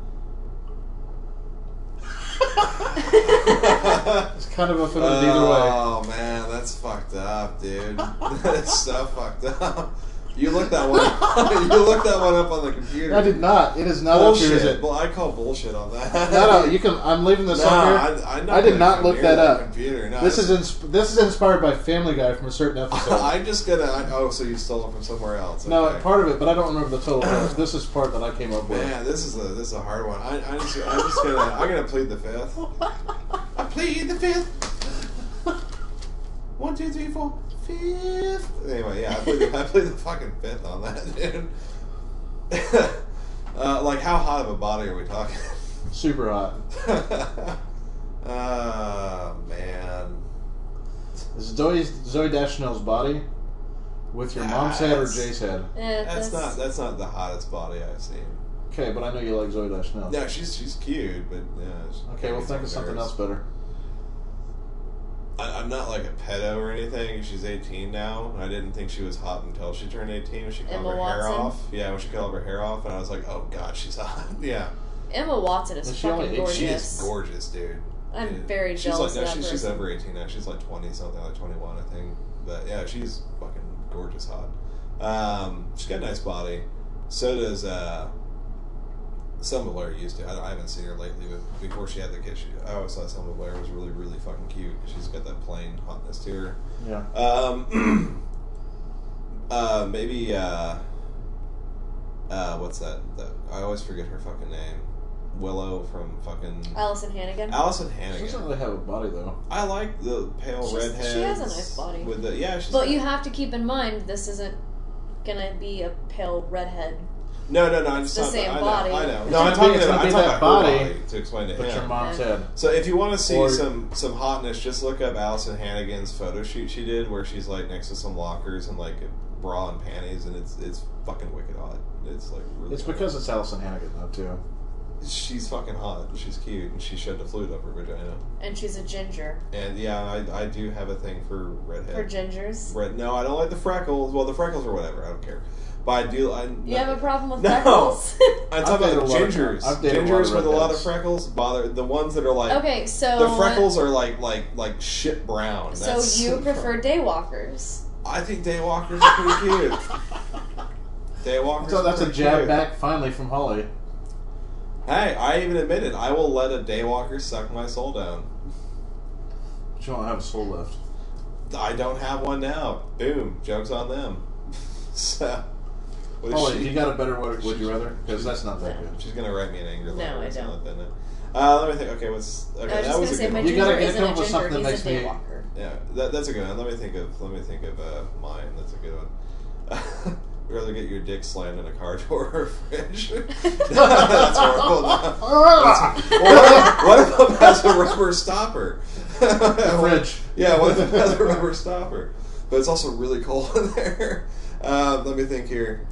It's kind of offended either way. Oh man, that's fucked up, dude. That's so fucked up. You looked that one. You looked that one up on the computer. I did not. It is not up here, is Bullshit. it? Well, I call bullshit on that. No, you can. I'm leaving this on here. I I did not look that up. Computer. No, This is inspired by Family Guy from a certain episode. I'm just gonna. Oh, so you stole it from somewhere else? No, Okay. part of it, but I don't remember the total. This is part that I came up with. Man, this is a hard one. I'm gonna plead the fifth. I plead the fifth. 1, 2, 3, 4, 5th. Anyway, yeah, I plead the fucking fifth on that, dude. Like, how hot of a body are we talking? Super hot. Oh man. Zoe Deschanel's body with your mom's head or That's- Jay's head. That's not the hottest body I've seen. Okay, but I know you like Zoe Deschanel. No, she's cute, but yeah. Okay, well think of something else better. I'm not like a pedo or anything. She's 18 now. I didn't think she was hot until she turned 18. When she cut Emma her hair Watson? off. Yeah, when she cut all her hair off, and I was like, oh god, she's hot. Yeah, Emma Watson is Is she only fucking 18? gorgeous. she is gorgeous, dude. I'm Dude. very she's jealous like, of that she's person. over 18 now. She's like 20 something, like 21, I think. But yeah, she's fucking gorgeous, hot. She's got a nice body. So does Selma Blair used to. I haven't seen her lately, but before she had the kid, I always thought Selma Blair was really, really fucking cute. She's got that plain hotness to her. Yeah. Maybe what's that? I always forget her fucking name. Willow from fucking Allison Hannigan. Allison She doesn't Hannigan. really have a body though. I like the pale redhead. She has a nice body. With the she's But you have to keep in mind, this isn't gonna be a pale redhead. No, I'm It's just the talking. same I know. body. I know. It's No, I'm gonna talking be- it's about, gonna I'm be talking that about her body, body to explain to But your him. mom's Yeah. head. So if you want to see Or- some hotness, just look up Allison Hannigan's photo shoot she did, where she's like next to some lockers and like a bra and panties, and it's fucking wicked hot. It's like really. It's hot. because it's Allison Hannigan though too. She's fucking hot. She's cute, and she shoved a flute up her vagina. And she's a ginger. And yeah, I do have a thing for redhead. For gingers. Red. No, I don't like the freckles. Well, the freckles or whatever. I don't care. But I do. You have a problem with No. freckles? I'm I've talking dated about a lot of- gingers. I've dated a lot Gingers of with a lot of redheads. freckles bother the ones that are like. Okay, so The freckles are like shit brown. So That's you prefer daywalkers? I think daywalkers are pretty cute. Daywalkers. So are that's a pretty jab cute. back finally from Holly. Hey, I even admitted I will let a daywalker suck my soul down. But you don't have a soul left. I don't have one now. Boom. Joke's on them. So What is Oh, she? you got a better would you rather? Because that's not that No. good. She's gonna write me an angry letter. No, I or something don't. like that. No. Let me think. Okay, I was that just was gonna a say good my one. You gotta ginger get isn't come a up with ginger, something he's that a makes me- daywalker. Yeah, that's a good one. Let me think of mine. That's a good one. Would rather get your dick slammed in a car door or a fridge? That's horrible. What if it has a rubber stopper? The fridge. Yeah, what if it has a rubber stopper? But it's also really cold in there. Let me think here.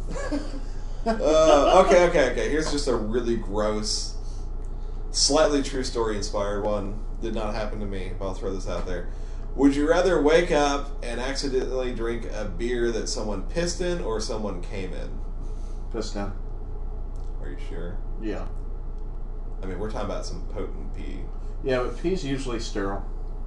Okay. Here's just a really gross, slightly true story inspired one. Did not happen to me, but I'll throw this out there. Would you rather wake up and accidentally drink a beer that someone pissed in or someone came in? Pissed down. Are you sure? Yeah. I mean, we're talking about some potent pee. Yeah, but pee's usually sterile.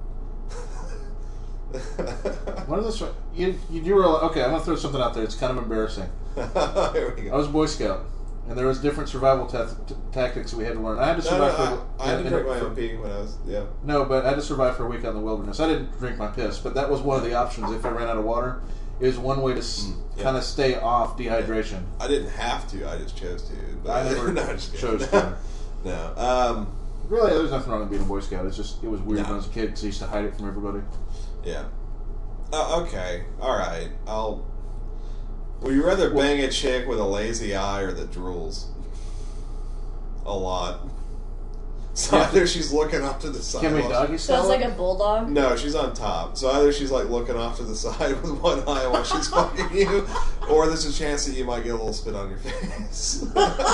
What is this? You do realize? Okay, I'm gonna throw something out there. It's kind of embarrassing. Here we I go. was a Boy Scout, and there was different survival tactics that we had to learn. I had to survive I had to drink my own pee when I was, yeah. No, but I had to survive for a week out in the wilderness. I didn't drink my piss, but that was one of the options if I ran out of water. It was one way to yeah. kind of stay off dehydration. I didn't have to, I just chose to. But I never no, I'm just kidding. chose to. No. Really, there's nothing wrong with being a Boy Scout. It's just, it was weird No. when I was a kid because I used to hide it from everybody. Yeah. Okay. All right. Would you rather bang a chick with a lazy eye or that drools? A lot. So Yeah. either she's looking off to the side. Can we while doggy So style it's like it? a bulldog. No, she's on top. So either she's like looking off to the side with one eye while she's fucking you, or there's a chance that you might get a little spit on your face.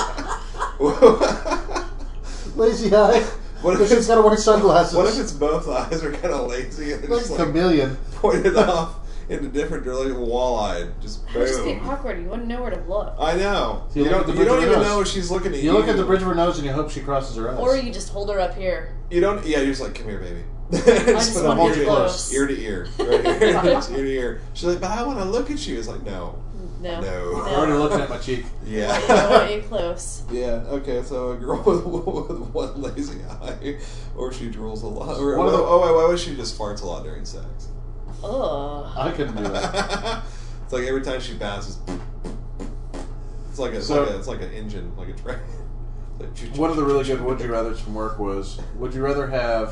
Lazy eye. What if Because she's it's- got to wear sunglasses. What if it's both eyes are kind of lazy and they're like just a like chameleon? pointed off into different directions, wall-eyed, just It would just be boom. awkward. You wouldn't know where to look. I know. You You look at don't. the You bridge don't of her even nose. know if she's looking at you. You look at the bridge of her nose and you hope she crosses her eyes. Or you just hold her up here. You don't. Yeah, you're just like, come here, baby. just put a want hold you you close. ear to ear, right here, Just ear to ear. She's like, but I want to look at you. It's like, no. No. No. You're already looking at my cheek. I want Yeah. you close. Yeah. Okay. So a girl with one lazy eye, or she drools a lot. Or, One of the- why was she just farts a lot during sex? Ugh. I couldn't do that. It's like every time she passes, it's like an engine, like a train. Like, One of the really good would you rather's from work was, would you rather have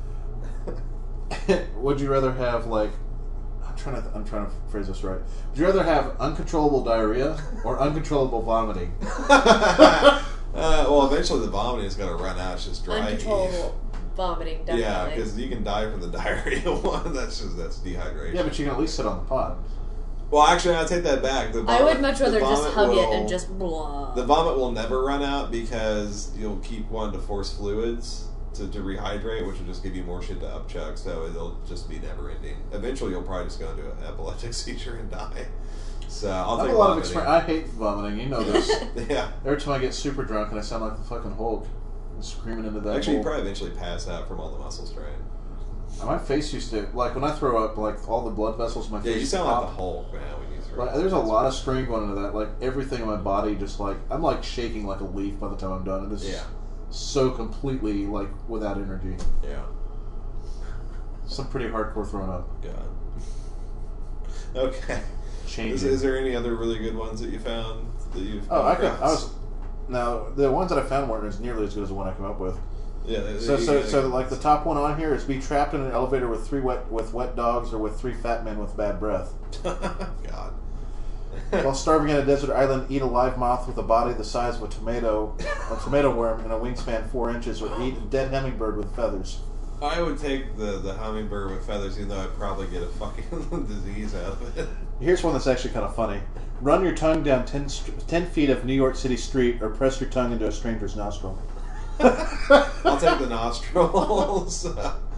like, I'm trying to phrase this right. Would you rather have uncontrollable diarrhea or uncontrollable vomiting? Well, eventually the vomiting is going to run out. It's just dry. Uncontrollable vomiting, definitely. Yeah, because you can die from the diarrhea one. That's dehydration. Yeah, but you can at least sit on the pot. Well, actually, I take that back. The I would much the rather just vomit hug it will- and just blah. The vomit will never run out because you'll keep wanting to force fluids to rehydrate, which will just give you more shit to upchuck, so it'll just be never ending. Eventually, you'll probably just go into an epileptic seizure and die. So I'll I have take a lot of vomiting. experience. I hate vomiting. You know this. Yeah. Every time I get super drunk and I sound like the fucking Hulk, I'm screaming into that. Actually, you bowl. probably eventually pass out from all the muscle strain. My face used to, like when I throw up, like all the blood vessels in my Yeah, face you sound pop. like the Hulk, man, when you throw Like, up. there's a That's lot what- of strain going into that. Like everything in my body, just like I'm like shaking like a leaf by the time I'm done. It is Yeah. so completely like without energy. Yeah. Some pretty hardcore throwing up. God. Okay. Changing. Is there any other really good ones that you found that you've? Oh, come across? Now the ones that I found weren't as nearly as good as the one I came up with. Yeah. So like the top one on here is be trapped in an elevator with wet dogs or with 3 fat men with bad breath. God. While starving on a desert island, eat a live moth with a body the size of a tomato worm and a wingspan 4 inches, or eat a dead hummingbird with feathers. I would take the hummingbird with feathers, even though I'd probably get a fucking disease out of it. Here's one that's actually kind of funny. Run your tongue down 10 feet of New York City street, or press your tongue into a stranger's nostril. I'll take the nostrils.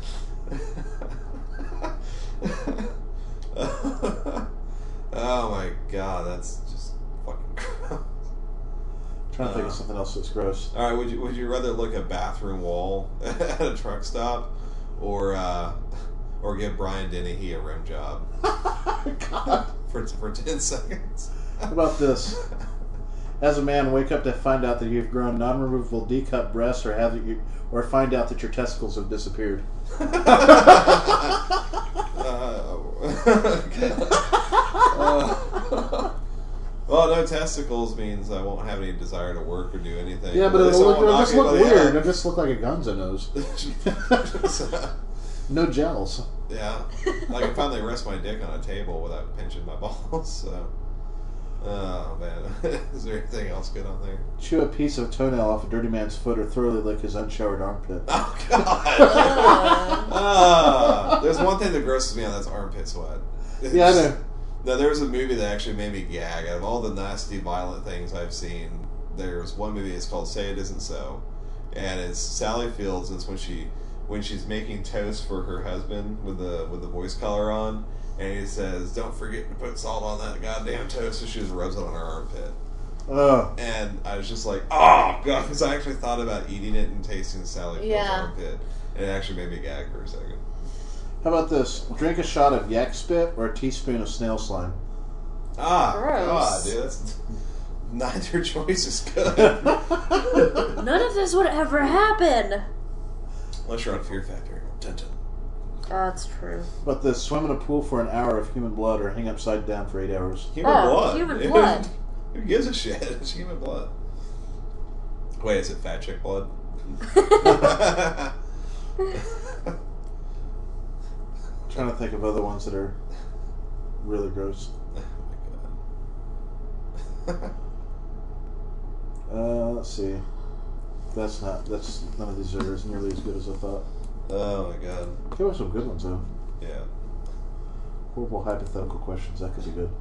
Oh my god, that's just fucking gross. Trying to think of something else that's gross. All right, would you rather look a bathroom wall at a truck stop, or give Brian Dennehy a rim job God. for 10 seconds? How about this? As a man, wake up to find out that you've grown non-removable D-cup breasts, or find out that your testicles have disappeared. Well, no testicles means I won't have any desire to work or do anything. Yeah, but At least I won't it'll knock just look anybody weird. out. It'll just look like a gonzo nose. No gels. Yeah, I can finally rest my dick on a table without pinching my balls. So, oh man, is there anything else good on there? Chew a piece of toenail off a dirty man's foot or thoroughly lick his unshowered armpit. Oh God! There's one thing that grosses me out. That's armpit sweat. Yeah, I know. Now, there was a movie that actually made me gag. Out of all the nasty, violent things I've seen, there was one movie. It's called "Say It Isn't So," and it's Sally Fields. It's when she's making toast for her husband with the voice collar on, and he says, "Don't forget to put salt on that goddamn toast." So she just rubs it on her armpit. Oh. And I was just like, "Oh God!" Because I actually thought about eating it and tasting Sally Fields' armpit, and it actually made me gag for a second. How about this? Drink a shot of yak spit or a teaspoon of snail slime. Ah, Gross. God, dude, that's neither choice is good. None of this would ever happen. Unless you're on Fear Factor. Dun, dun. That's true. But this, swim in a pool for an hour of human blood or hang upside down for 8 hours. Human Oh, blood. human blood. Who gives a shit? It's human blood. Wait, is it fat chick blood? Trying to think of other ones that are really gross. Oh my God. Let's see. That's none of these are as nearly as good as I thought. Oh my God. There were some good ones though. Yeah. Horrible hypothetical questions. That could be good.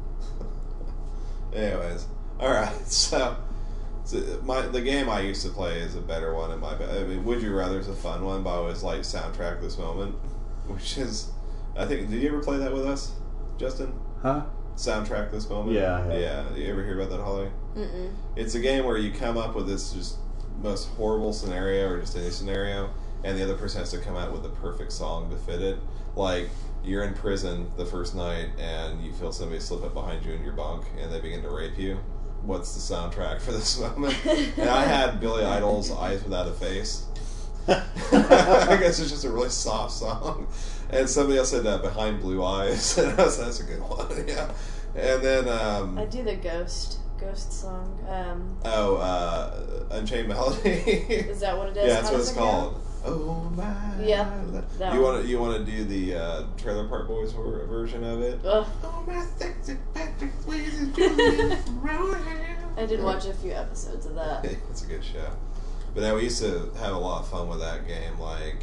Anyways, all right. So the game I used to play is a better one in my. I mean, Would You Rather is a fun one, but I always like Soundtrack This Moment, which is, I think. Did you ever play that with us, Justin? Huh? Soundtrack This Moment. Yeah, I have. Yeah. You ever hear about that, Holly? Mm-mm. It's a game where you come up with this just most horrible scenario or just any scenario, and the other person has to come out with the perfect song to fit it. Like, you're in prison the first night and you feel somebody slip up behind you in your bunk and they begin to rape you. What's the soundtrack for this moment? And I had Billy Idol's Eyes Without a Face. I guess it's just a really soft song. And somebody else said Behind Blue Eyes. And I was, that's a good one, yeah. And then I do the ghost song. Unchained Melody. Is that what it is? Yeah, that's How what does it's it go? called. Oh my! Yeah, that You one. want to do the Trailer Park Boys version of it? Ugh. Oh my sexy Patrick Swayze Jr. I did watch a few episodes of that. It's a good show. But now we used to have a lot of fun with that game.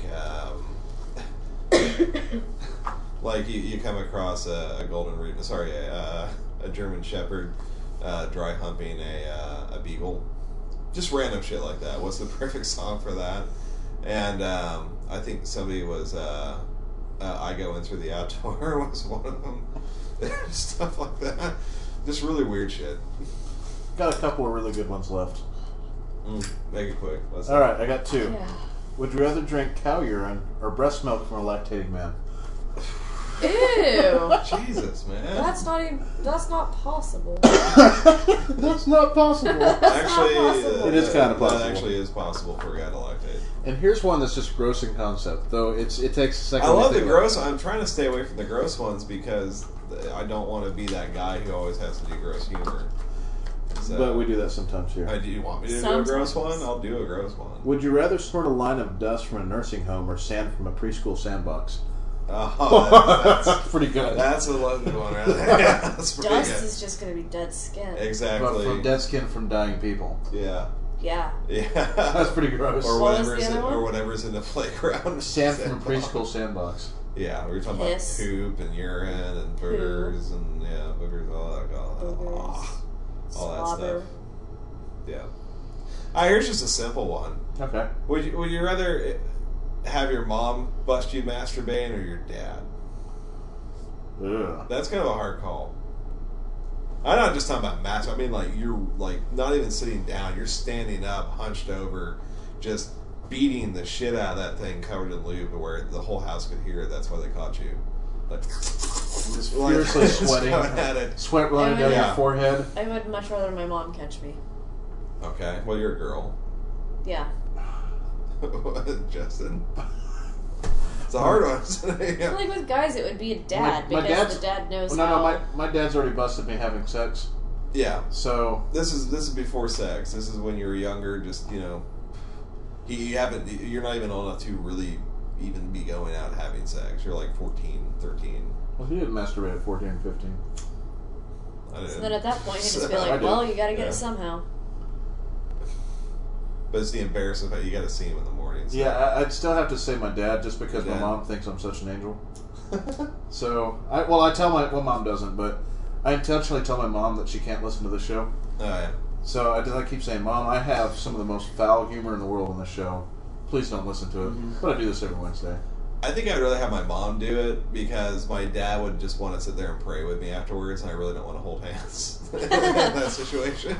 Like you come across a golden a German Shepherd dry humping a beagle. Just random shit like that. What's the perfect song for that? And I think somebody was I Go In Through the Outdoor was one of them. Stuff like that. Just really weird shit. Got a couple of really good ones left. Make it quick. All right, I got two. Yeah. Would you rather drink cow urine or breast milk from a lactating man? Ew. Jesus, man. That's not possible. That's not possible. Actually, possible. It is kinda That possible. actually is possible for a guy to lactate. And here's one that's just gross in concept, though it takes a second. I to love the think about. gross. I'm trying to stay away from the gross ones because I don't want to be that guy who always has to do gross humor. So, But we do that sometimes here. do you want me to do a Sometimes. gross one? I'll do a gross one. Would you rather snort a line of dust from a nursing home or sand from a preschool sandbox? Oh, That's pretty good. that's a loaded one right there. Yeah, that's pretty Dust good. is just gonna be dead skin. Exactly. But from dead skin from dying people. Yeah. Yeah. Yeah. That's pretty gross. Or What was whatever's the other one? whatever's in the playground. Sand from a preschool sandbox. Yeah, we were talking Piss. about poop and urine and boogers and boogers, all that Boogers. all that Slobber. stuff. Yeah. Here's just a simple one. Okay. Would you rather have your mom bust you masturbating or your dad? Ugh. That's kind of a hard call. I'm not just talking about masturbating. I mean, like, you're like not even sitting down. You're standing up, hunched over, just beating the shit out of that thing covered in lube to where the whole house could hear it. That's why they caught you. Like, Just furiously sweating. going at it. Sweat running down Yeah. your forehead. I would much rather my mom catch me. Okay, well, you're a girl. Yeah. Justin. It's a hard one. I feel like with guys it would be a dad My because dad's- the dad knows Well, no, how. my dad's already busted me having sex. Yeah. So This is before sex. This is when you're younger. Just you're not even old enough to really even be going out having sex. You're like 14, 13. well, he didn't masturbate at 14 and 15. I didn't. So then at that point, you just be I like, did. well, you got to get Yeah. it somehow. But it's the embarrassing fact you got to see him in the morning. So. Yeah, I'd still have to say my dad, just because my Dad. mom thinks I'm such an angel. So, I tell my mom doesn't, but I intentionally tell my mom that she can't listen to the show. Oh yeah. So I keep saying, Mom, I have some of the most foul humor in the world on the show. Please don't listen to it. But I do this every Wednesday. I think I'd rather have my mom do it because my dad would just want to sit there and pray with me afterwards, and I really don't want to hold hands in that situation.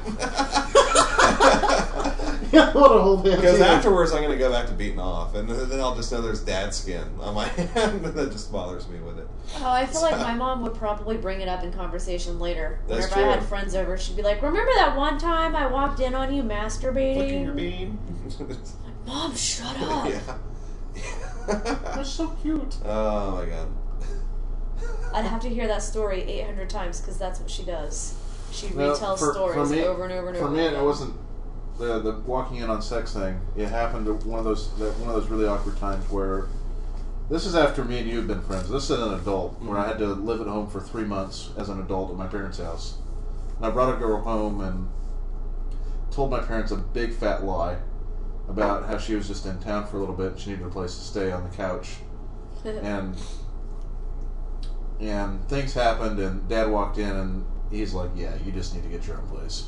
Yeah, I want to hold hands. Because either. afterwards, I'm going to go back to beating off, and then I'll just know there's dad skin on my hand, and that just bothers me with it. Oh, I feel like my mom would probably bring it up in conversation later. That's Whenever I true. had friends over, she'd be like, remember that one time I walked in on you masturbating? Flicking your bean. Mom, shut up. Yeah. That's so cute. Oh my god. I'd have to hear that story 800 times because that's what she does. She No, retells for stories me- over and over and over. For me, again. it wasn't the walking in on sex thing. It happened to one of those really awkward times where this is after me and you had been friends. This is an adult where I had to live at home for 3 months as an adult at my parents' house. And I brought a girl home and told my parents a big fat lie about how she was just in town for a little bit and she needed a place to stay on the couch. And things happened and Dad walked in and he's like, yeah, you just need to get your own place.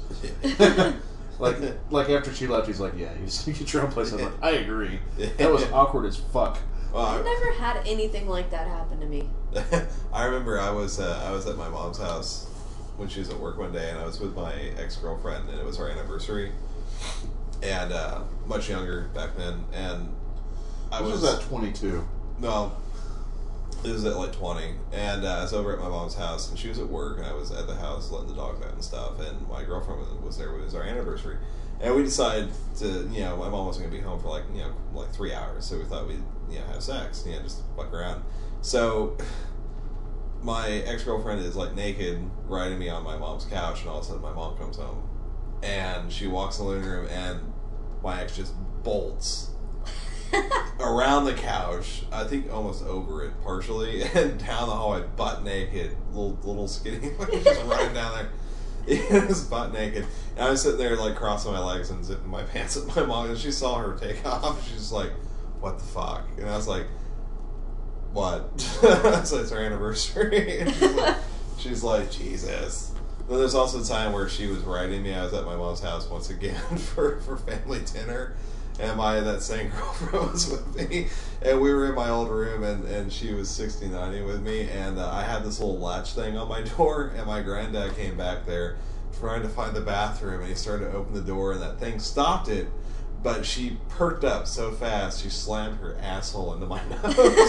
like after she left, he's like, yeah, you just need to get your own place. I'm like, I agree. That was awkward as fuck. Well, I've never had anything like that happen to me. I remember I was at my mom's house when she was at work one day, and I was with my ex-girlfriend, and it was our anniversary, and much younger back then, and I This was at 22. No, it was at like 20, and I was over at my mom's house, and she was at work, and I was at the house letting the dogs out and stuff, and my girlfriend was there. It was our anniversary, and we decided to, my mom wasn't going to be home for like 3 hours, so we thought we'd, have sex, just fuck around. So my ex-girlfriend is like naked, riding me on my mom's couch, and all of a sudden my mom comes home, and she walks in the living room, and my ex just bolts around the couch, I think almost over it partially, and down the hallway, butt naked, little skinny, just running down there. Just butt naked. And I was sitting there like crossing my legs and zipping my pants at my mom, and she saw her take off. She's just like, "What the fuck?" And I was like, "What?" So it's our anniversary. And she's like, "Jesus." Then there's also a time where she was riding me. I was at my mom's house once again for family dinner. And that same girlfriend was with me, and we were in my old room, and she was 69ing with me, and I had this little latch thing on my door, and my granddad came back there trying to find the bathroom, and he started to open the door, and that thing stopped it, but she perked up so fast, she slammed her asshole into my nose,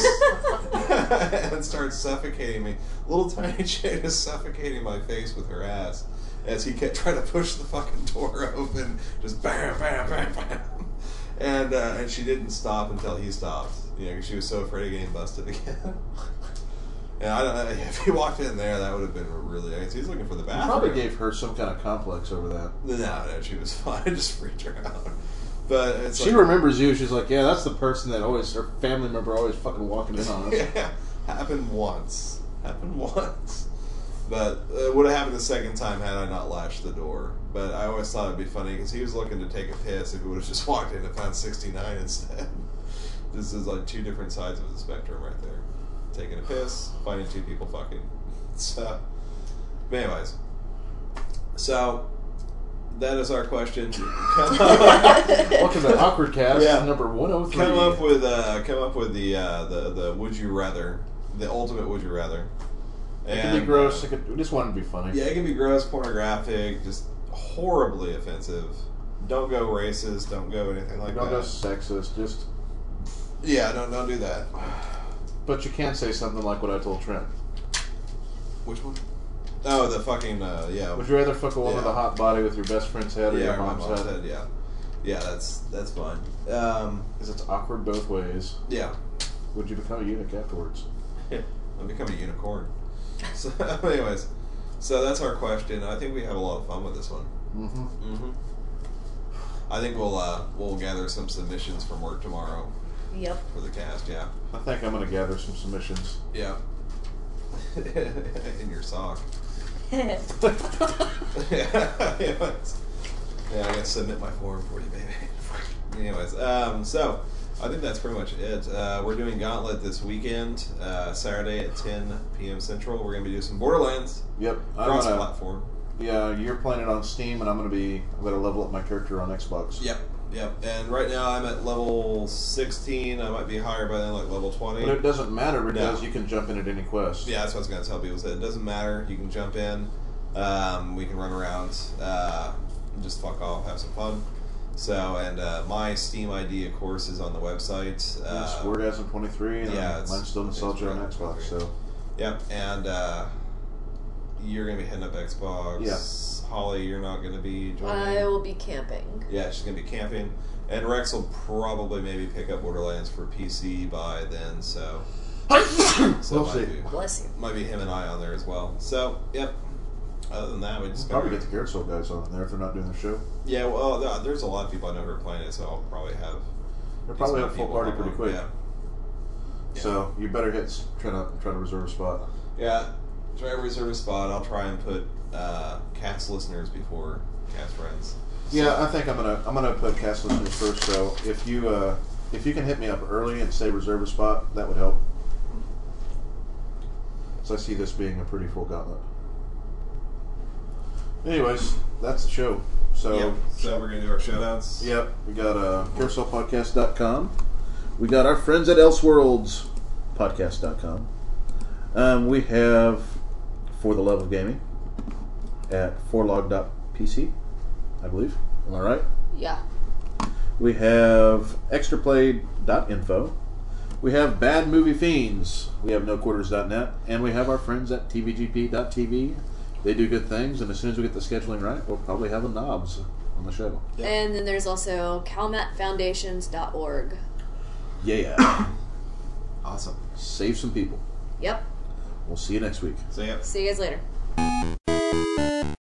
and started suffocating me. Little tiny chick is suffocating my face with her ass, as he kept trying to push the fucking door open, just bam, bam, bam, bam. And she didn't stop until he stopped, because she was so afraid of getting busted again. And I don't know, if he walked in there, that would have been really nice. He's looking for the You bathroom. probably gave her some kind of complex over that. No, she was fine. I just freaked her out. But it's She remembers you. She's like, yeah, that's the person that always, her family member always fucking walking in on us. Yeah, happened once. But it would have happened the second time had I not latched the door. But I always thought it'd be funny because he was looking to take a piss if he would have just walked in and found 69 instead. This is like two different sides of the spectrum right there. Taking a piss, finding two people fucking. So, but anyways. So, that is our question. Welcome to Awkward Cast, Yeah. number 103. Come up with the would you rather, the ultimate would you rather. It can be gross. We just want it to be funny. Yeah, it can be gross, pornographic, just horribly offensive. Don't go racist. Don't go anything like Don't go that. sexist. Just. Yeah, don't do that. But you can say something like what I told Trent. Which one? Oh, the fucking yeah. Would you rather fuck a woman Yeah. with a hot body with your best friend's head or Yeah, your my mom's head? Yeah, yeah, that's fine. Because it's awkward both ways. Yeah, Would you become a eunuch afterwards? I'm becoming a unicorn. So, anyways, So that's our question. I think we have a lot of fun with this one. Mm-hmm. I think we'll gather some submissions from work tomorrow Yep. for the cast. Yeah. I think I'm going to gather some submissions. Yeah. In your sock. Yeah, I got to submit my form for you, baby. Anyways, so I think that's pretty much it. We're doing Gauntlet this weekend, Saturday at 10 p.m. Central. We're going to be doing some Borderlands Yep. cross-platform. Yeah, you're playing it on Steam, and I'm going to level up my character on Xbox. Yep. And right now I'm at level 16. I might be higher by then, like level 20. But it doesn't matter because you can jump in at any quest. Yeah, that's what I was going to tell people. It doesn't matter. You can jump in. We can run around, just fuck off, have some fun. So, and my Steam ID, of course, is on the website. It's Wordgasm23, and mine's still nostalgia on Xbox. So, yeah, and you're going to be heading up Xbox. Yeah. Holly, you're not going to be joining. I will be camping. Yeah, she's going to be camping. And Rex will probably maybe pick up Borderlands for PC by then, so... we'll see. Bless you. Might be him and I on there as well. So, yep. Other than that, we just probably get the Carousel guys on there if they're not doing the show. Yeah, well, there's a lot of people I know who are playing it, so I'll probably have... They'll probably have a full party pretty quick. Yeah. So, you better try to reserve a spot. Yeah, try to reserve a spot. I'll try and put cast listeners before cast friends. So, Yeah, I think I'm gonna put cast listeners first. So if you can hit me up early and say reserve a spot, that would help. So I see this being a pretty full gauntlet. Anyways, that's the show. So yep. So we're gonna do our shoutouts. Yep, we got CarouselPodcast.com. We got our friends at Elseworlds Podcast.com. We have For the Love of Gaming at forlog.pc, I believe. Am I right? Yeah. We have extraplay.info. We have Bad Movie Fiends. We have noquarters.net. And we have our friends at tvgp.tv. They do good things, and as soon as we get the scheduling right, we'll probably have a knobs on the show. Yep. And then there's also calmatfoundations.org. Yeah. Awesome. Save some people. Yep. We'll see you next week. So, yep. See you guys later.